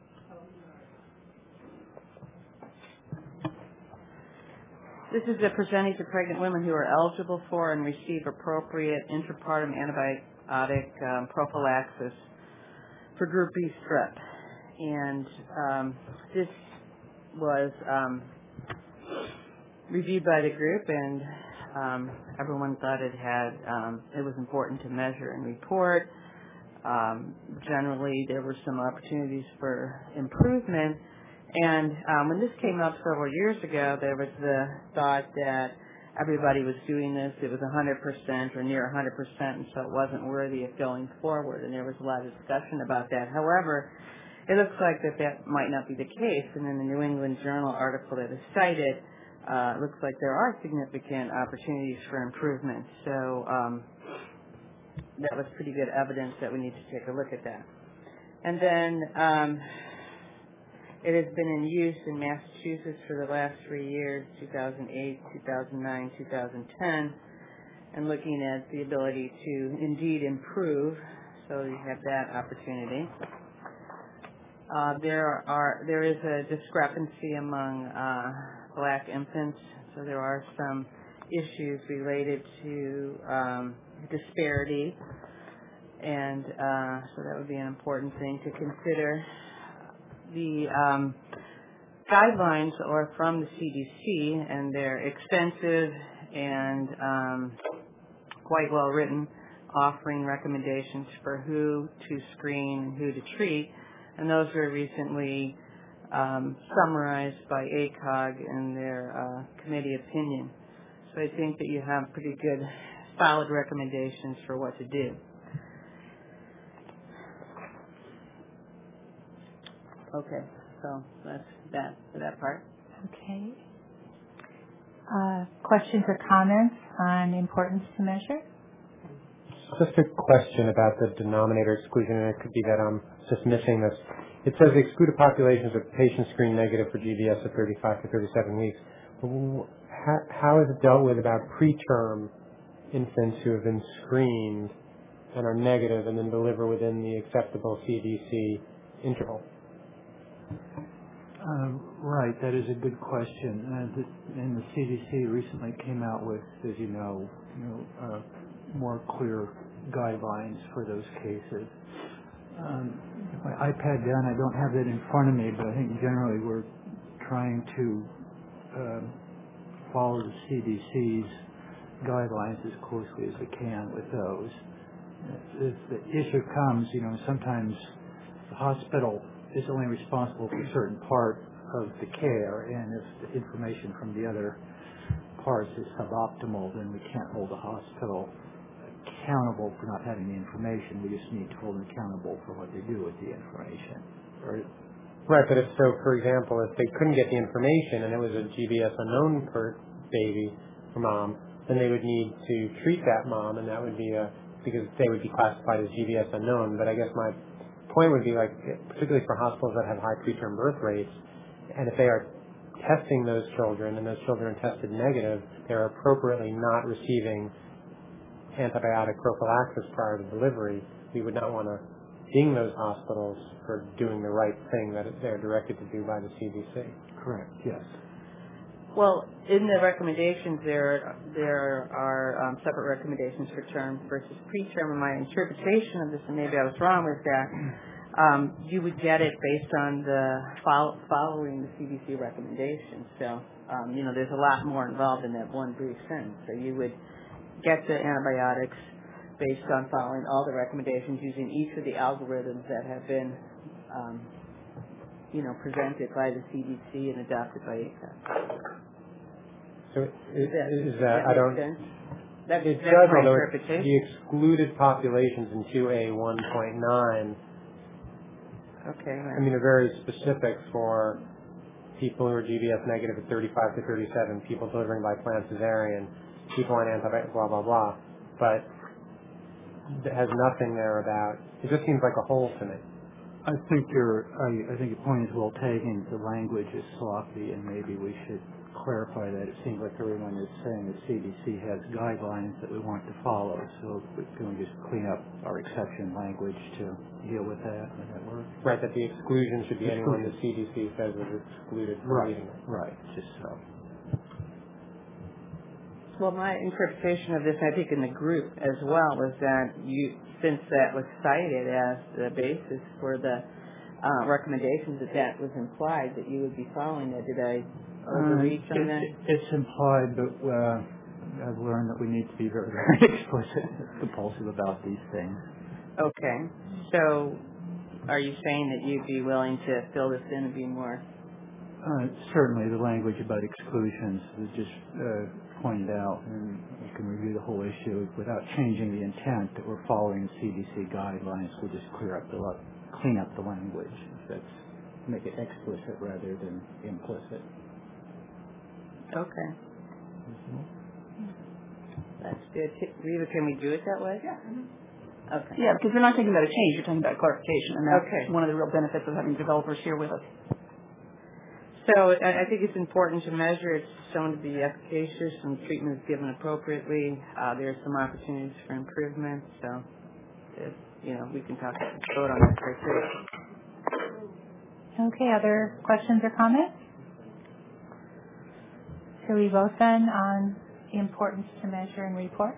This is a percentage of pregnant women who are eligible for and receive appropriate intrapartum antibiotic um, prophylaxis for Group B strep. And um, this was um, reviewed by the group, and um, everyone thought it had um, it was important to measure and report. Um, generally, there were some opportunities for improvement. And um, when this came up several years ago, there was the thought that everybody was doing this. It was one hundred percent or near one hundred percent, and so it wasn't worthy of going forward. And there was a lot of discussion about that. However, it looks like that that might not be the case. And in the New England Journal article that is cited, uh, it looks like there are significant opportunities for improvement. So um, that was pretty good evidence that we need to take a look at that. And then um, it has been in use in Massachusetts for the last three years, two thousand eight, two thousand nine, two thousand ten, and looking at the ability to indeed improve. So you have that opportunity. Uh, there are there is a discrepancy among uh, black infants, so there are some issues related to um, disparity, and uh, so that would be an important thing to consider. The um, guidelines are from the C D C, and they're extensive and um, quite well written, offering recommendations for who to screen and who to treat, and those were recently um, summarized by A C O G in their uh, committee opinion. So I think that you have pretty good, solid recommendations for what to do. Okay, so that's that for that part. Okay. Uh, questions or comments on importance to measure? Just a question about the denominator exclusion, and it could be that I'm just missing this. It says excluded populations of patients screened negative for G B S at thirty-five to thirty-seven weeks. How, how is it dealt with about preterm infants who have been screened and are negative and then deliver within the acceptable C D C interval? Uh, right, that is a good question. Uh, the, and the C D C recently came out with, as you know, you know uh, more clear guidelines for those cases. Um, my iPad down, I don't have that in front of me, but I think generally we're trying to uh, follow the C D C's guidelines as closely as we can with those. If the issue comes, you know, sometimes the hospital is only responsible for a certain part of the care, and if the information from the other parts is suboptimal, then we can't hold the hospital accountable for not having the information. We just need to hold them accountable for what they do with the information. Right? Right, but if so, for example, if they couldn't get the information and it was a G B S unknown per baby or mom, then they would need to treat that mom, and that would be a, because they would be classified as G B S unknown. But I guess my point would be, like, particularly for hospitals that have high preterm birth rates, and if they are testing those children and those children are tested negative, they're appropriately not receiving antibiotic prophylaxis prior to delivery. We would not want to ding those hospitals for doing the right thing that they're directed to do by the C D C. Correct, yes. Well, in the recommendations, there there are um, separate recommendations for term versus preterm. And my interpretation of this, and maybe I was wrong with that, um, you would get it based on the follow, following the C D C recommendations. So, um, you know, there's a lot more involved in that one brief sentence. So you would get the antibiotics based on following all the recommendations using each of the algorithms that have been, um, you know, presented by the C D C and adopted by A C O G. So is, that, is that, that I don't, sense? That, it that's does, my although interpretation. the excluded populations in two A one point nine, Okay. Right. I mean, are very specific for people who are G B S negative at thirty-five to thirty-seven, people delivering by planned cesarean, people on antibiotics, blah, blah, blah. But it has nothing there about, it just seems like a hole to me. I think your I, I think your point is well taken. The language is sloppy, and maybe we should clarify that. It seems like everyone is saying that C D C has guidelines that we want to follow. So can we just clean up our exception language to deal with that? Would that work? Right, that the exclusion should be anyone the C D C says is excluded from Right. reading it. Right. Just so. Well, my interpretation of this, I think, in the group as well, was that you, since that was cited as the basis for the uh, recommendations, that that was implied that you would be following that. Did I overreach Uh, on it, that? It's implied, but uh, I've learned that we need to be very, very explicit, compulsive about these things. Okay. So, are you saying that you'd be willing to fill this in and be more? Uh, certainly, the language about exclusions was just uh, pointed out, and we can review the whole issue without changing the intent that we're following C D C guidelines. We'll just clear up the clean up the language. That's make it explicit rather than implicit. Okay. That's good. Reva, can we do it that way? Yeah. Okay. Yeah, because we're not talking about a change, you're talking about clarification, and that's Okay. one of the real benefits of having developers here with us. So I I think it's important to measure it's shown to be efficacious and treatment is given appropriately. Uh, there are some opportunities for improvement. So, if, you know, we can talk vote on that criteria. Okay, other questions or comments? Shall we vote then on the importance to measure and report?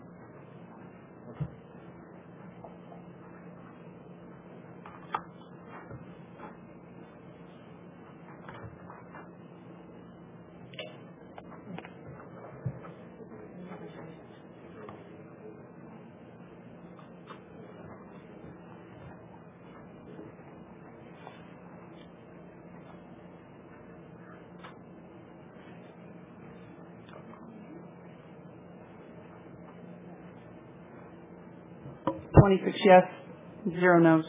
twenty-six yes, zero no's.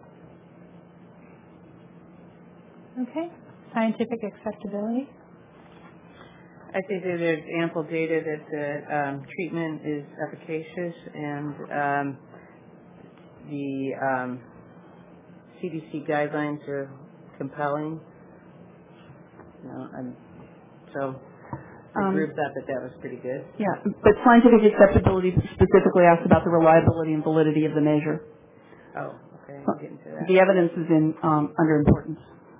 Okay. Scientific acceptability? I think that there's ample data that the um, treatment is efficacious and um, the um, C D C guidelines are compelling. You know, and so the Um, group thought that that was pretty good. Yeah, but scientific acceptability specifically asks about the reliability and validity of the measure. Oh, okay. I'll get into that. The evidence is in um, under importance.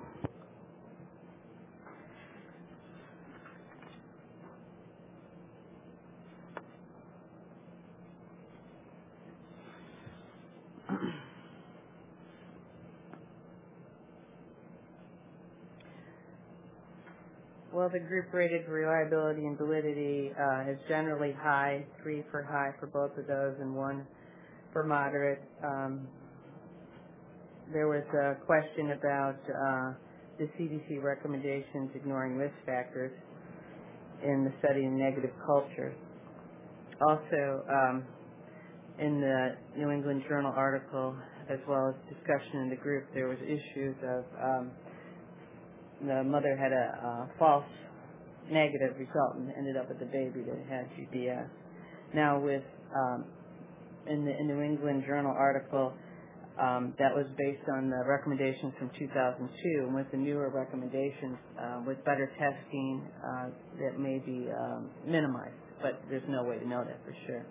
Well, the group rated reliability and validity uh, is generally high, three for high for both of those and one for moderate. Um, there was a question about uh, the C D C recommendations ignoring risk factors in the study in negative culture. Also, um, in the New England Journal article, as well as discussion in the group, there was issues of um, the mother had a uh, false negative result and ended up with a baby that had G B S. Now, with um, in the in New England Journal article, um, that was based on the recommendations from two thousand two, and with the newer recommendations, uh, with better testing, uh, that may be um, minimized, but there's no way to know that for sure.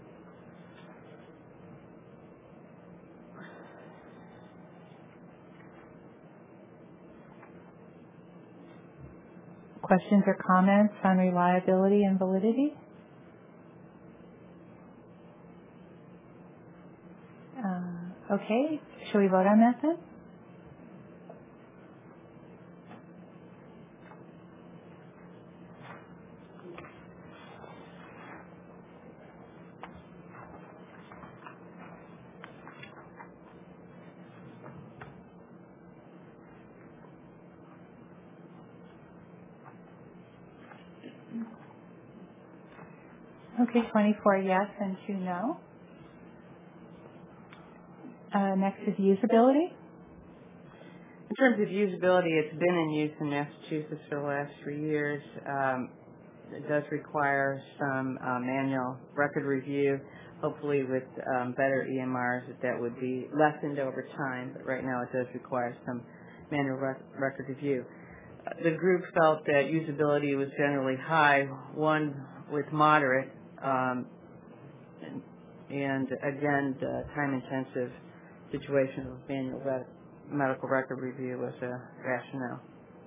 Questions or comments on reliability and validity? Uh, okay, shall we vote on that then? Okay, twenty-four yes and two no. Uh, next is usability. In terms of usability, it's been in use in Massachusetts for the last three years. Um, it does require some uh, manual record review. Hopefully with um, better E M Rs that that would be lessened over time, but right now it does require some manual rec- record review. Uh, the group felt that usability was generally high, one with moderate, um, and, and again, the time-intensive situation of manual re- medical record review was a rationale.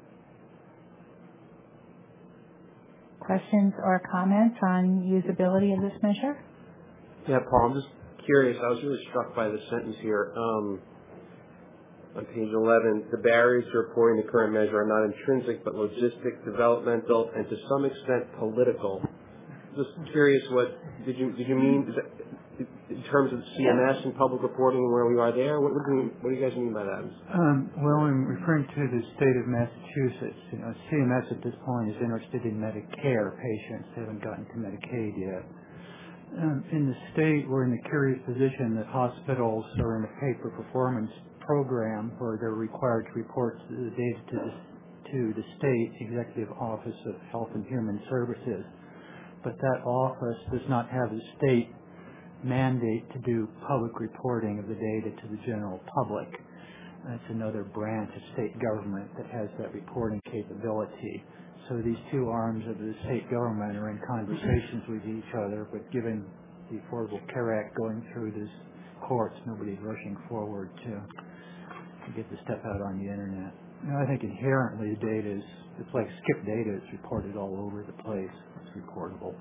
Questions or comments on usability of this measure? Yeah, Paul, I'm just curious. I was really struck by the sentence here. Um, on page eleven, the barriers to reporting the current measure are not intrinsic but logistic, developmental, and to some extent political. Just curious, what did you did you mean is that in terms of C M S and public reporting and where we are there? What, what, do, you, what do you guys mean by that? Um, well, I'm referring to the state of Massachusetts. You know, C M S at this point is interested in Medicare patients. They haven't gotten to Medicaid yet. Um, in the state, we're in the curious position that hospitals are in a pay-for-performance program where they're required to report the data to the, to the state executive office of Health and Human Services. But that office does not have a state mandate to do public reporting of the data to the general public. That's another branch of state government that has that reporting capability. So these two arms of the state government are in conversations with each other, but given the Affordable Care Act going through the courts, nobody's rushing forward to, to get the stuff out on the internet. You know, I think inherently the data is, it's like skip data, it's reported all over the place. It's reportable.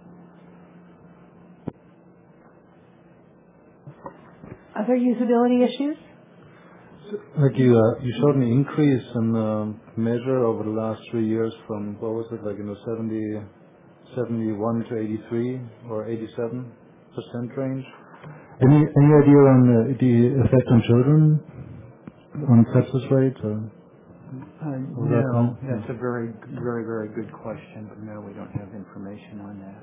Other usability issues? Like you, uh, you showed an increase in the measure over the last three years from, what was it, like in the seventy, seventy-one to eighty-three or eighty-seven percent range. Any any idea on the, the effect on children, on sepsis rates? Or uh, no, that that's a very, very, very good question, but no, we don't have information on that.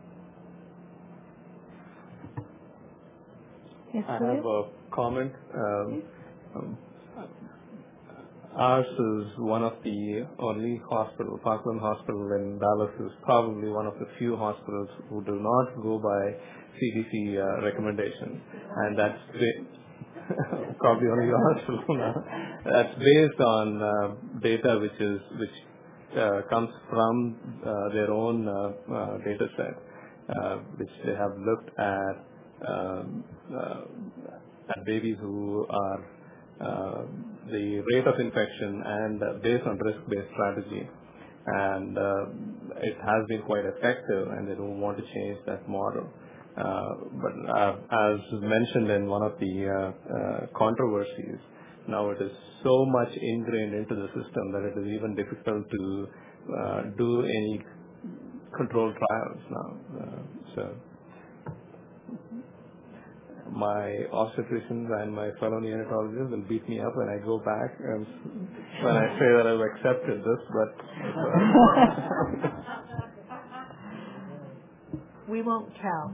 Yes, I have a comment. Um, um, ours is one of the only hospital, Parkland Hospital in Dallas is probably one of the few hospitals who do not go by C D C uh, recommendations, and that's ba- probably only your hospital now. That's based on uh, data which is which uh, comes from uh, their own uh, uh, data set, uh, which they have looked at. Um, uh, at babies who are uh, the rate of infection and uh, based on risk-based strategy, and uh, it has been quite effective, and they don't want to change that model. Uh, but uh, as mentioned in one of the uh, uh, controversies, now it is so much ingrained into the system that it is even difficult to uh, do any controlled trials now. Uh, so. My obstetricians and my fellow neonatologists will beat me up when I go back and when I say that I've accepted this, but uh, we won't tell.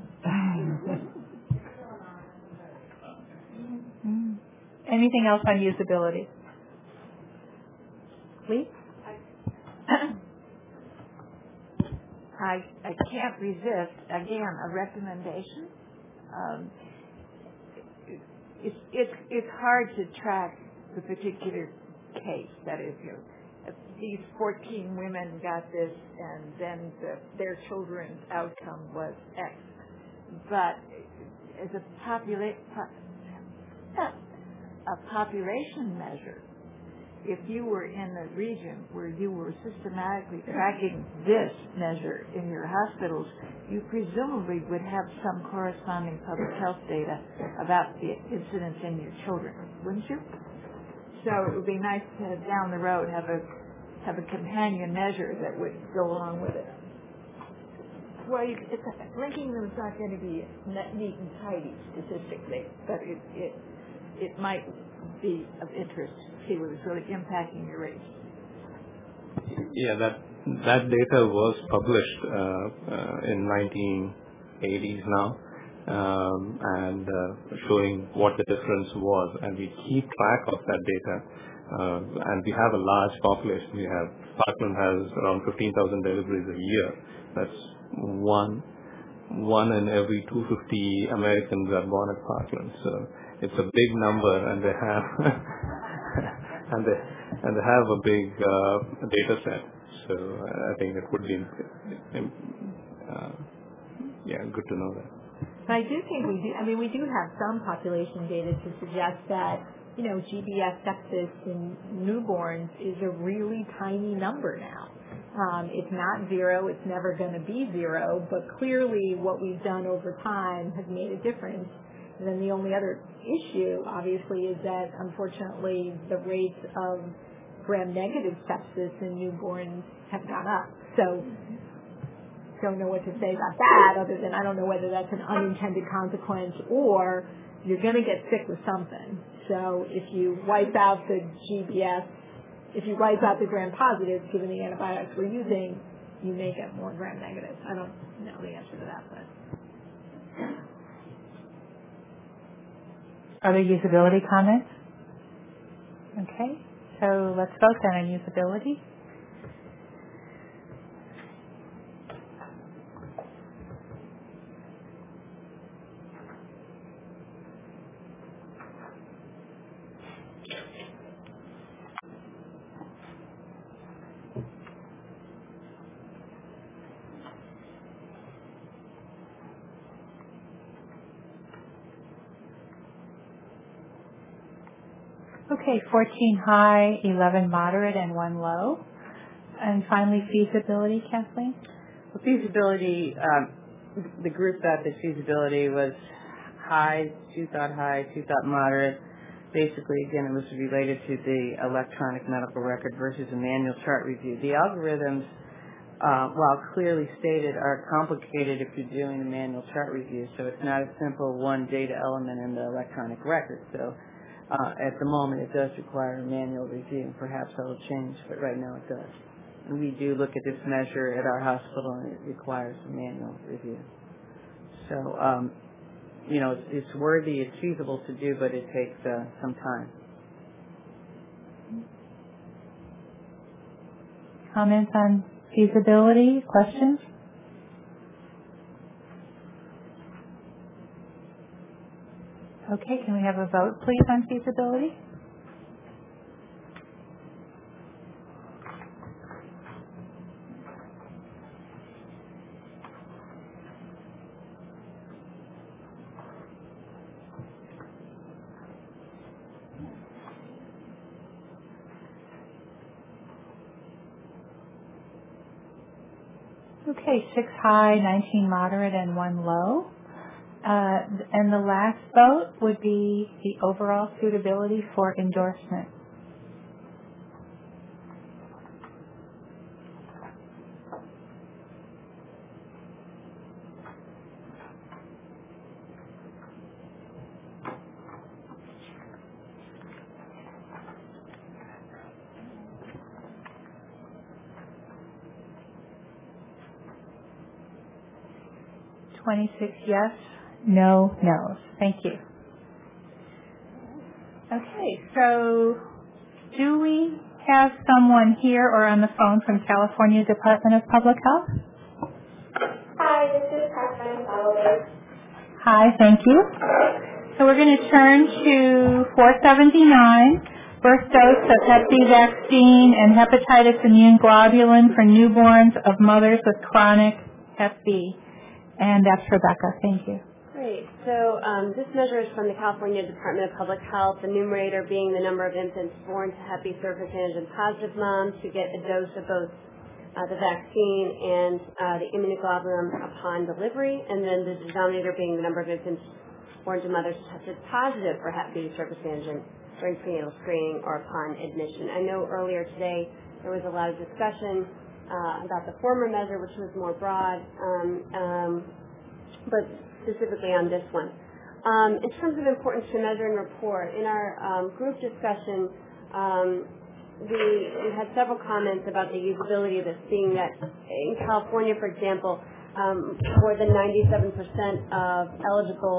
Anything else on usability? Lee? I I can't resist again a recommendation. Um, It's, it's, it's hard to track the particular case. That is, you know, these fourteen women got this and then the, their children's outcome was X. But as a, popula- po- a population measure, if you were in a region where you were systematically tracking this measure in your hospitals, you presumably would have some corresponding public health data about the incidence in your children, wouldn't you? So it would be nice to, down the road, have a have a companion measure that would go along with it. Well, you, it's, linking them is not going to be neat and tidy statistically, but it it it might be of interest to see what is really impacting your rates. Yeah, that that data was published uh, uh, in nineteen eighties now, um, and uh, showing what the difference was, and we keep track of that data. Uh, and we have a large population. We have, Parkland has around fifteen thousand deliveries a year. That's one, one in every two hundred fifty Americans are born at Parkland. So it's a big number, and they have, and they, and they have a big uh, data set. So I think it would be, uh, yeah, good to know that. I do think we do, I mean, we do have some population data to suggest that, you know, G B S sepsis in newborns is a really tiny number now. Um, it's not zero, it's never going to be zero, but clearly what we've done over time has made a difference. And then the only other issue, obviously, is that unfortunately the rates of gram-negative sepsis in newborns have gone up. So don't know what to say about that other than I don't know whether that's an unintended consequence or you're going to get sick with something. So if you wipe out the G B S, if you wipe out the gram-positive, given the antibiotics we're using, you may get more gram-negative. I don't know the answer to that, but. Other usability comments? Okay, so let's vote then on usability. Okay, fourteen high, eleven moderate, and one low. And finally, feasibility, Kathleen? Well, feasibility, um, the group thought that feasibility was high, two thought high, two thought moderate. Basically, again, it was related to the electronic medical record versus a manual chart review. The algorithms, uh, while clearly stated, are complicated if you're doing a manual chart review. So it's not a simple one data element in the electronic record. So uh, at the moment, it does require a manual review, and perhaps that will change, but right now it does. And we do look at this measure at our hospital, and it requires a manual review. So, um, you know, it's, it's worthy, it's feasible to do, but it takes uh, some time. Comments on feasibility? Questions? Okay, can we have a vote, please, on feasibility? Okay, six high, nineteen moderate, and one low. Uh, and the last vote would be the overall suitability for endorsement. twenty-six yes, no no's. Thank you. Okay, so do we have someone here or on the phone from California Department of Public Health? Hi, this is Catherine Sullivan. Hi, thank you. So we're going to turn to four seventy-nine, first dose of Hep B vaccine and hepatitis immune globulin for newborns of mothers with chronic Hep B. And that's Rebecca. Thank you. Great. So um, this measure is from the California Department of Public Health, the numerator being the number of infants born to Hep B surface antigen positive moms who get a dose of both uh, the vaccine and uh, the immunoglobulin upon delivery, and then the denominator being the number of infants born to mothers tested positive for Hep B surface antigen during prenatal screening or upon admission. I know earlier today there was a lot of discussion Uh, about the former measure, which was more broad, um, um, but specifically on this one. Um, in terms of importance to measure and report, in our um, group discussion, um, we, we had several comments about the usability of this, being that in California, for example, um, more than ninety-seven percent of eligible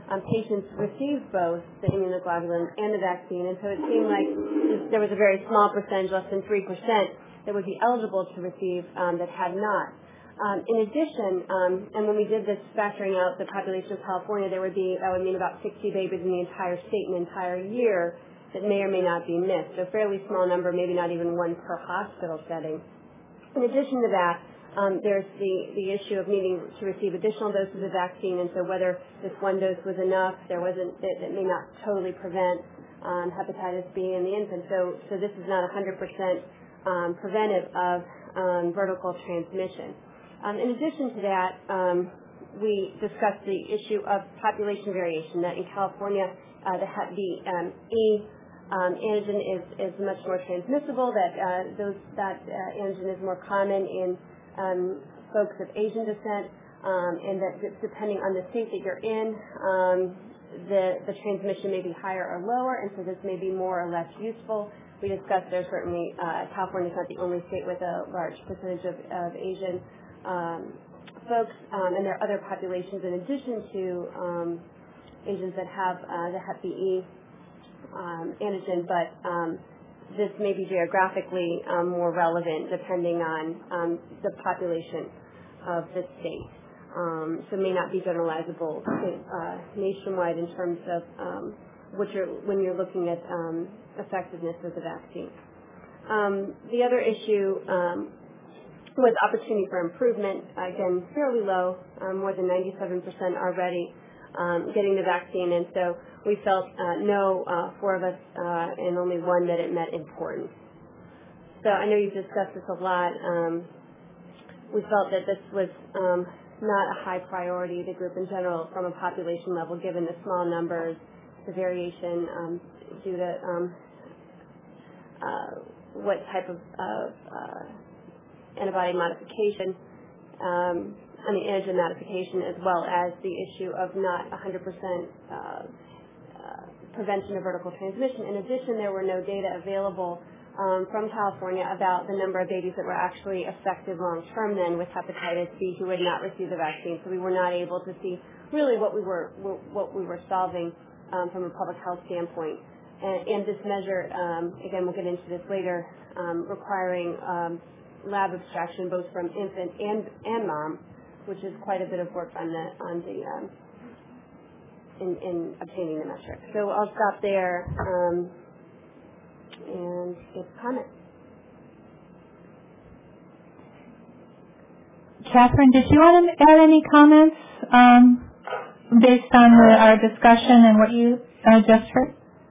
um, patients received both the immunoglobulin and the vaccine, and so it seemed like there was a very small percentage, less than three percent, that would be eligible to receive um, that had not. Um, in addition, um, and when we did this factoring out the population of California, there would be, that would mean about sixty babies in the entire state in the entire year that may or may not be missed. So a fairly small number, maybe not even one per hospital setting. In addition to that, um, there's the, the issue of needing to receive additional doses of vaccine, and so whether this one dose was enough, there wasn't, that, that may not totally prevent um, hepatitis B in the infant. So, so this is not one hundred percent um, preventive of um, vertical transmission. Um, in addition to that, um, we discussed the issue of population variation, that in California, uh, the Hep B um, E um, antigen is, is much more transmissible, that uh, those, that uh, antigen is more common in um, folks of Asian descent, um, and that depending on the state that you're in, um, the, the transmission may be higher or lower, and so this may be more or less useful. We discussed there's certainly, uh, California is not the only state with a large percentage of, of Asian um, folks, um, and there are other populations in addition to um, Asians that have uh, the Hep B E um, antigen, but um, this may be geographically um, more relevant depending on um, the population of the state. Um, so it may not be generalizable uh, nationwide in terms of um, what you're, when you're looking at um, effectiveness of the vaccine. Um, the other issue um, was opportunity for improvement. Again, fairly low, um, more than ninety-seven percent already um, getting the vaccine, and so we felt uh, no, uh, four of us, uh, and only one that it met importance. So I know you've discussed this a lot. Um, we felt that this was um, not a high priority, the group in general, from a population level, given the small numbers, the variation um, due to um, uh, what type of, of uh, antibody modification, um, I mean antigen modification, as well as the issue of not one hundred percent uh, uh, prevention of vertical transmission. In addition, there were no data available um, from California about the number of babies that were actually affected long-term then with hepatitis B who had not received the vaccine. So we were not able to see really what we were what we were solving um, from a public health standpoint. And, and this measure, um, again, we'll get into this later, um, requiring um, lab abstraction both from infant and and mom, which is quite a bit of work on the on the um, in, in obtaining the metric. So I'll stop there um, and get comments. Catherine, did you want to add any comments um, based on the, our discussion and what you uh, just heard?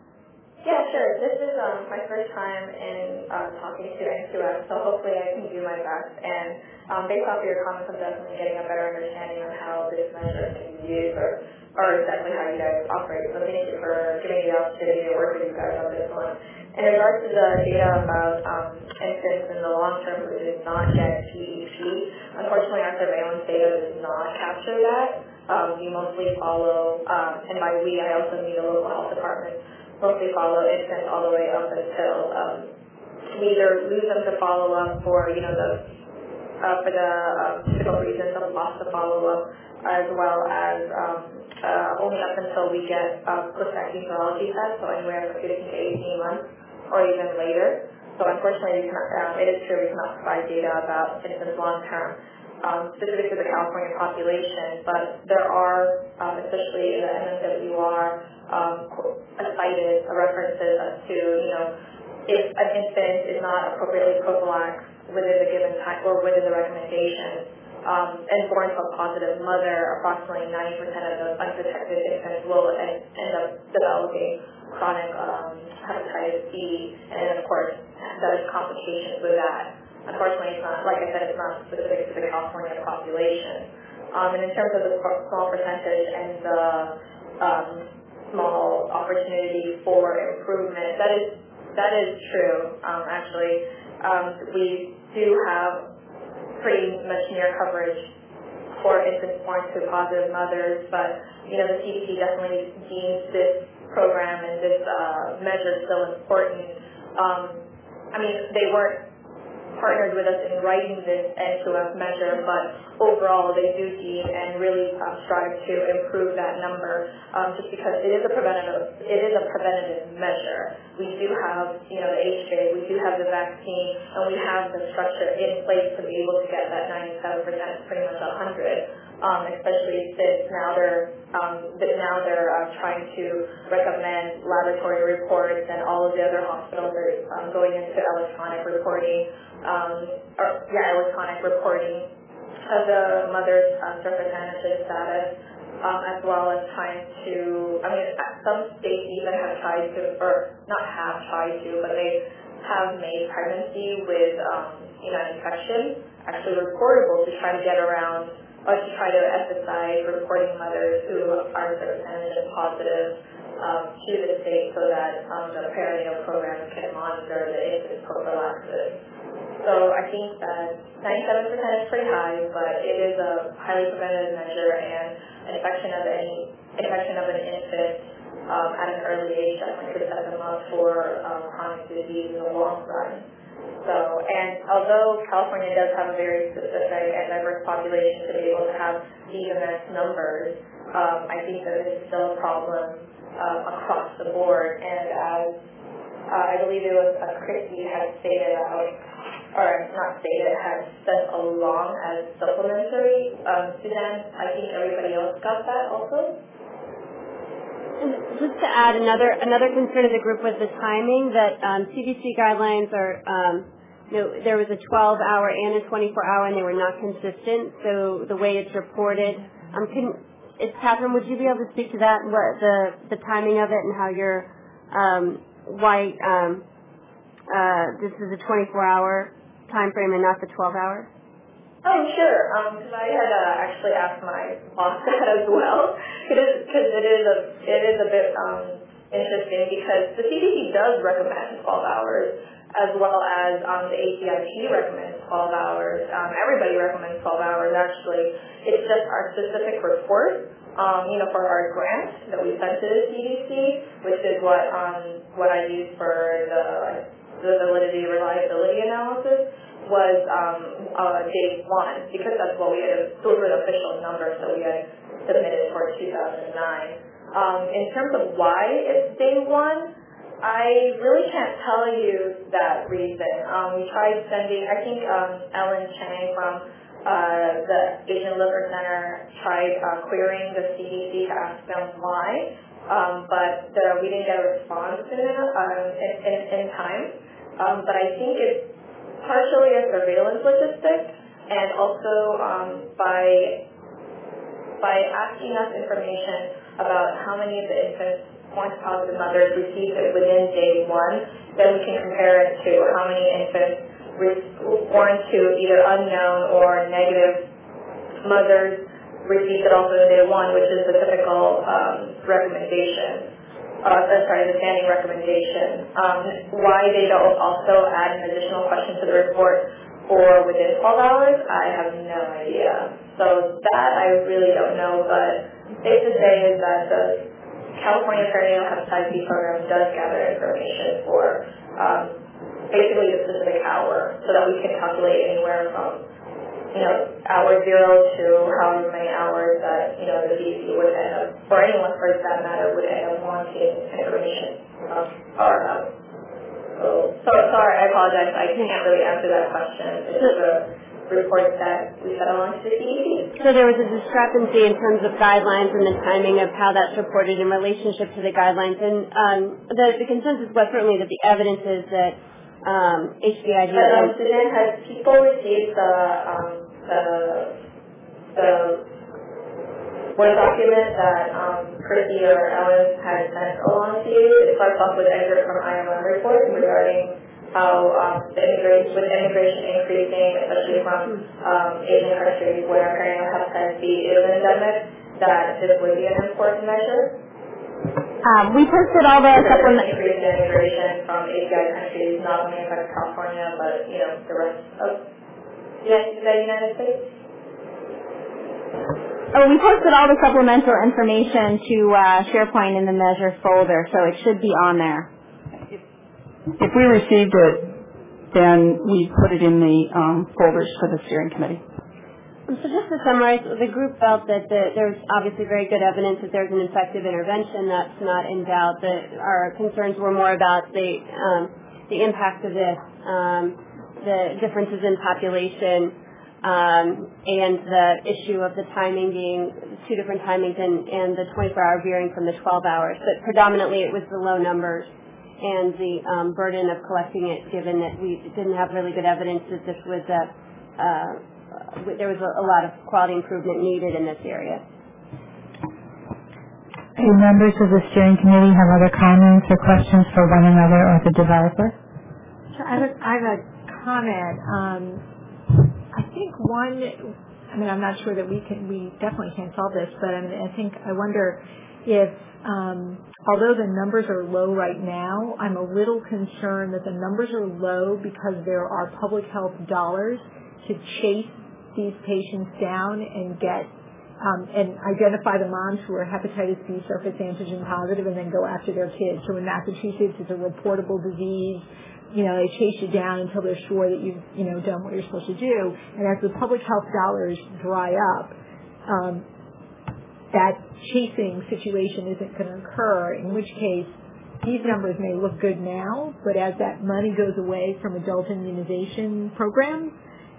Yeah, sure. This is um, my first time in uh, talking to N Q S, so hopefully I can do my best. And um, based off of your comments, I'm definitely getting a better understanding on how this measure can be used, or, or exactly how you guys operate. So thank you for giving me the opportunity to work with you guys on this one. In regards to the data about um, infants in the long term who did not get P E P, unfortunately our surveillance data does not capture that. Um, we mostly follow, um, and by we, I also mean the local health department, mostly follow infants all the way up until um, we either lose them to follow up for, you know, the uh, for the um, typical reasons of loss to follow up, as well as um, uh, only up until we get uh, post-vaccine serology tests, so anywhere from fifteen to eighteen months, or even later. So unfortunately, we cannot, um, it is true we cannot provide data about infants long term, um, specific to the California population, but there are, um, especially in the M S W R, um, cited references as to, you know, if an infant is not appropriately prophylaxed within the given time or within the recommendation, um, and born to a positive mother, approximately ninety percent of those unprotected infants will end, end up developing chronic um, hepatitis B, and then of course there's complications with that. Unfortunately, it's not, like I said, it's not specific to the California population. Um, and in terms of the small percentage and the um, small opportunity for improvement, that is that is true. Um, actually, um, we do have pretty much near coverage for infants born to positive mothers, but you know the C D C definitely deems this program and this uh, measure still important. Um, I mean, they weren't partnered with us in writing this N Q F measure, but overall they do deem and really um, strive to improve that number, um, just because it is a preventative, it is a preventative measure. We do have, you know, the H J, we do have the vaccine, and we have the structure in place to be able to get that ninety-seven percent, pretty much one hundred. Um, especially since now they're um, that now they're uh, trying to recommend laboratory reports, and all of the other hospitals are um, going into electronic reporting, um, or yeah, electronic reporting of the mother's um, surface antigen status, um, as well as trying to. I mean, some states even have tried to, or not have tried to, but they have made pregnancy with um, you know infection actually reportable to try to get around. Or to try to emphasize reporting mothers who are surface antigen positive um, to the state, so that um, the perinatal program can monitor the infant prophylaxis. So I think that ninety-seven percent is pretty high, but it is a highly preventative measure, and an infection of any infection of an infant um, at an early age definitely could set them up for um, chronic disease in the long run. So, and although California does have a very specific and diverse population to be able to have these immense numbers, um, I think that it is still a problem um, across the board. And as uh, I believe it was uh, Christy had stated out, or not stated, had sent along as supplementary, um, Suzanne, I think everybody else got that also. And just to add, another another concern of the group was the timing, that um, C D C guidelines are, um, you know, there was a twelve hour and a twenty-four hour, and they were not consistent. So the way it's reported, um, can, it's, Catherine, would you be able to speak to that, what the the timing of it, and how you're, um, why um, uh, this is a twenty-four hour time frame and not the twelve hour? Oh, sure. Because um, I had uh, actually asked my boss that as well. It is because it is a it is a bit um, interesting, because the C D C does recommend twelve hours, as well as um, the A C I P recommends twelve hours. Um, everybody recommends twelve hours. Actually, it's just our specific report, um, you know, for our grant that we sent to the C D C, which is what um, what I use for the the validity reliability analysis. Was um, uh, day one, because that's what we had, those were the official numbers that we had submitted for two thousand nine. Um, in terms of why it's day one, I really can't tell you that reason. Um, we tried sending, I think um, Ellen Chang from uh, the Asian Liver Center tried uh, querying the C D C to ask them why, um, but the, we didn't get a response in, um, in, in, in time. Um, but I think it's partially a surveillance logistic, and also um, by by asking us information about how many of the infants born to positive mothers received it within day one, then we can compare it to how many infants born to either unknown or negative mothers received it also in day one, which is the typical um, recommendation. Uh, sorry, the standing recommendation. Um, why they don't also add an additional question to the report for within twelve hours, I have no idea. So that I really don't know, but safe to say is that the California Perinatal Hepatitis B program does gather information for um, basically a specific hour, so that we can calculate anywhere from you know, hour zero to however many hours that, you know, the C D C would end up, or anyone for that matter, would end up wanting information um, or about. So, so, sorry, I apologize. I can't really answer that question. It's just a report that we sent along to the C D C. So there was a discrepancy in terms of guidelines and the timing of how that's reported in relationship to the guidelines. And um, the, the consensus was certainly that the evidence is that um, H B I D... But, um, Suzanne, has people received the... Um, the the Word document that um, Christy or Ellen had sent along to you? It starts off with excerpt from I M M report regarding how um, the immigration, with immigration increasing, especially from um, Asian countries where perinatal hepatitis B is endemic, that this would be an important measure. Um, we posted all the supplement. Increase in immigration from A C I countries, not only affect California, but you know the rest of Yes, the United States? Oh, we posted all the supplemental information to uh, SharePoint in the measure folder, so it should be on there. If we received it then we put it in the um, folders for the steering committee. So just to summarize, the group felt that the, there's obviously very good evidence that there's an effective intervention. That's not in doubt. The, our concerns were more about the um, the impact of this, um, the differences in population, um, and the issue of the timing being two different timings and, and the twenty-four hour veering from the twelve hours. But predominantly it was the low numbers and the um, burden of collecting it, given that we didn't have really good evidence that this was a uh, there was a, a lot of quality improvement needed in this area. Do members of the steering committee have other comments or questions for one another or the developer? Sure, I have a, I have a comment. Um, I think one, I mean, I'm not sure that we can, we definitely can't solve this, but I mean, I think, I wonder if, um, although the numbers are low right now, I'm a little concerned that the numbers are low because there are public health dollars to chase these patients down and get um, and identify the moms who are hepatitis B surface antigen positive and then go after their kids. So in Massachusetts, it's a reportable disease. You know, they chase you down until they're sure that you've, you know, done what you're supposed to do. And as the public health dollars dry up, um, that chasing situation isn't going to occur, in which case these numbers may look good now, but as that money goes away from adult immunization programs,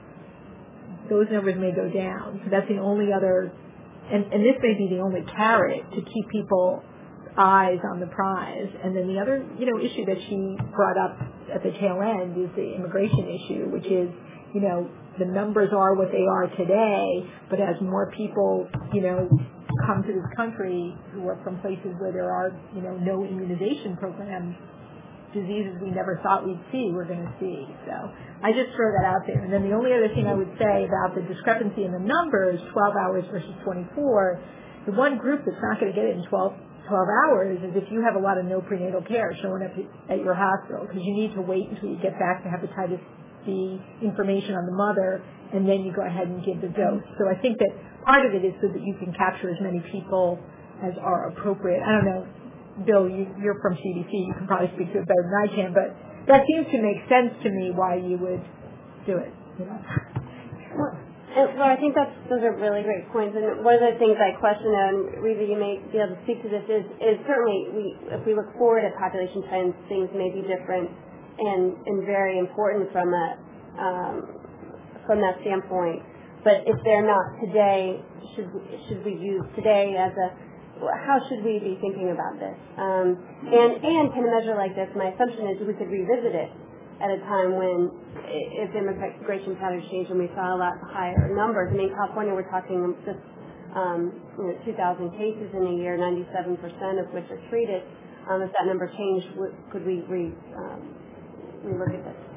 those numbers may go down. So that's the only other, and, and this may be the only carrot to keep people eyes on the prize. And then the other, you know, issue that she brought up at the tail end is the immigration issue, which is, you know, the numbers are what they are today, but as more people, you know, come to this country who are from places where there are, you know, no immunization programs, diseases we never thought we'd see, we're going to see. So I just throw that out there. And then the only other thing I would say about the discrepancy in the numbers, twelve hours versus twenty-four, the one group that's not going to get it in twelve, twelve hours is if you have a lot of no prenatal care showing up at your hospital, because you need to wait until you get back to hepatitis B information on the mother, and then you go ahead and give the dose. So I think that part of it is so that you can capture as many people as are appropriate. I don't know, Bill, you, you're from C D C. You can probably speak to it better than I can, but that seems to make sense to me why you would do it. You know? Well, and, well, I think that's, those are really great points. And one of the things I question, and Reva, you may be able to speak to this, is, is certainly we, if we look forward at population trends, things may be different and, and very important from a um, from that standpoint. But if they're not today, should we, should we use today as a how should we be thinking about this? Um, and, and can a measure like this, my assumption is we could revisit it at a time when if immigration patterns change and we saw a lot higher numbers. I mean, California, we're talking just um, you know, two thousand cases in a year, ninety-seven percent of which are treated. Um, if that number changed, could we re, um, re-look at this?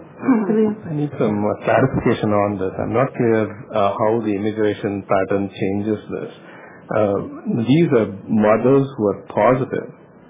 I need some uh, clarification on this. I'm not clear uh, how the immigration pattern changes this. Uh, these are mothers who are positive.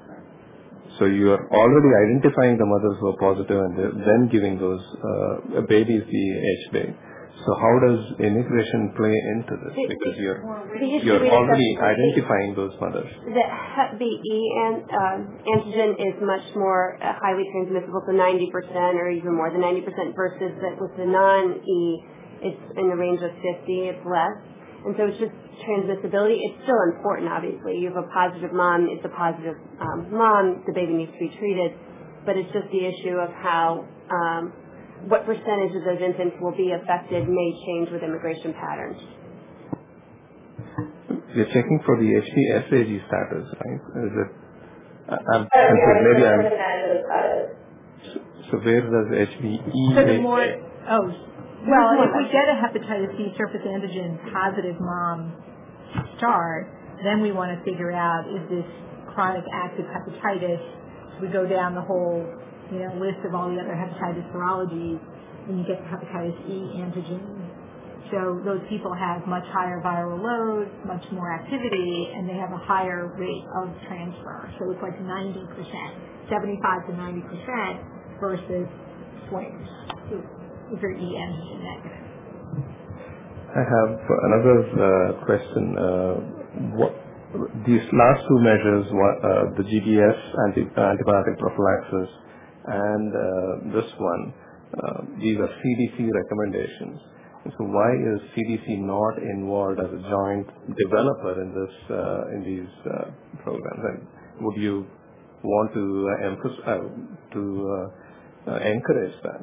So you are already identifying the mothers who are positive and then giving those uh, babies the H B. So how does immigration play into this? Because you're you're already identifying those mothers. The Hep B E an, um, antigen is much more uh, highly transmissible, so ninety percent or even more than ninety percent, versus that with the non-E, it's in the range of fifty, it's less. And so it's just transmissibility. It's still important, obviously. You have a positive mom, it's a positive um, mom, the baby needs to be treated. But it's just the issue of how, um, what percentage of those infants will be affected may change with immigration patterns. You're checking for the H B S A G status, right? Is it, I'm confused. Maybe I'm, so, so where does H B E So the more, oh, well, if we get a hepatitis B surface antigen positive mom start, then we want to figure out, is this chronic active hepatitis? So we go down the whole, you know, list of all the other hepatitis serologies, and you get the hepatitis E antigen. So those people have much higher viral loads, much more activity, and they have a higher rate of transfer. So it's like ninety percent, seventy-five to ninety percent versus swings. If you're E antigen negative. I have another uh, question. Uh, what, these last two measures, uh, the G B S, anti, uh, antibiotic prophylaxis, and uh, this one, uh, these are C D C recommendations. And so why is C D C not involved as a joint developer in this uh, in these uh, programs? And would you want to uh, emphasize uh, to uh, uh, encourage that?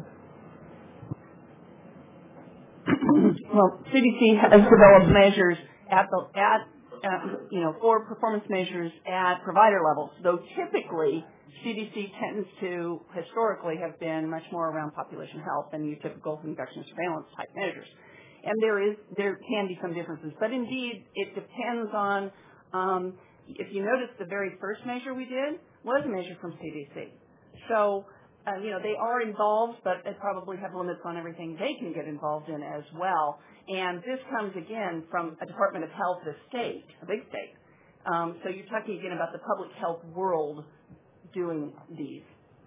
Well, C D C has developed measures at the at uh, you know for performance measures at provider levels, though typically C D C tends to historically have been much more around population health than your typical infection surveillance type measures. And there is there can be some differences, but indeed it depends on. Um, if you notice, the very first measure we did was a measure from C D C. So. Uh, you know, they are involved, but they probably have limits on everything they can get involved in as well. And this comes, again, from a Department of Health, the state, a big state. Um, so you're talking, again, about the public health world doing these.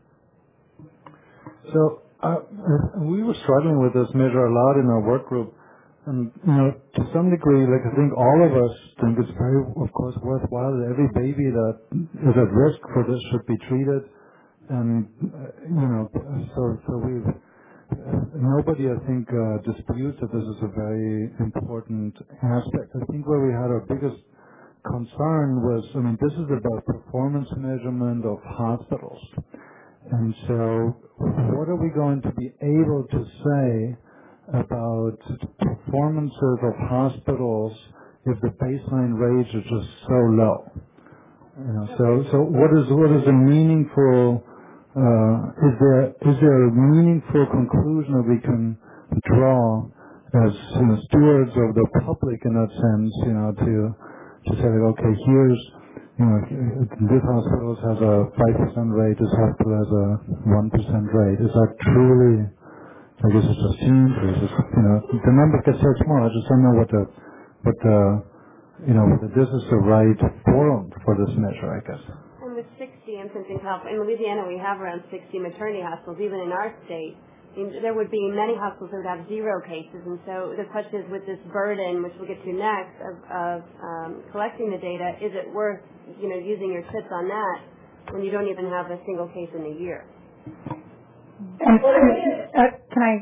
So uh, we were struggling with this measure a lot in our work group. And, you know, to some degree, like I think all of us think it's very, of course, worthwhile that every baby that is at risk for this should be treated. And, uh, you know, so, so we've, uh, nobody, I think, uh, disputes that this is a very important aspect. I think where we had our biggest concern was, I mean, this is about performance measurement of hospitals. And so what are we going to be able to say about performances of hospitals if the baseline rates are just so low? You know, so, so what is, what is a meaningful Uh, is there is there a meaningful conclusion that we can draw as you know, stewards of the public in that sense? You know, to to say like, okay, here's you know this hospital has a five percent rate, this hospital has a one percent rate. Is that truly? I guess it's just seems, or is it, you know, the number gets so small. I just don't know what the what the you know whether this is the right forum for this measure. I guess. With sixty infants in California, in Louisiana, we have around sixty maternity hospitals. Even in our state, I mean, there would be many hospitals that would have zero cases. And so the question is, with this burden, which we'll get to next, of, of um, collecting the data, is it worth, you know, using your chips on that when you don't even have a single case in a year? And, uh, can I?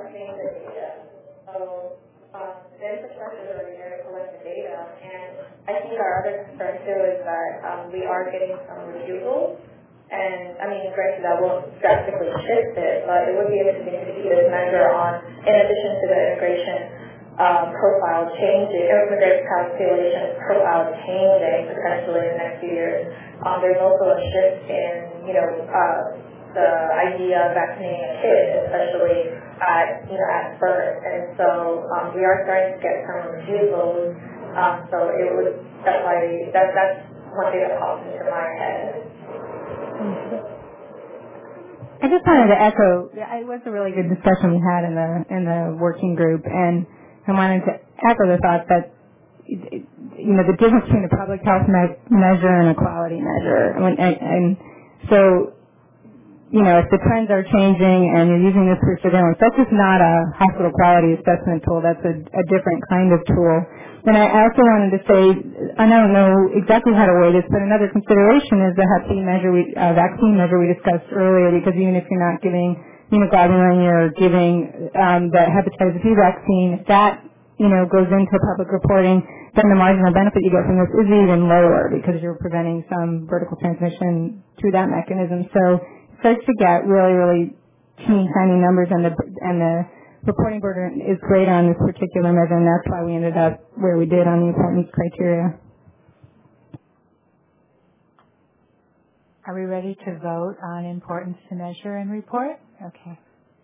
I think our other concern too is that um, we are getting some refusals, and I mean, granted that won't drastically shift it, but it would be interesting to see this measure on, in addition to the immigration um, profile changing, immigrant calculation profile changing potentially in the next few years. Um, there's also a shift in, you know, uh, the idea of vaccinating a kid, especially at, you know, at birth, and so um, we are starting to get some refusals. Um, so it would, that's why, that, that's one thing that pops into my head. I just wanted to echo, it was a really good discussion we had in the, in the working group, and I wanted to echo the thought that, you know, the difference between a public health me- measure and a quality measure. I mean, and, and so, you know, if the trends are changing and you're using this for surveillance, that's just not a hospital quality assessment tool. That's a, a different kind of tool. And I also wanted to say, I don't know exactly how to weigh this, but another consideration is the Hep B measure, we, uh, vaccine measure we discussed earlier, because even if you're not giving immunoglobulin, you're giving um, the hepatitis B vaccine, that, you know, goes into public reporting, then the marginal benefit you get from this is even lower because you're preventing some vertical transmission through that mechanism. So it starts to get really, really teeny tiny numbers, and the and the reporting burden is great on this particular measure, and that's why we ended up where we did on the importance criteria. Are we ready to vote on importance to measure and report? Okay.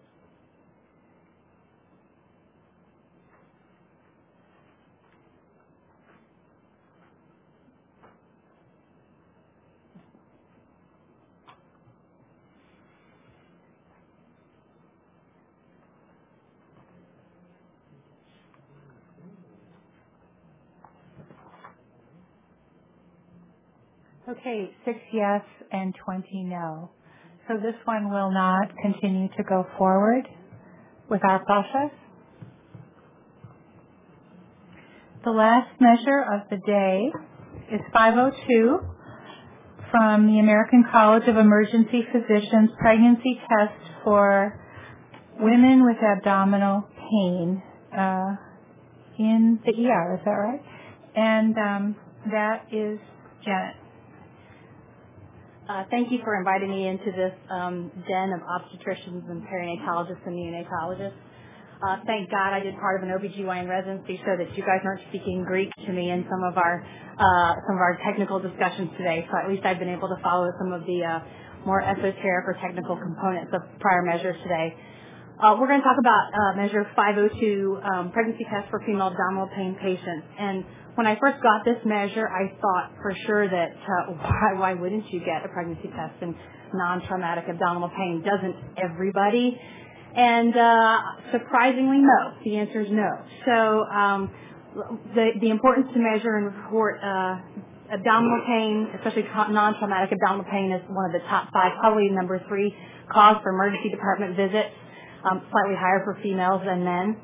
Okay, six yes and twenty no. So this one will not continue to go forward with our process. The last measure of the day is five oh two from the American College of Emergency Physicians, pregnancy test for women with abdominal pain uh, in the E R. Is that right? And um, that is Janet. Uh, thank you for inviting me into this um, den of obstetricians and perinatologists and neonatologists. Uh, thank God I did part of an O B G Y N residency so that you guys aren't speaking Greek to me in some of our uh, some of our technical discussions today. So at least I've been able to follow some of the uh, more esoteric or technical components of prior measures today. Uh, we're going to talk about uh, measure five oh two, um, pregnancy test for female abdominal pain patients. And when I first got this measure, I thought for sure that uh, why, why wouldn't you get a pregnancy test in non-traumatic abdominal pain? Doesn't everybody? And uh, surprisingly, no. The answer is no. So um, the, the importance to measure and report uh, abdominal pain, especially non-traumatic abdominal pain, is one of the top five, probably number three cause for emergency department visits, um, slightly higher for females than men.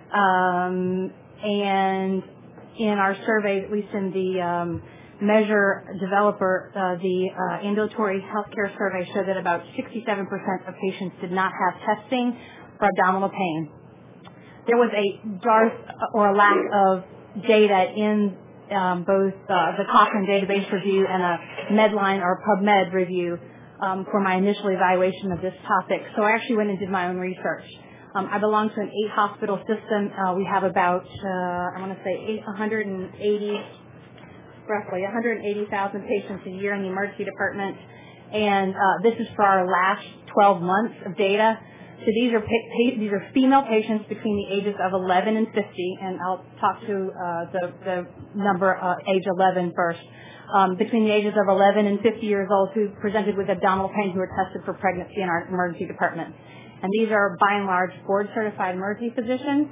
Um, and in our survey, at least in the um, measure developer, uh, the uh, ambulatory healthcare survey showed that about sixty-seven percent of patients did not have testing for abdominal pain. There was a dearth or a lack of data in um, both uh, the Cochrane database review and a Medline or PubMed review um, for my initial evaluation of this topic. So I actually went and did my own research. Um, I belong to an eight hospital system. Uh, we have about, uh, I want to say, one hundred eighty, roughly one hundred eighty thousand patients a year in the emergency department. And uh, this is for our last twelve months of data. So these are pa- pa- these are female patients between the ages of eleven and fifty, and I'll talk to uh, the, the number uh, age eleven first. Um, between the ages of eleven and fifty years old who presented with abdominal pain who were tested for pregnancy in our emergency department. And these are, by and large, board-certified emergency physicians,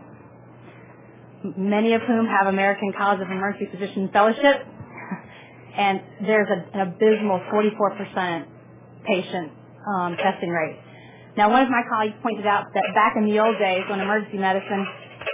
many of whom have American College of Emergency Physicians Fellowship. And there's a, an abysmal forty-four percent patient um, testing rate. Now, one of my colleagues pointed out that back in the old days when emergency medicine...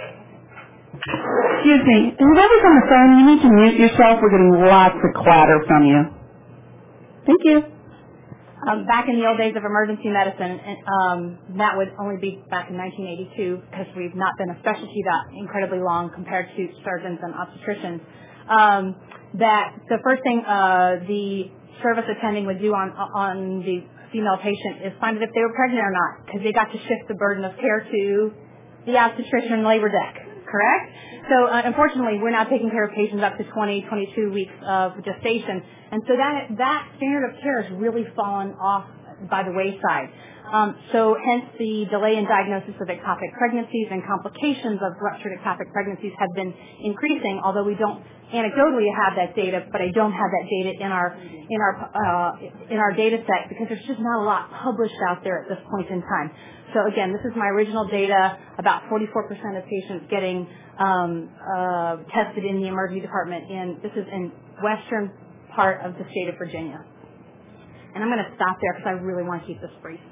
Excuse me. Whoever's on the phone, you need to mute yourself. We're getting lots of clatter from you. Thank you. Um, back in the old days of emergency medicine, and, um, that would only be back in nineteen eighty-two because we've not been a specialty that incredibly long compared to surgeons and obstetricians, um, that the first thing uh, the service attending would do on on the female patient is find out if they were pregnant or not, because they got to shift the burden of care to the obstetrician labor deck, correct? So uh, unfortunately, we're now taking care of patients up to twenty, twenty-two weeks of gestation. And so that that standard of care has really fallen off by the wayside. Um, so hence the delay in diagnosis of ectopic pregnancies and complications of ruptured ectopic pregnancies have been increasing, although we don't anecdotally have that data, but I don't have that data in our in our uh, in our data set because there's just not a lot published out there at this point in time. So again, this is my original data, about forty-four percent of patients getting um, uh, tested in the emergency department. In this is in western part of the state of Virginia. And I'm going to stop there because I really want to keep this brief.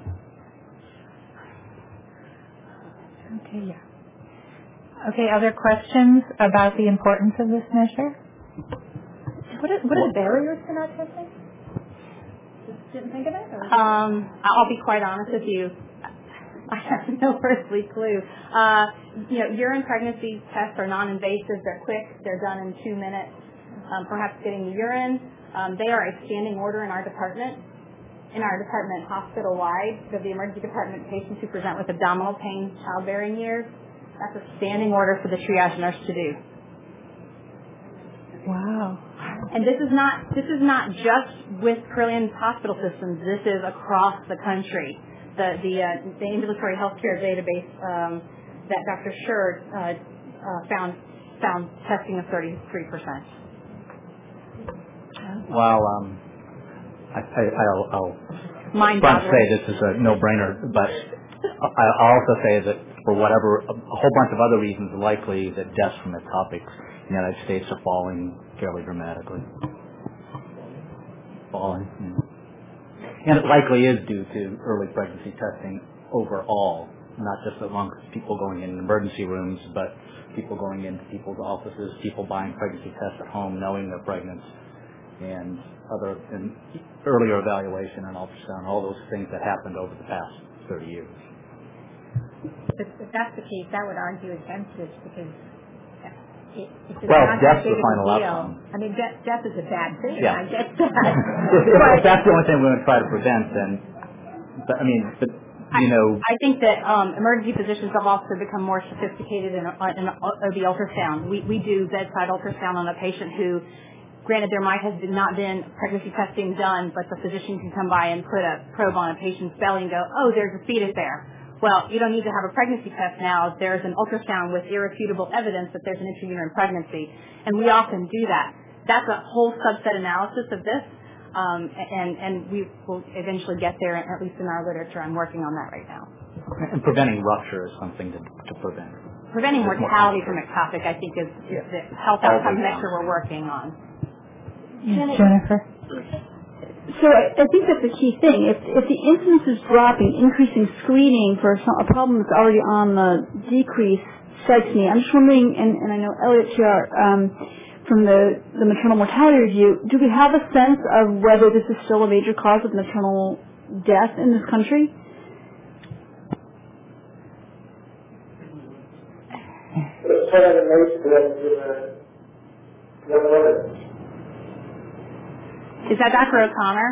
Okay, yeah. Okay, other questions about the importance of this measure? What are, what are the barriers to not testing? Just didn't think of it? Or? Um, I'll be quite honest with you. I have no earthly clue. Uh, you know, urine pregnancy tests are non-invasive. They're quick. They're done in two minutes. Um, perhaps getting the urine. Um, they are a standing order in our department. In our department, hospital-wide, so the emergency department patients who present with abdominal pain, childbearing years, that's a standing order for the triage nurse to do. Wow. And this is not this is not just with Carilion hospital systems. This is across the country. The the, uh, the ambulatory healthcare database um, that Doctor Schur uh, uh, found found testing of thirty-three percent. Well, um, I, I, I'll, I'll Mind front say this is a no-brainer, but I'll also say that for whatever, a whole bunch of other reasons, likely that deaths from ectopics in the United States are falling fairly dramatically. Falling. Yeah. And it likely is due to early pregnancy testing overall, not just amongst people going in emergency rooms, but people going into people's offices, people buying pregnancy tests at home, knowing they're pregnant, and other and earlier evaluation and ultrasound, all those things that happened over the past thirty years. if, if that's the case, that would argue against this because it, it's well, not death's that big the of a final deal. outcome. I mean, death, death is a bad thing. Yeah. I get that. if, if, if that's the only thing we're going to try to prevent, then, but, I mean, but, you know. I think that um, emergency physicians have also become more sophisticated in, in O B ultrasound. We, we do bedside ultrasound on a patient who, granted, there might have not been pregnancy testing done, but the physician can come by and put a probe on a patient's belly and go, oh, there's a fetus there. Well, you don't need to have a pregnancy test now. There's an ultrasound with irrefutable evidence that there's an intrauterine pregnancy, and we often do that. That's a whole subset analysis of this. Um, and, and we will eventually get there, at least in our literature. I'm working on that right now. And preventing rupture is something to, to prevent. Preventing mortality from ectopic, I think, is, is the health outcome measure we're working on. Jennifer? So I, I think that's the key thing. If, if the incidence is dropping, increasing screening for some, a problem that's already on the decrease strikes me. I'm just wondering, and, and I know Elliot here, um, from the, the maternal mortality review, do we have a sense of whether this is still a major cause of maternal death in this country? Is that Doctor O'Connor?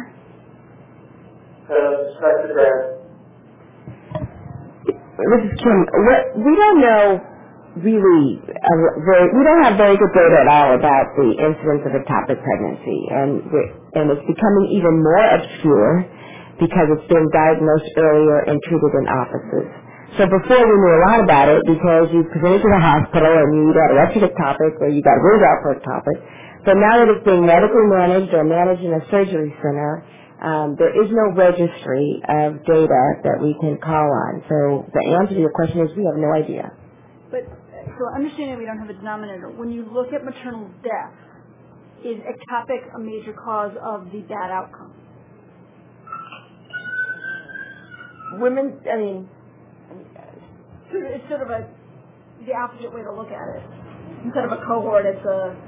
This is Kim. What, we don't know really, uh, very, we don't have very good data at all about the incidence of ectopic pregnancy, and and it's becoming even more obscure because it's been diagnosed earlier and treated in offices. So before we knew a lot about it because you presented to the hospital and you got a ruptured ectopic or you got ruled out for ectopic, but now that it's being medically managed or managed in a surgery center, um, there is no registry of data that we can call on. So the answer to your question is we have no idea. But so understanding we don't have a denominator, when you look at maternal death, is ectopic a major cause of the bad outcome? Women, I mean, it's sort of a the opposite way to look at it. Instead of a cohort, it's a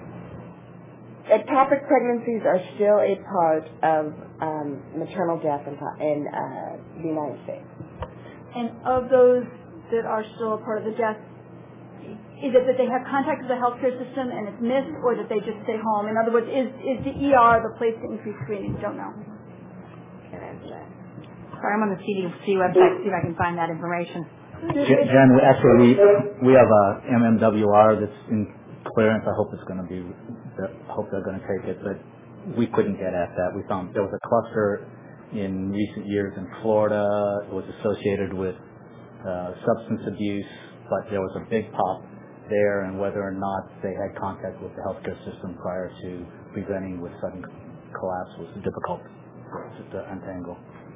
ectopic pregnancies are still a part of um, maternal death in, in uh, the United States. And of those that are still a part of the death, is it that they have contact with the healthcare system and it's missed, or that they just stay home? In other words, is, is the E R the place to increase screening? Don't know. Can't answer that. Sorry, I'm on the C D C website to see if I can find that information. Jen, actually, we, we have a M M W R that's in clearance. I hope it's going to be, I hope they're going to take it, but we couldn't get at that. We found there was a cluster in recent years in Florida. It was associated with uh, substance abuse, but there was a big pop there, and whether or not they had contact with the healthcare system prior to presenting with sudden collapse was difficult to untangle.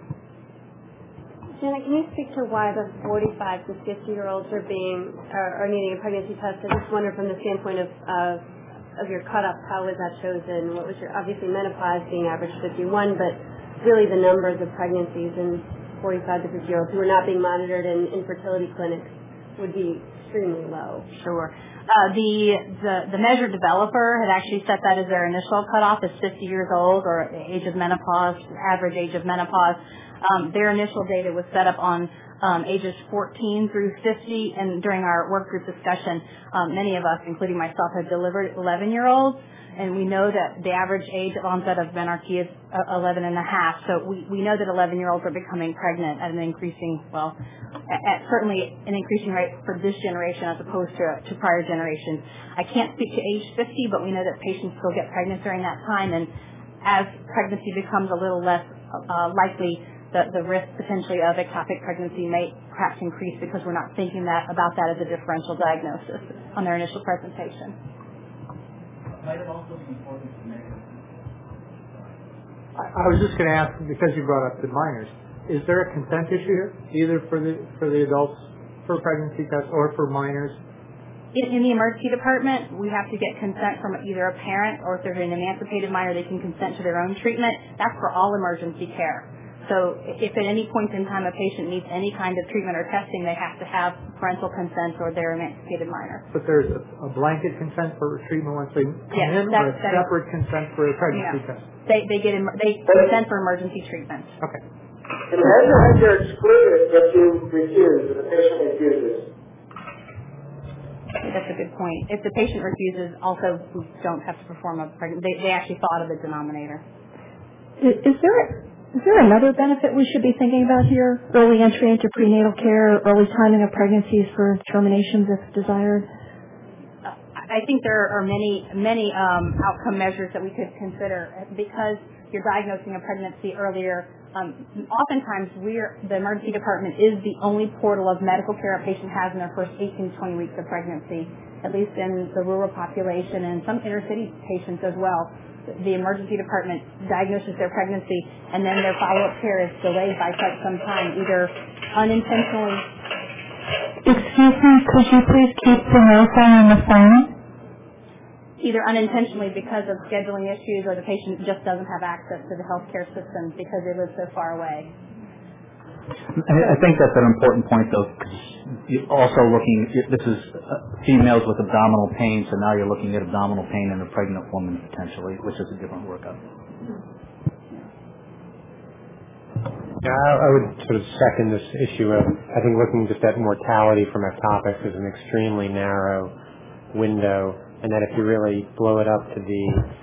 Jenna, can you speak to why the forty-five to fifty-year-olds are being are, are needing a pregnancy test? I just wonder from the standpoint of uh, of your cutoff, how was that chosen? What was your, obviously menopause being average fifty-one, but really the numbers of pregnancies in forty-five to fifty-year-olds who are not being monitored in infertility clinics would be extremely low. Sure. Uh, the, the the measure developer had actually set that as their initial cutoff as fifty years old, or age of menopause, average age of menopause. Um, their initial data was set up on um, ages fourteen through fifty, and during our work group discussion, um, many of us, including myself, had delivered eleven-year-olds, and we know that the average age of onset of menarche is eleven and a half. So we, we know that eleven-year-olds are becoming pregnant at an increasing, well, at, at certainly an increasing rate for this generation as opposed to, to prior generations. I can't speak to age fifty, but we know that patients still get pregnant during that time, and as pregnancy becomes a little less uh, likely, the, the risk potentially of ectopic pregnancy may perhaps increase because we're not thinking that about that as a differential diagnosis on their initial presentation. Might it also be important to measure? I, I was just going to ask, because you brought up the minors, is there a consent issue here, either for the for the adults for pregnancy tests or for minors? In, in the emergency department, we have to get consent from either a parent, or if there's an emancipated minor, they can consent to their own treatment. That's for all emergency care. So if at any point in time a patient needs any kind of treatment or testing, they have to have parental consent or their emancipated minor. But there's a, a blanket consent for treatment once they come yes, in, that, or a separate consent for a pregnancy yeah. test? They they get they consent for emergency treatment. Okay. Can the measure measure excluded if you refuse, if the patient refuses? That's a good point. If the patient refuses, also we don't have to perform a pregnancy. They, they actually fall out of the denominator. Is, is there is there another benefit we should be thinking about here? Early entry into prenatal care, early timing of pregnancies for terminations if desired? I think there are many, many um, outcome measures that we could consider because you're diagnosing a pregnancy earlier. Um, oftentimes, we're, the emergency department is the only portal of medical care a patient has in their first eighteen to twenty weeks of pregnancy, at least in the rural population and some inner city patients as well. The emergency department diagnoses their pregnancy, and then their follow-up care is delayed by quite some time, either unintentionally. Excuse me, could you please keep the microphone on the phone? Either unintentionally because of scheduling issues or the patient just doesn't have access to the healthcare system because they live so far away. I I think that's an important point, though, because you're also looking, this is females with abdominal pain, so now you're looking at abdominal pain in a pregnant woman potentially, which is a different workup. Yeah, I, I would sort of second this issue of, I think looking just at mortality from ectopics is an extremely narrow window, and that if you really blow it up to the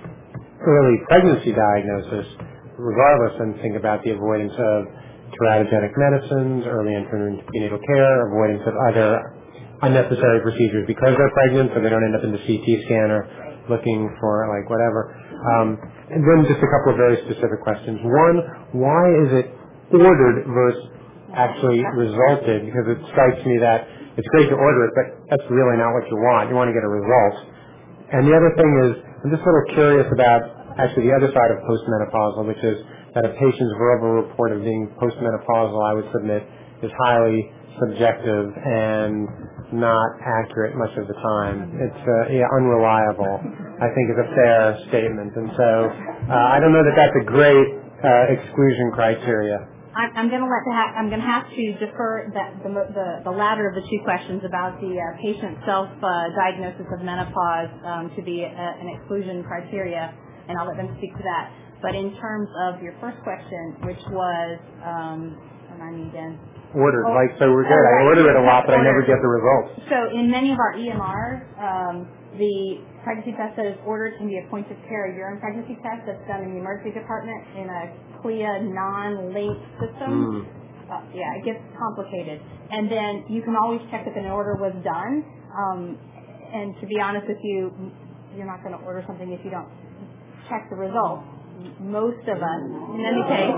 early pregnancy diagnosis, regardless, and think about the avoidance of teratogenic medicines, early entry into prenatal care, avoidance of other unnecessary procedures because they're pregnant, so they don't end up in the C T scanner looking for like whatever. Um, and then just a couple of very specific questions. One, why is it ordered versus actually resulted? Because it strikes me that it's great to order it, but that's really not what you want. You want to get a result. And the other thing is, I'm just a little curious about actually the other side of postmenopausal, which is that a patient's verbal report of being postmenopausal, I would submit, is highly subjective and not accurate much of the time. It's uh, yeah, unreliable, I think is a fair statement. And so uh, I don't know that that's a great uh, exclusion criteria. I'm, I'm going to let the ha- I'm going to have to defer that, the, the the latter of the two questions about the uh, patient self uh, diagnosis of menopause um, to be a, an exclusion criteria, and I'll let them speak to that. But in terms of your first question, which was, um, remind me again. Ordered, oh, like, so we're good. Oh, right. I order it a lot, but Ordered. I never get the results. So in many of our E M Rs, um, the pregnancy test that is ordered can be a point of care urine pregnancy test that's done in the emergency department in a C L I A non-linked system. Mm. Uh, yeah, it gets complicated. And then you can always check if an order was done. Um, and to be honest with you, you're not going to order something if you don't check the results. Most of us, in any case.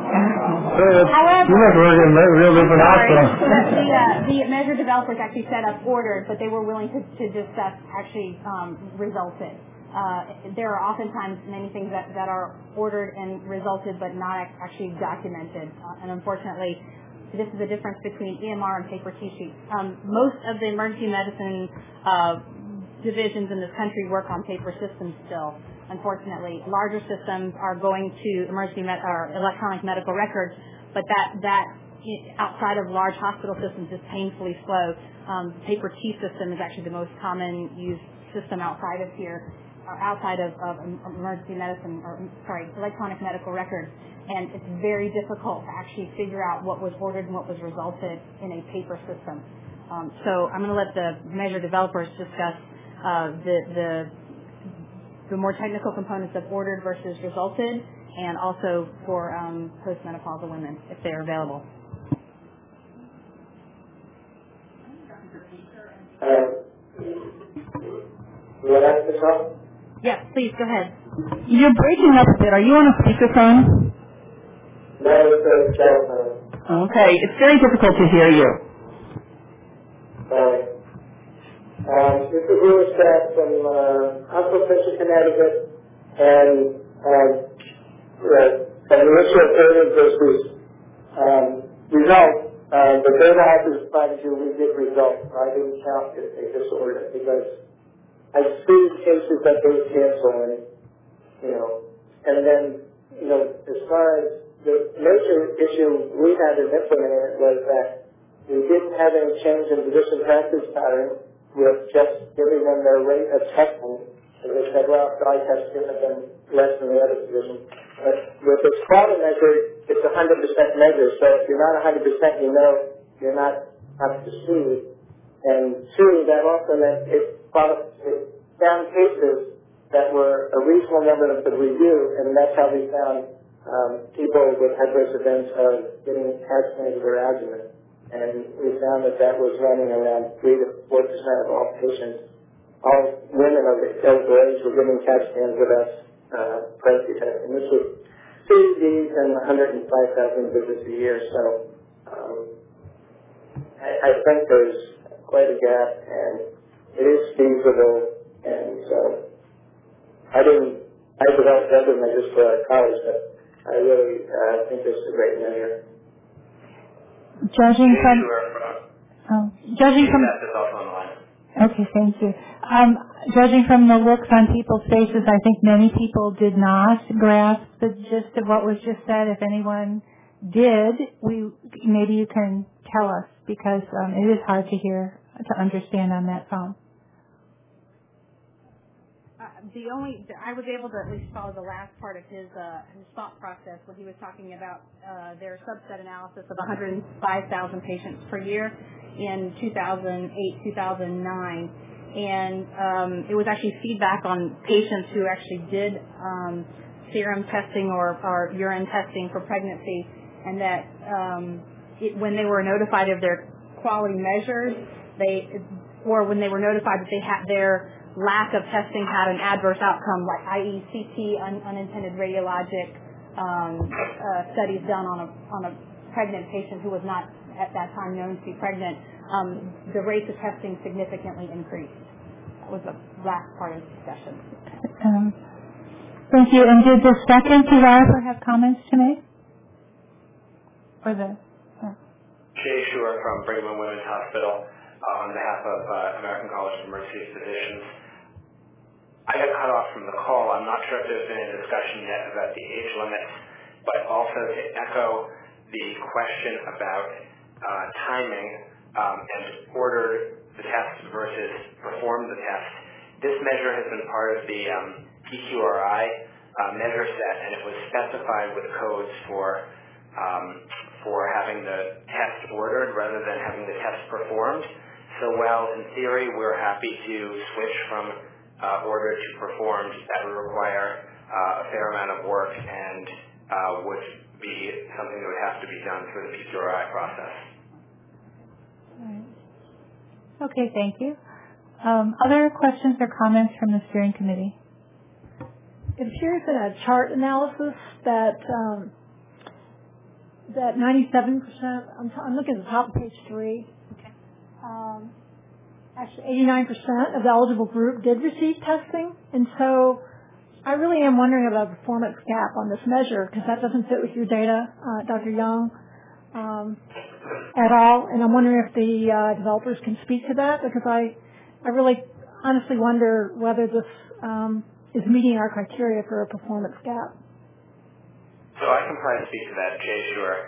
However, you never work in real different hospital. The, uh, the measure developers actually set up orders, but they were willing to, to discuss actually um, resulted. Uh, there are oftentimes many things that, that are ordered and resulted, but not actually documented. Uh, and unfortunately, this is the difference between E M R and paper T-sheets. Um, most of the emergency medicine uh, divisions in this country work on paper systems still. Unfortunately, larger systems are going to emergency med- or electronic medical records, but that that outside of large hospital systems is painfully slow. Um, paper T system is actually the most common used system outside of here, or outside of, of emergency medicine, or sorry, electronic medical records, and it's very difficult to actually figure out what was ordered and what was resulted in a paper system. Um, so I'm going to let the measure developers discuss uh, the the the more technical components of ordered versus resulted, and also for um, postmenopausal women, if they're available. Uh, you want to ask this up? Yes, please, go ahead. You're breaking up a bit. Are you on a speakerphone? No, it's a telephone. Okay, it's very difficult to hear you. Sorry. Um, this is Louis Scott from uh, Uncle Connecticut, and um, uh, an initial period versus um, result. Uh, the data I was trying to do, we did result. I didn't count it, they just ordered it, because I see cases that they cancel, and, you know, and then, you know, as far as the major issue we had in implementing it was that we didn't have any change in physician practice pattern with just giving them their rate of testing And they said, well, dye tests shouldn't have been less than the other position. But with this quality measure, it's a one hundred percent measure. So if you're not one hundred percent, you know you're not up to speed. And two, that also meant it, it found cases that were a reasonable number of the review, and that's how we found um, people with adverse events of getting CAT scans of their abdomen. And we found that that was running around three to four percent of all patients. All women of the eligible age were getting CAT scans with us, uh, pregnancy testing. This was two of these and one hundred five thousand visits a year. So um, I, I think there's quite a gap, and it is feasible. And so I didn't, I developed other measures for our college, but I really uh, think this is a great measure. Judging from, oh, judging from, okay, thank you. Um, judging from the looks on people's faces, I think many people did not grasp the gist of what was just said. If anyone did, we maybe you can tell us, because um, it is hard to hear, to understand on that phone. The only, I was able to at least follow the last part of his uh, his thought process when he was talking about uh, their subset analysis of one hundred five thousand patients per year in two thousand eight, two thousand nine. And um, it was actually feedback on patients who actually did um, serum testing or, or urine testing for pregnancy, and that um, it, when they were notified of their quality measures, they, or when they were notified that they had their lack of testing had an adverse outcome, like that is C T, un, unintended radiologic um, uh, studies done on a on a pregnant patient who was not at that time known to be pregnant, um, the rates of testing significantly increased. That was the last part of the discussion. Um, thank you. And did the second developer have comments to make? Or the? Uh. Jay Shore from Brigham and Women's Hospital uh, on behalf of uh, American College of Emergency Physicians. I got cut off from the call. I'm not sure if there's been a discussion yet about the age limits, but also to echo the question about uh, timing um, and ordered the test versus performed the test. This measure has been part of the um, P Q R I uh, measure set, and it was specified with codes for um, for having the test ordered rather than having the test performed. So while in theory we're happy to switch from Uh, ordered to performed, that would require uh, a fair amount of work and uh, would be something that would have to be done through the P Q R I process. All right. Okay, thank you. Um, other questions or comments from the steering committee? It appears in a chart analysis that um, that ninety-seven percent, I'm, t- I'm looking at the top of page three. Okay. Um, Actually, eighty-nine percent of the eligible group did receive testing, and so I really am wondering about the performance gap on this measure, because that doesn't fit with your data, uh, Doctor Young, um, at all. And I'm wondering if the uh, developers can speak to that, because I, I really honestly wonder whether this um, is meeting our criteria for a performance gap. So I can probably speak to that, Jay Shore.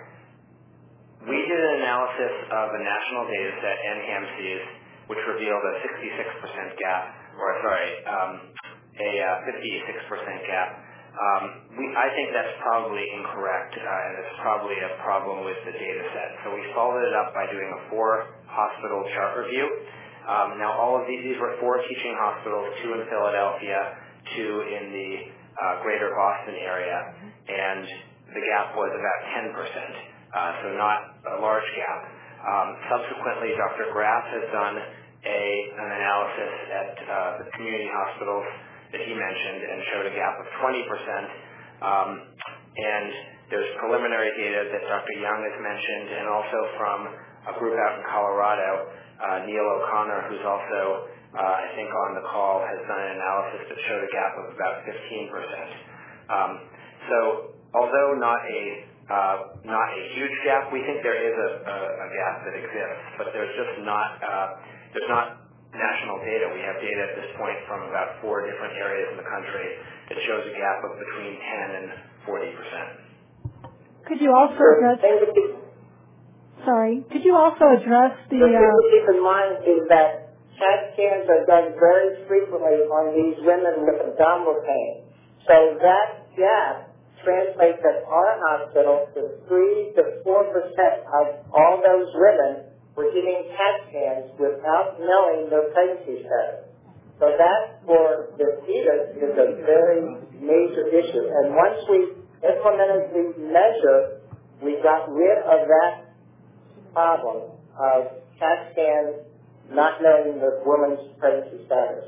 We did an analysis of a national data set, N H A M Cs, which revealed a sixty-six percent gap, or sorry, um, a uh, fifty-six percent gap. Um, we, I think that's probably incorrect, uh, and it's probably a problem with the data set. So we followed it up by doing a four-hospital chart review. Um, now, all of these, these were four teaching hospitals, two in Philadelphia, two in the uh, greater Boston area, and the gap was about ten percent, uh, so not a large gap. Um, subsequently, Doctor Graf has done a, an analysis at uh, the community hospitals that he mentioned and showed a gap of twenty percent. Um, and there's preliminary data that Doctor Young has mentioned, and also from a group out in Colorado, uh, Neil O'Connor, who's also, uh, I think, on the call, has done an analysis that showed a gap of about fifteen percent. Um, so although not a Uh, not a huge gap. We think there is a, a, a gap that exists, but there's just not uh, there's not national data. We have data at this point from about four different areas in the country that shows a gap of between ten and forty percent. Could you also address? Sorry. Could you also address the? The thing to keep in mind is that CAT scans are done very frequently on these women with abdominal pain. So that gap translates at our hospital to three to four percent of all those women were getting CAT scans without knowing their pregnancy status. So that for the fetus is a very major issue. And once we implemented the measure, we got rid of that problem of CAT scans not knowing the woman's pregnancy status.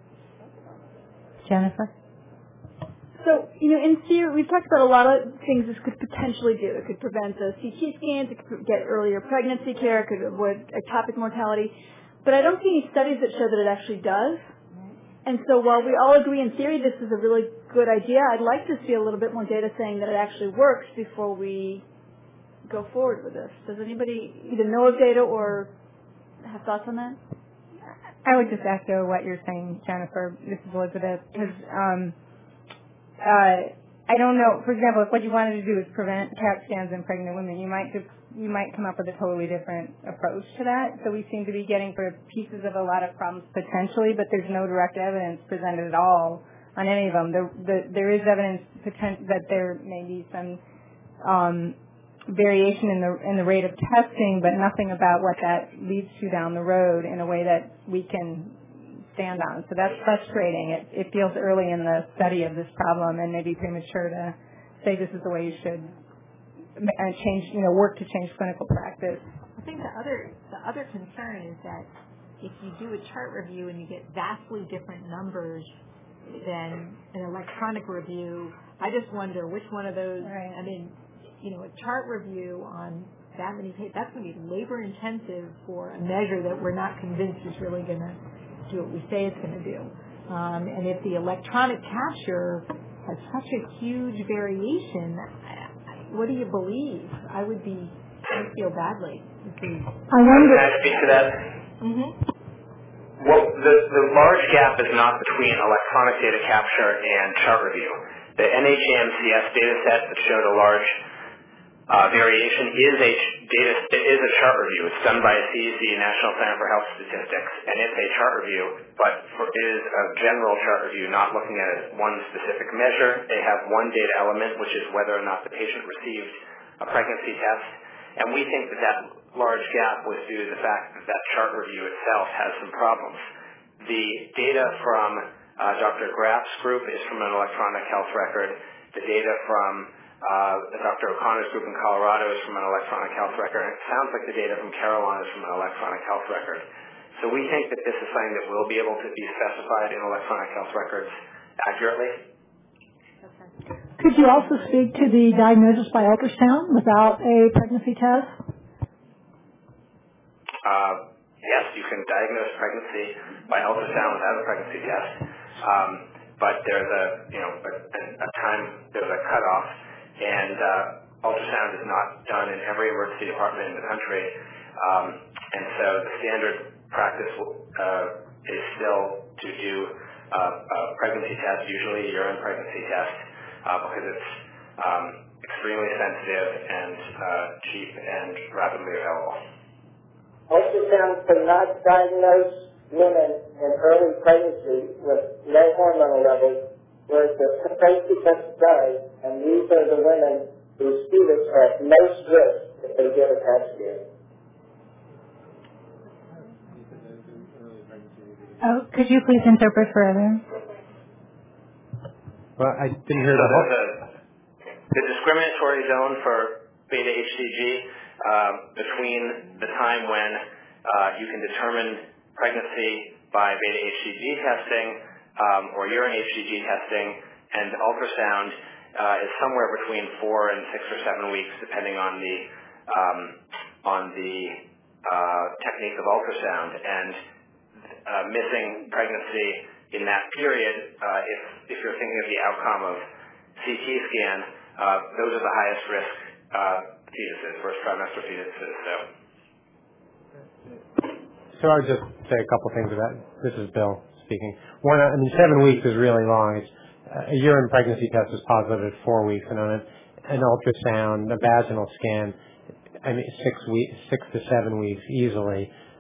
Jennifer? So, you know, in theory, we've talked about a lot of things this could potentially do. It could prevent the C T scans, it could get earlier pregnancy care, it could avoid ectopic mortality. But I don't see any studies that show that it actually does. And so while we all agree in theory this is a really good idea, I'd like to see a little bit more data saying that it actually works before we go forward with this. Does anybody either know of data or have thoughts on that? I would just echo what you're saying, Jennifer. This is Elizabeth. Because um, uh, I don't know. For example, if what you wanted to do is prevent CAT scans in pregnant women, you might just you might come up with a totally different approach to that. So we seem to be getting sort of pieces of a lot of problems potentially, but there's no direct evidence presented at all on any of them. The, the, there is evidence poten- that there may be some um, variation in the in the rate of testing, but nothing about what that leads to down the road in a way that we can stand on. So that's frustrating. It, it feels early in the study of this problem and maybe premature to say this is the way you should uh, change, you know, work to change clinical practice. I think the other the other concern is that if you do a chart review and you get vastly different numbers than an electronic review, I just wonder which one of those. Right. I mean, you know, a chart review on that many pages, that's going to be labor intensive for a measure that we're not convinced is really going to do what we say it's going to do. Um, and if the electronic capture has such a huge variation, what do you believe? I would be, I would feel badly. I wonder. Can I speak to that? Mm-hmm. Well, the, the large gap is not between electronic data capture and chart review. The N H A M C S data set that showed a large uh, variation is a data is a chart review. It's done by C D C, National Center for Health Statistics, and it's a chart review, but for, it is a general chart review, not looking at one specific measure. They have one data element, which is whether or not the patient received a pregnancy test, and we think that that large gap was due to the fact that that chart review itself has some problems. The data from uh, Doctor Graf's group is from an electronic health record. The data from uh, Doctor O'Connor's group in Colorado is from an electronic health record. And it sounds like the data from Carolina is from an electronic health record. So we think that this is something that will be able to be specified in electronic health records accurately. Could you also speak to the diagnosis by ultrasound without a pregnancy test? Uh, yes, you can diagnose pregnancy by ultrasound without a pregnancy test, um, but there's a you know a, a time there's a cutoff, and uh, ultrasound is not done in every emergency department in the country, um, and so the standard practice uh, is still to do uh, a pregnancy test, usually a urine pregnancy test, uh, because it's um, extremely sensitive and uh, cheap and rapidly available. Ultrasound cannot diagnose women in early pregnancy with low hormonal levels, whereas the pregnancy test does, and these are the women whose fetus are at most risk if they get a CAT scan. Oh, could you please interpret further? Well, I didn't hear so that. The, the discriminatory zone for beta H C G uh, between the time when uh, you can determine pregnancy by beta H C G testing um, or urine H C G testing and ultrasound uh, is somewhere between four and six or seven weeks, depending on the um, on the uh, technique of ultrasound. And uh, missing pregnancy in that period, uh, if if you're thinking of the outcome of C T scan, uh, those are the highest risk uh, fetuses, first trimester fetuses. So. So I would just say a couple things about it. This is Bill speaking. One, I mean, seven weeks is really long. It's, uh, a urine pregnancy test is positive at four weeks, and on an ultrasound, a vaginal scan, I mean, six weeks, six to seven weeks easily.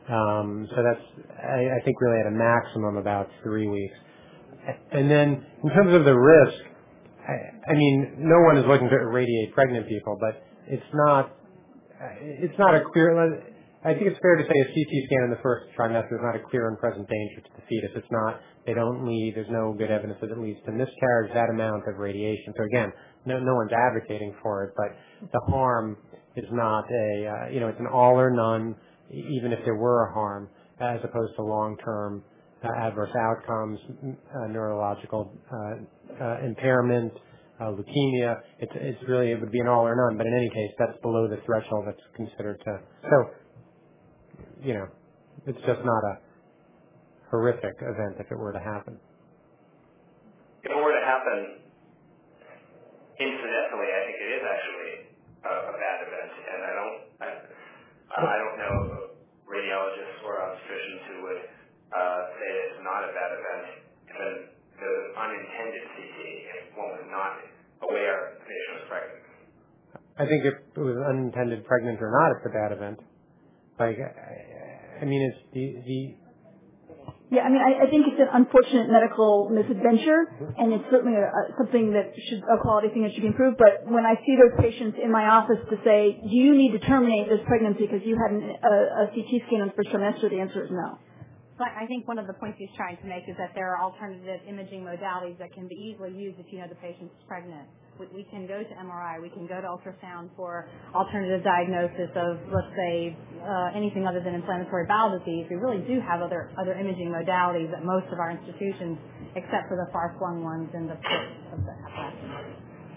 Um, so that's, I, I think, really at a maximum about three weeks. And then in terms of the risk, I, I mean, no one is looking to irradiate pregnant people, but it's not, it's not a clear, I think it's fair to say a C T scan in the first trimester is not a clear and present danger to the fetus. It's not, they don't lead, there's no good evidence that it leads to miscarriage, that amount of radiation. So again, no, no one's advocating for it, but the harm is not a, uh, you know, it's an all or none, even if there were a harm, as opposed to long-term uh, adverse outcomes, uh, neurological uh, uh, impairment, uh, leukemia. It's, it's really, it would be an all or none, but in any case, that's below the threshold that's considered to, so, you know, it's just not a horrific event if it were to happen. If it were to happen, incidentally, I think it is actually a, a bad event, and I don't, I, I don't know radiologists or obstetricians who would uh, say it's not a bad event. Even the unintended C T, if one was not aware the patient was pregnant. I think if it was unintended pregnant or not, it's a bad event. Like, I, I mean, it's the, the Yeah, I mean, I, I think it's an unfortunate medical misadventure, and it's certainly a, a, something that should, a quality thing that should be improved. But when I see those patients in my office to say, do you need to terminate this pregnancy because you had an, a, a C T scan on the first trimester, the answer is no. But I think one of the points he's trying to make is that there are alternative imaging modalities that can be easily used if you know the patient's pregnant. We, we can go to M R I, we can go to ultrasound for alternative diagnosis of, let's say, uh, anything other than inflammatory bowel disease. We really do have other other imaging modalities at most of our institutions, except for the far-flung ones in the pit of the apparatus.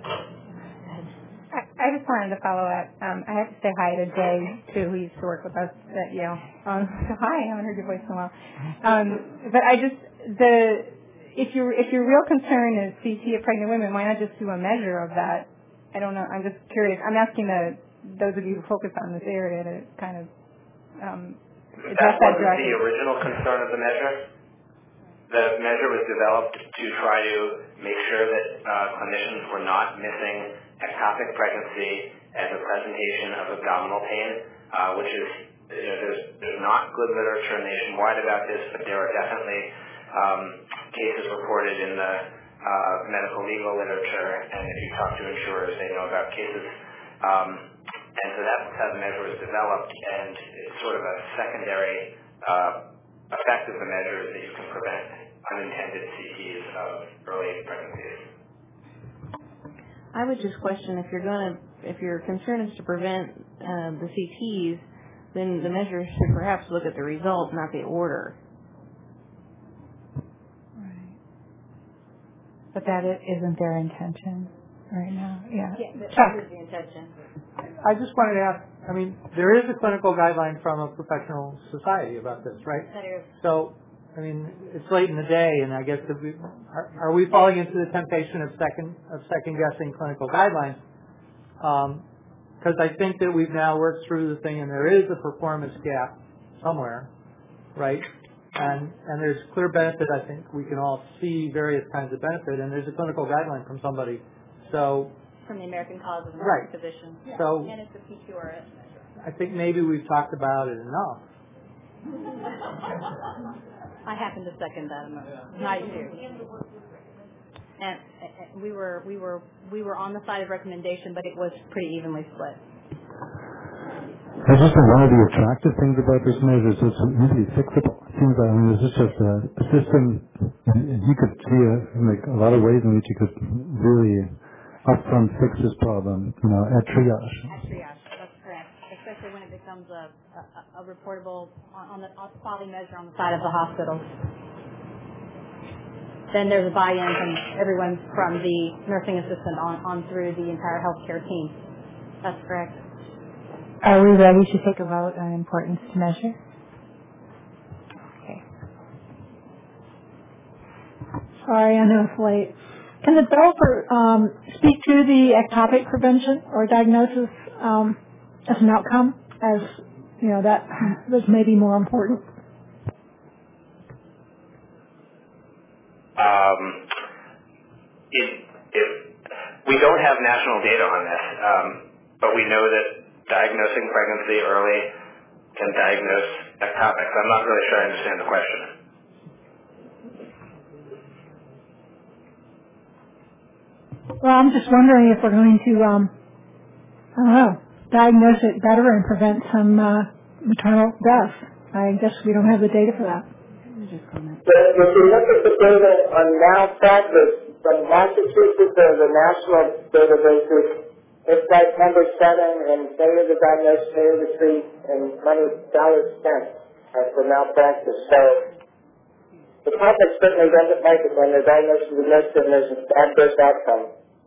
I, I just wanted to follow up. Um, I have to say hi to Jay, too, who used to work with us at Yale. Um, so hi, I haven't heard your voice in a while. Um, but I just, the, if your if your real concern is C T of pregnant women, why not just do a measure of that? I don't know. I'm just curious. I'm asking the those of you who focus on this area to kind of um, address that wasn't directly. the original concern of the measure. The measure was developed to try to make sure that uh, clinicians were not missing ectopic pregnancy as a presentation of abdominal pain, uh, which is, you know, there's, there's not good literature nationwide about this, but there are definitely um, cases reported in the uh, medical legal literature, and if you talk to insurers, they know about cases. Um, and so that's how the measure was developed, and it's sort of a secondary uh, effect of the measure is that you can prevent unintended C Ts of early pregnancies. I would just question if you're going to, if your concern is to prevent uh, the C Ts, then the measure should perhaps look at the result, not the order. Right. But that isn't their intention right now. Yeah. Yeah, that Chuck. is the intention. I just wanted to ask, I mean, there is a clinical guideline from a professional society about this, right? That is. So, I mean, it's late in the day, and I guess that we, are, are we falling into the temptation of second of second guessing clinical guidelines? Because um, I think that we've now worked through the thing, and there is a performance gap somewhere, right? And and there's clear benefit. I think we can all see various kinds of benefit, and there's a clinical guideline from somebody. So. From the American College of Right. Physicians. Yeah. So, and it's a P Q R S measure. I think maybe we've talked about it enough. I happen to second that emotion. I do. And uh, we were we were we were on the side of recommendation, but it was pretty evenly split. I just think one of the attractive things about this measure is it's really fixable. It seems like, I mean, this is just a, a system, and you could see a, like a lot of ways in which you could really upfront fix this problem, you know, at triage. At triage, that's correct. Especially when it becomes a, a, a reportable on, on the quality measure on the side of the hospital. Then there's a buy-in from everyone from the nursing assistant on, on through the entire healthcare team. That's correct. Are we ready to take a vote on importance to measure? Okay. Sorry, I know it's late. Can the developer um, speak to the ectopic prevention or diagnosis um, as an outcome, as you know that was maybe more important? Um, it, it, we don't have national data on this, um, but we know that diagnosing pregnancy early can diagnose ectopics. I'm not really sure I understand the question. Well, I'm just wondering if we're going to, um, I don't know, diagnose it better and prevent some uh, maternal death. I guess we don't have the data for that. But if you look at the data on malpractice from Massachusetts or the national databases, it's like number seven, and failure to diagnose, failure to treat, and money dollars spent uh, for malpractice. So the public certainly doesn't like it when they're diagnosed with missed and there's an adverse outcome.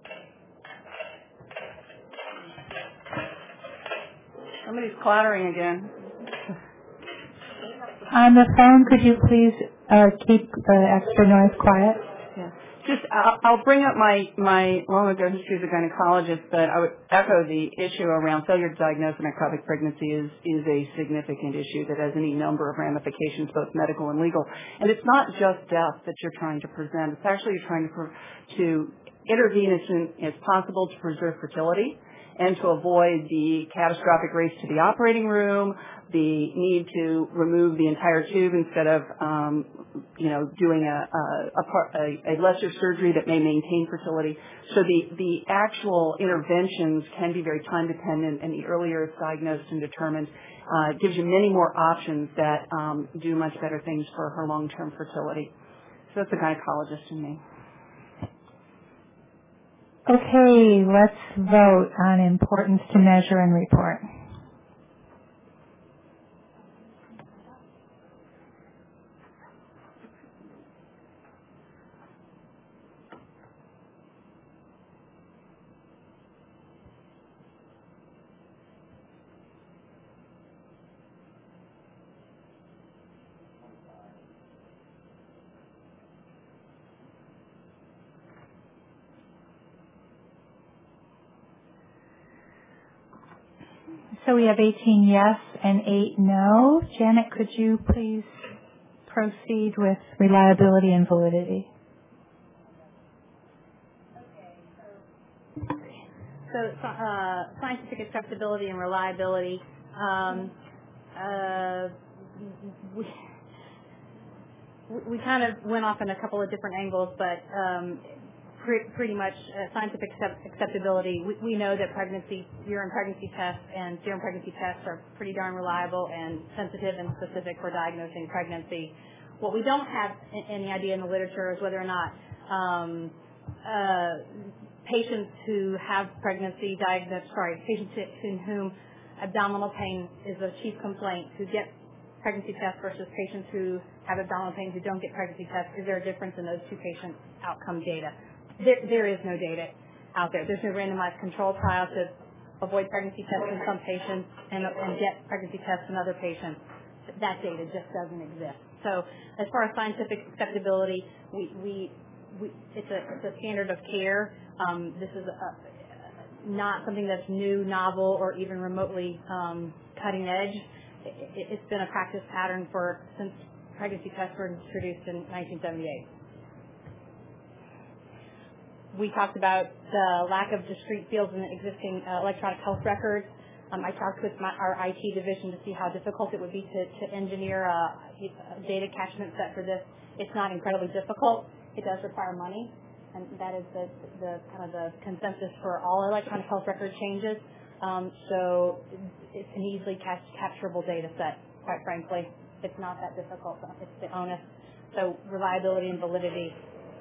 Somebody's clattering again. On the phone, could you please uh, keep the extra noise quiet? Yeah. Just, I'll, I'll bring up my, my long ago history as a gynecologist, but I would echo the issue around failure to diagnose an ectopic pregnancy is, is a significant issue that has any number of ramifications, both medical and legal. And it's not just death that you're trying to present. It's actually you're trying to, to intervene as soon as possible to preserve fertility and to avoid the catastrophic race to the operating room, the need to remove the entire tube instead of, um, you know, doing a, a, a, a lesser surgery that may maintain fertility. So the, the actual interventions can be very time dependent, and the earlier it's diagnosed and determined, uh, gives you many more options that um, do much better things for her long-term fertility. So that's a gynecologist in me. Okay, let's vote on importance to measure and report. So we have eighteen yes and eight no. Janet, could you please proceed with reliability and validity? So uh, scientific acceptability and reliability. Um, uh, we, we kind of went off in a couple of different angles, but um, pre- pretty much uh, scientific accept- acceptability. We, we know that pregnancy, urine pregnancy tests and serum pregnancy tests are pretty darn reliable and sensitive and specific for diagnosing pregnancy. What we don't have any idea in the literature is whether or not um, uh, patients who have pregnancy diagnosed, sorry, patients in whom abdominal pain is a chief complaint who get pregnancy tests versus patients who have abdominal pain who don't get pregnancy tests. Is there a difference in those two patient outcome data? There, there is no data out there. There's no randomized control trial to avoid pregnancy tests in some patients and, and get pregnancy tests in other patients. That data just doesn't exist. So as far as scientific acceptability, we, we, we it's, a, it's a standard of care. Um, this is a, not something that's new, novel, or even remotely um, cutting edge. It, it's been a practice pattern for since pregnancy tests were introduced in nineteen seventy-eight. We talked about the lack of discrete fields in the existing uh, electronic health records. Um, I talked with my, our I T division to see how difficult it would be to, to engineer a, a data catchment set for this. It's not incredibly difficult. It does require money, and that is the, the kind of the consensus for all electronic health record changes. Um, so it's an easily catch, capturable data set, quite frankly. It's not that difficult. It's the onus. So reliability and validity.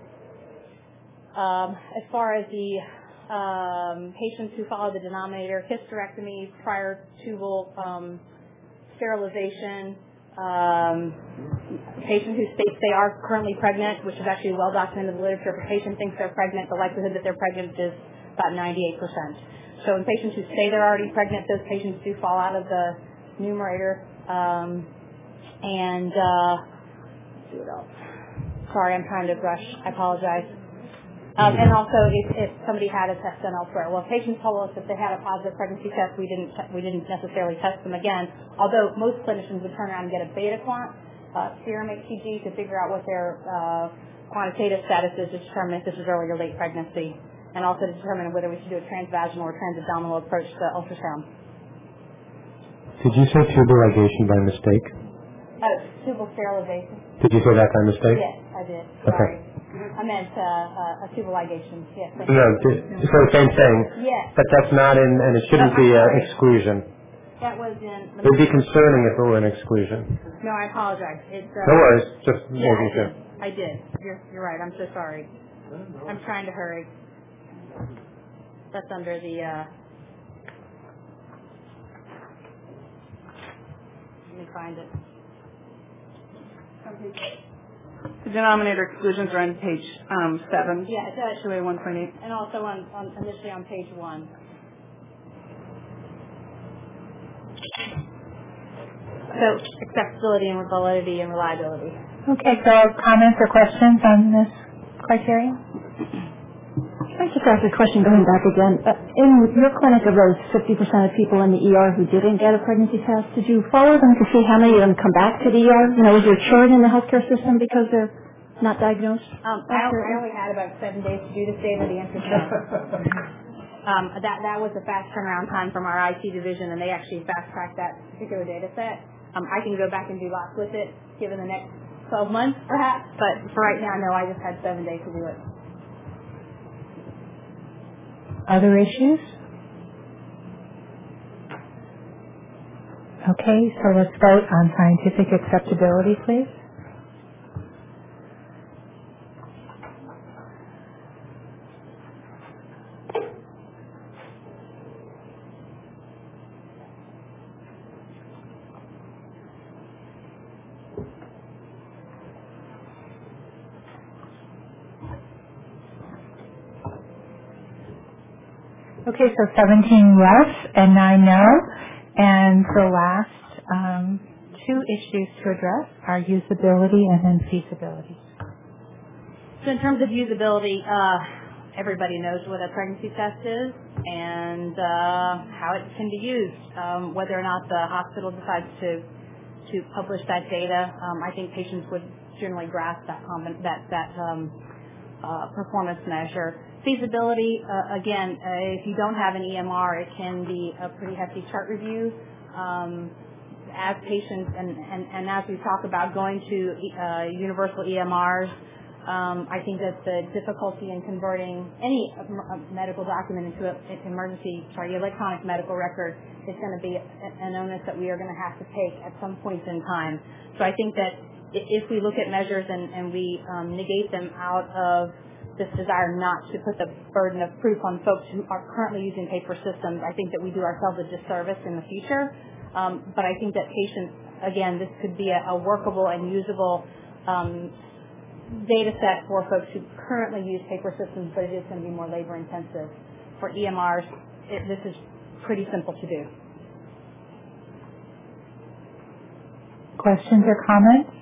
Um, as far as the um, patients who follow the denominator, hysterectomy, prior tubal um, sterilization, um, patient who states they are currently pregnant, which is actually well documented in the literature. If a patient thinks they're pregnant, the likelihood that they're pregnant is about ninety-eight percent. So in patients who say they're already pregnant, those patients do fall out of the numerator. Um, and uh, let's see what else. Sorry, I'm trying to rush. I apologize. Um, and also, if, if somebody had a test done elsewhere, well, if patients told us that they had a positive pregnancy test, we didn't we didn't necessarily test them again. Although most clinicians would turn around and get a beta quant, uh, serum H C G, to figure out what their uh, quantitative status is to determine if this is early or late pregnancy, and also to determine whether we should do a transvaginal or transabdominal approach to ultrasound. Did you say tubal ligation by mistake? Oh, tubal sterilization. Did you say that by mistake? Yes, I did. Okay. Sorry. I meant uh, uh, a tubal ligation. Yes. thank No, you. d- so same thing. Yes. But that's not in, and it shouldn't No, be I'm an sorry. exclusion. That was in. It would be concerning if it were an exclusion. No, I apologize. It's, uh, No worries, just yeah, making I sure. did. I did. You're, you're right. I'm so sorry. I'm trying to hurry. That's under the. Uh, let me find it. The denominator exclusions are on page um, seven. Yeah, it does. two A one point eight. And also on, on initially on page one. So accessibility and validity and reliability. Okay, so comments or questions on this criteria? Can I just ask a question going back again? Uh, in your clinic of those fifty percent of people in the E R who didn't get a pregnancy test, did you follow them to see how many of them come back to the E R? You know, is there churn in the healthcare system because they're not diagnosed? Um, I, I only had about seven days to do this data. The answer is no. um, that, that was a fast turnaround time from our I T division, and they actually fast-tracked that particular data set. Um, I can go back and do lots with it, given the next twelve months, perhaps. But for right now, no, I just had seven days to do it. Other issues? Okay, so let's vote on scientific acceptability, please. Okay, so seventeen yes and nine no. And the last um, two issues to address are usability and then feasibility. So in terms of usability, uh, everybody knows what a pregnancy test is and uh, how it can be used. Um, whether or not the hospital decides to to publish that data, um, I think patients would generally grasp that comment, that that um, uh, performance measure. Feasibility, uh, again, uh, if you don't have an E M R, it can be a pretty hefty chart review. Um, as patients and, and, and as we talk about going to uh, universal E M Rs, um, I think that the difficulty in converting any medical document into an emergency, sorry, electronic medical record is going to be an onus that we are going to have to take at some point in time. So I think that if we look at measures and, and we um, negate them out of this desire not to put the burden of proof on folks who are currently using paper systems, I think that we do ourselves a disservice in the future. Um, but I think that patients, again, this could be a, a workable and usable um, data set for folks who currently use paper systems, but it is going to be more labor intensive. For E M Rs, it, this is pretty simple to do. Questions or comments?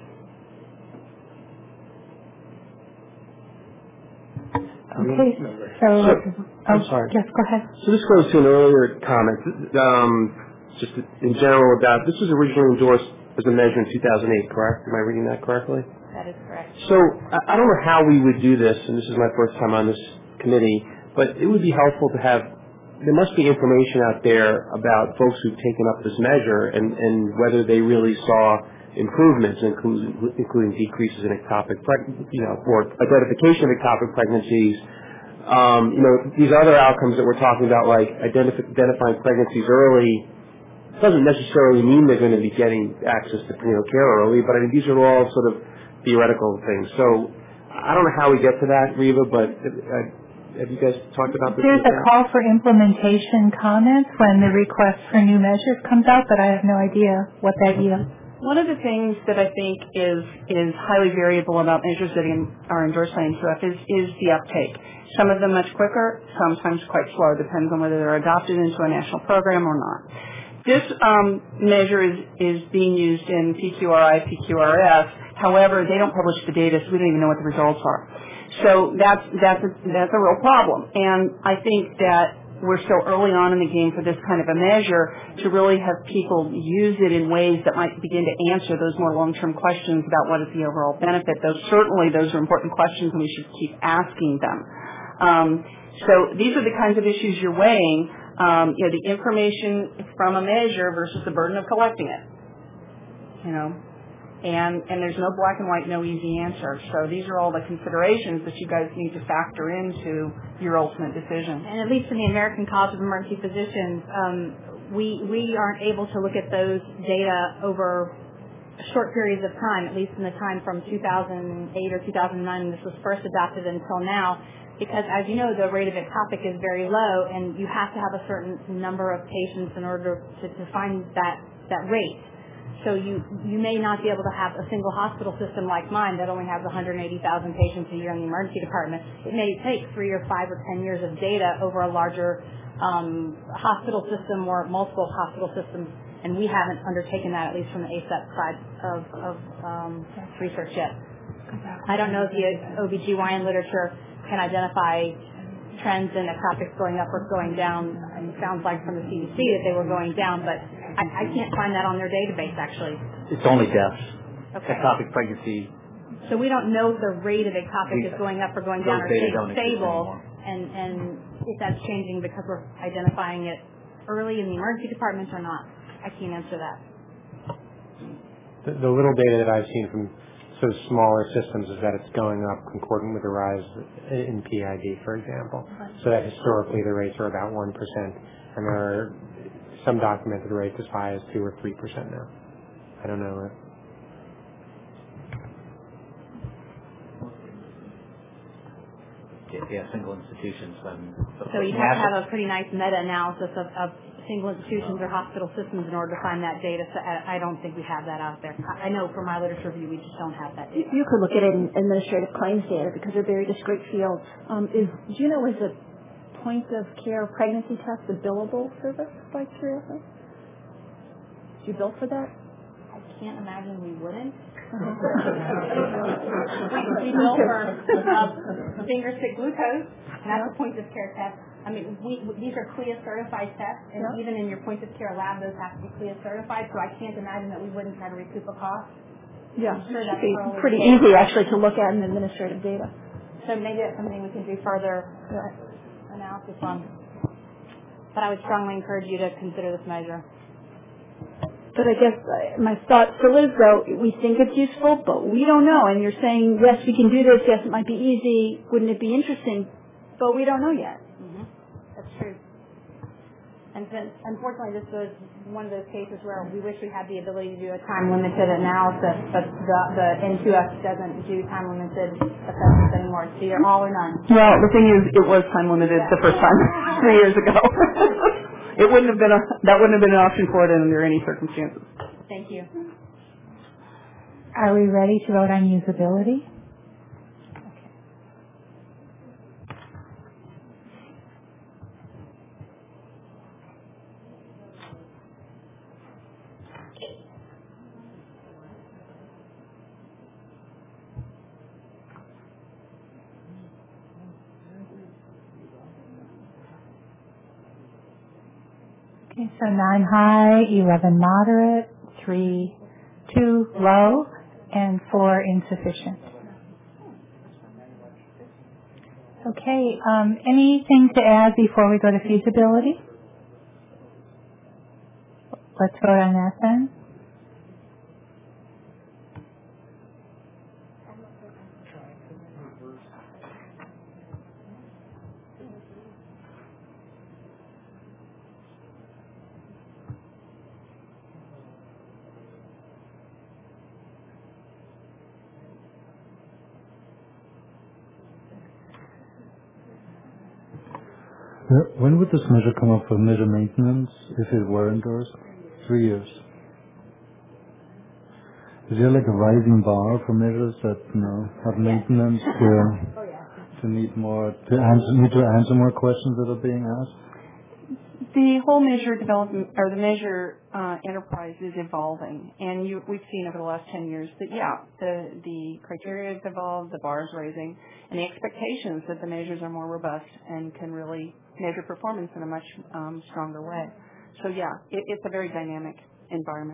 Okay, so, So, oh, I'm sorry. yes, go ahead. So this goes to an earlier comment, um, just in general about, this was originally endorsed as a measure in two thousand eight, correct? Am I reading that correctly? That is correct. So I I don't know how we would do this, and this is my first time on this committee, but it would be helpful to have, there must be information out there about folks who've taken up this measure and, and whether they really saw improvements, including, including decreases in ectopic, preg- you know, or identification of ectopic pregnancies. Um, you know, these other outcomes that we're talking about, like identif- identifying pregnancies early, doesn't necessarily mean they're going to be getting access to prenatal care early, but I mean, these are all sort of theoretical things. So I don't know how we get to that, Reva, but uh, have you guys talked about this? There's a call for implementation comments when the request for new measures comes out, but I have no idea what that yields. One of the things that I think is is highly variable about measures that are endorsed by N Q F is, is the uptake. Some of them much quicker, sometimes quite slow, depends on whether they're adopted into a national program or not. This um, measure is, is being used in P Q R I, P Q R S. However, they don't publish the data, so we don't even know what the results are. So that's that's a, that's a real problem. And I think that we're so early on in the game for this kind of a measure to really have people use it in ways that might begin to answer those more long-term questions about what is the overall benefit. Those certainly those are important questions, and we should keep asking them. Um, so these are the kinds of issues you're weighing. Um, you know, the information from a measure versus the burden of collecting it. You know. And, and there's no black and white, no easy answer. So these are all the considerations that you guys need to factor into your ultimate decision. And at least in the American College of Emergency Physicians, um, we we aren't able to look at those data over short periods of time, at least in the time from two thousand eight or two thousand nine when this was first adopted until now, because as you know, the rate of ectopic is very low, and you have to have a certain number of patients in order to, to find that, that rate. So you, you may not be able to have a single hospital system like mine that only has one hundred eighty thousand patients a year in the emergency department. It may take three or five or ten years of data over a larger um, hospital system or multiple hospital systems, and we haven't undertaken that, at least from the A S E P side of, of um, research yet. I don't know if the O B G Y N literature can identify trends in ectopics going up or going down. It sounds like from the C D C that they were going down, but I, I can't find that on their database, actually. It's only deaths. Okay. Ectopic pregnancy. So we don't know if the rate of ectopic is going up or going down, or staying stable, and, and if that's changing because we're identifying it early in the emergency department or not. I can't answer that. The, the little data that I've seen from sort of smaller systems is that it's going up concordant with the rise in P I D, for example. So that historically the rates are about one percent, and there are some documented rates as high as two or three percent now. I don't know. Yeah, single institutions. Um, so you have to have a pretty nice meta-analysis of, of single institutions or hospital systems in order to find that data. So I, I don't think we have that out there. I, I know from my literature review we just don't have that data. You could look at it in administrative claims data because they're very discrete fields. Um, is do you know is a point of care pregnancy test a billable service by curiosity? Do you bill for that? I can't imagine we wouldn't. we, we bill for uh, finger stick glucose, and that's a point of care test. I mean, we, we, these are C L I A certified tests, and yeah. even in your point of care lab, those have to be C L I A certified. So I can't imagine that we wouldn't try to recoup a cost. Yeah, I'm sure it that's should be pretty data. easy actually to look at in administrative data. So maybe that's something we can do further yeah. analysis on. But I would strongly encourage you to consider this measure. But I guess uh, my thought still is, though, we think it's useful, but we don't know. And you're saying, yes, we can do this. Yes, it might be easy. Wouldn't it be interesting? But we don't know yet. Mm-hmm. That's true. And since, unfortunately, this was one of those cases where we wish we had the ability to do a time-limited analysis, but the, the N two F doesn't do time-limited assessments anymore. It's either all or none. Well, the thing is, it was time-limited yeah. the first time, three years ago. It wouldn't have been a, that wouldn't have been an option for it under any circumstances. Thank you. Are we ready to vote on usability? Okay, so nine high, eleven moderate, three, two low, and four insufficient. Okay, um, anything to add before we go to feasibility? Let's vote on that then. When would this measure come up for measure maintenance if it were endorsed? Three years. Is there like a rising bar for measures that you know have maintenance to, to need more to answer need to answer more questions that are being asked? The whole measure development or the measure uh, enterprise is evolving, and you, we've seen over the last ten years that yeah, the the criteria has evolved, the bar is raising, and the expectations that the measures are more robust and can really measure performance in a much um, stronger way. So yeah, it, it's a very dynamic environment.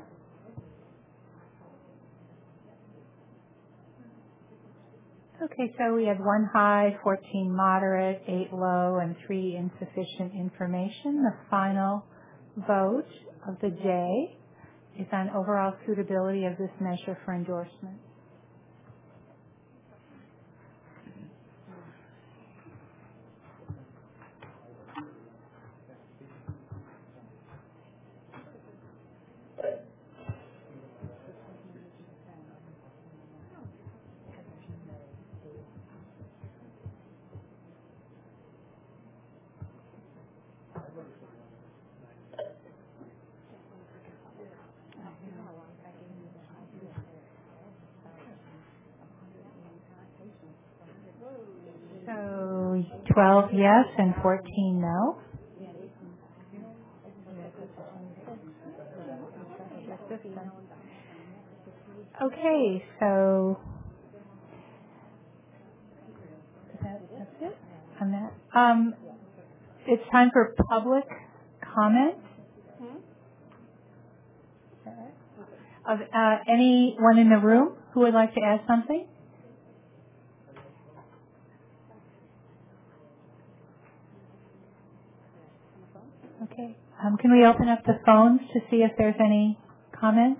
Okay, so we had one high, fourteen moderate, eight low, and three insufficient information. The final vote of the day is on overall suitability of this measure for endorsement. So twelve yes and fourteen no. Okay, so that, that's it on that. Um, it's time for public comment. Of uh, anyone in the room who would like to add something? Okay. Um, can we open up the phones to see if there's any comments?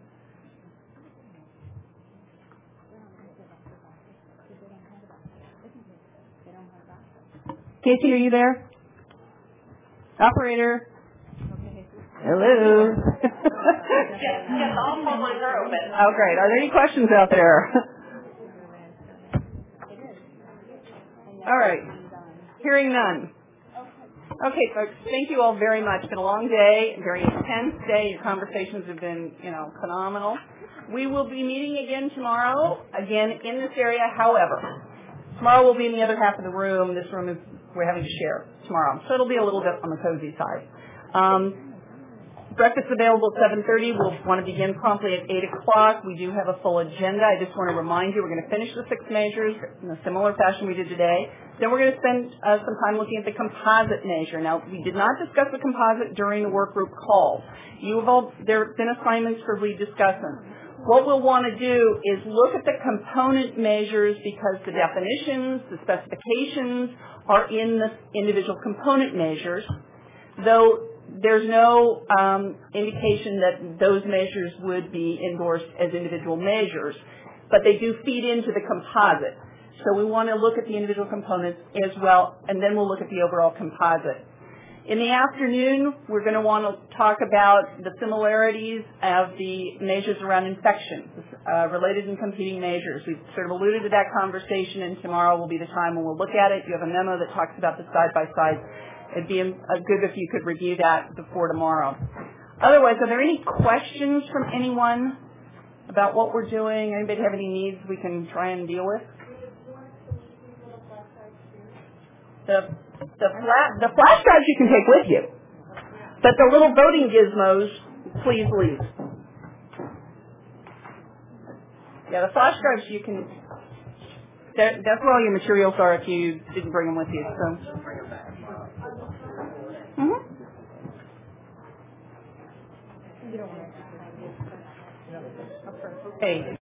Casey, are you there? Operator? Hello? Yes, yes, all phone lines are open. Oh, great. Are there any questions out there? All right. Hearing none. Okay, folks, thank you all very much. It's been a long day, a very intense day. Your conversations have been, you know, phenomenal. We will be meeting again tomorrow, again in this area. However, tomorrow we'll be in the other half of the room. This room is, we're having to share tomorrow. So it'll be a little bit on the cozy side. Um, Breakfast available at seven thirty. We'll want to begin promptly at eight o'clock. We do have a full agenda. I just want to remind you we're going to finish the six measures in a similar fashion we did today. Then we're going to spend uh, some time looking at the composite measure. Now, we did not discuss the composite during the work group call. You have all, there have been assignments for lead discussants. What we'll want to do is look at the component measures because the definitions, the specifications are in the individual component measures, though there's no um, indication that those measures would be endorsed as individual measures, but they do feed into the composite. So we want to look at the individual components as well, and then we'll look at the overall composite. In the afternoon, we're going to want to talk about the similarities of the measures around infection, uh, related and competing measures. We've sort of alluded to that conversation, and tomorrow will be the time when we'll look at it. You have a memo that talks about the side-by-side. It'd be good if you could review that before tomorrow. Otherwise, are there any questions from anyone about what we're doing? Anybody have any needs we can try and deal with? The the flat the flash drives you can take with you, but the little voting gizmos, please leave. Yeah, the flash drives you can. That, that's where all your materials are if you didn't bring them with you. So. Mm-hmm. Hey.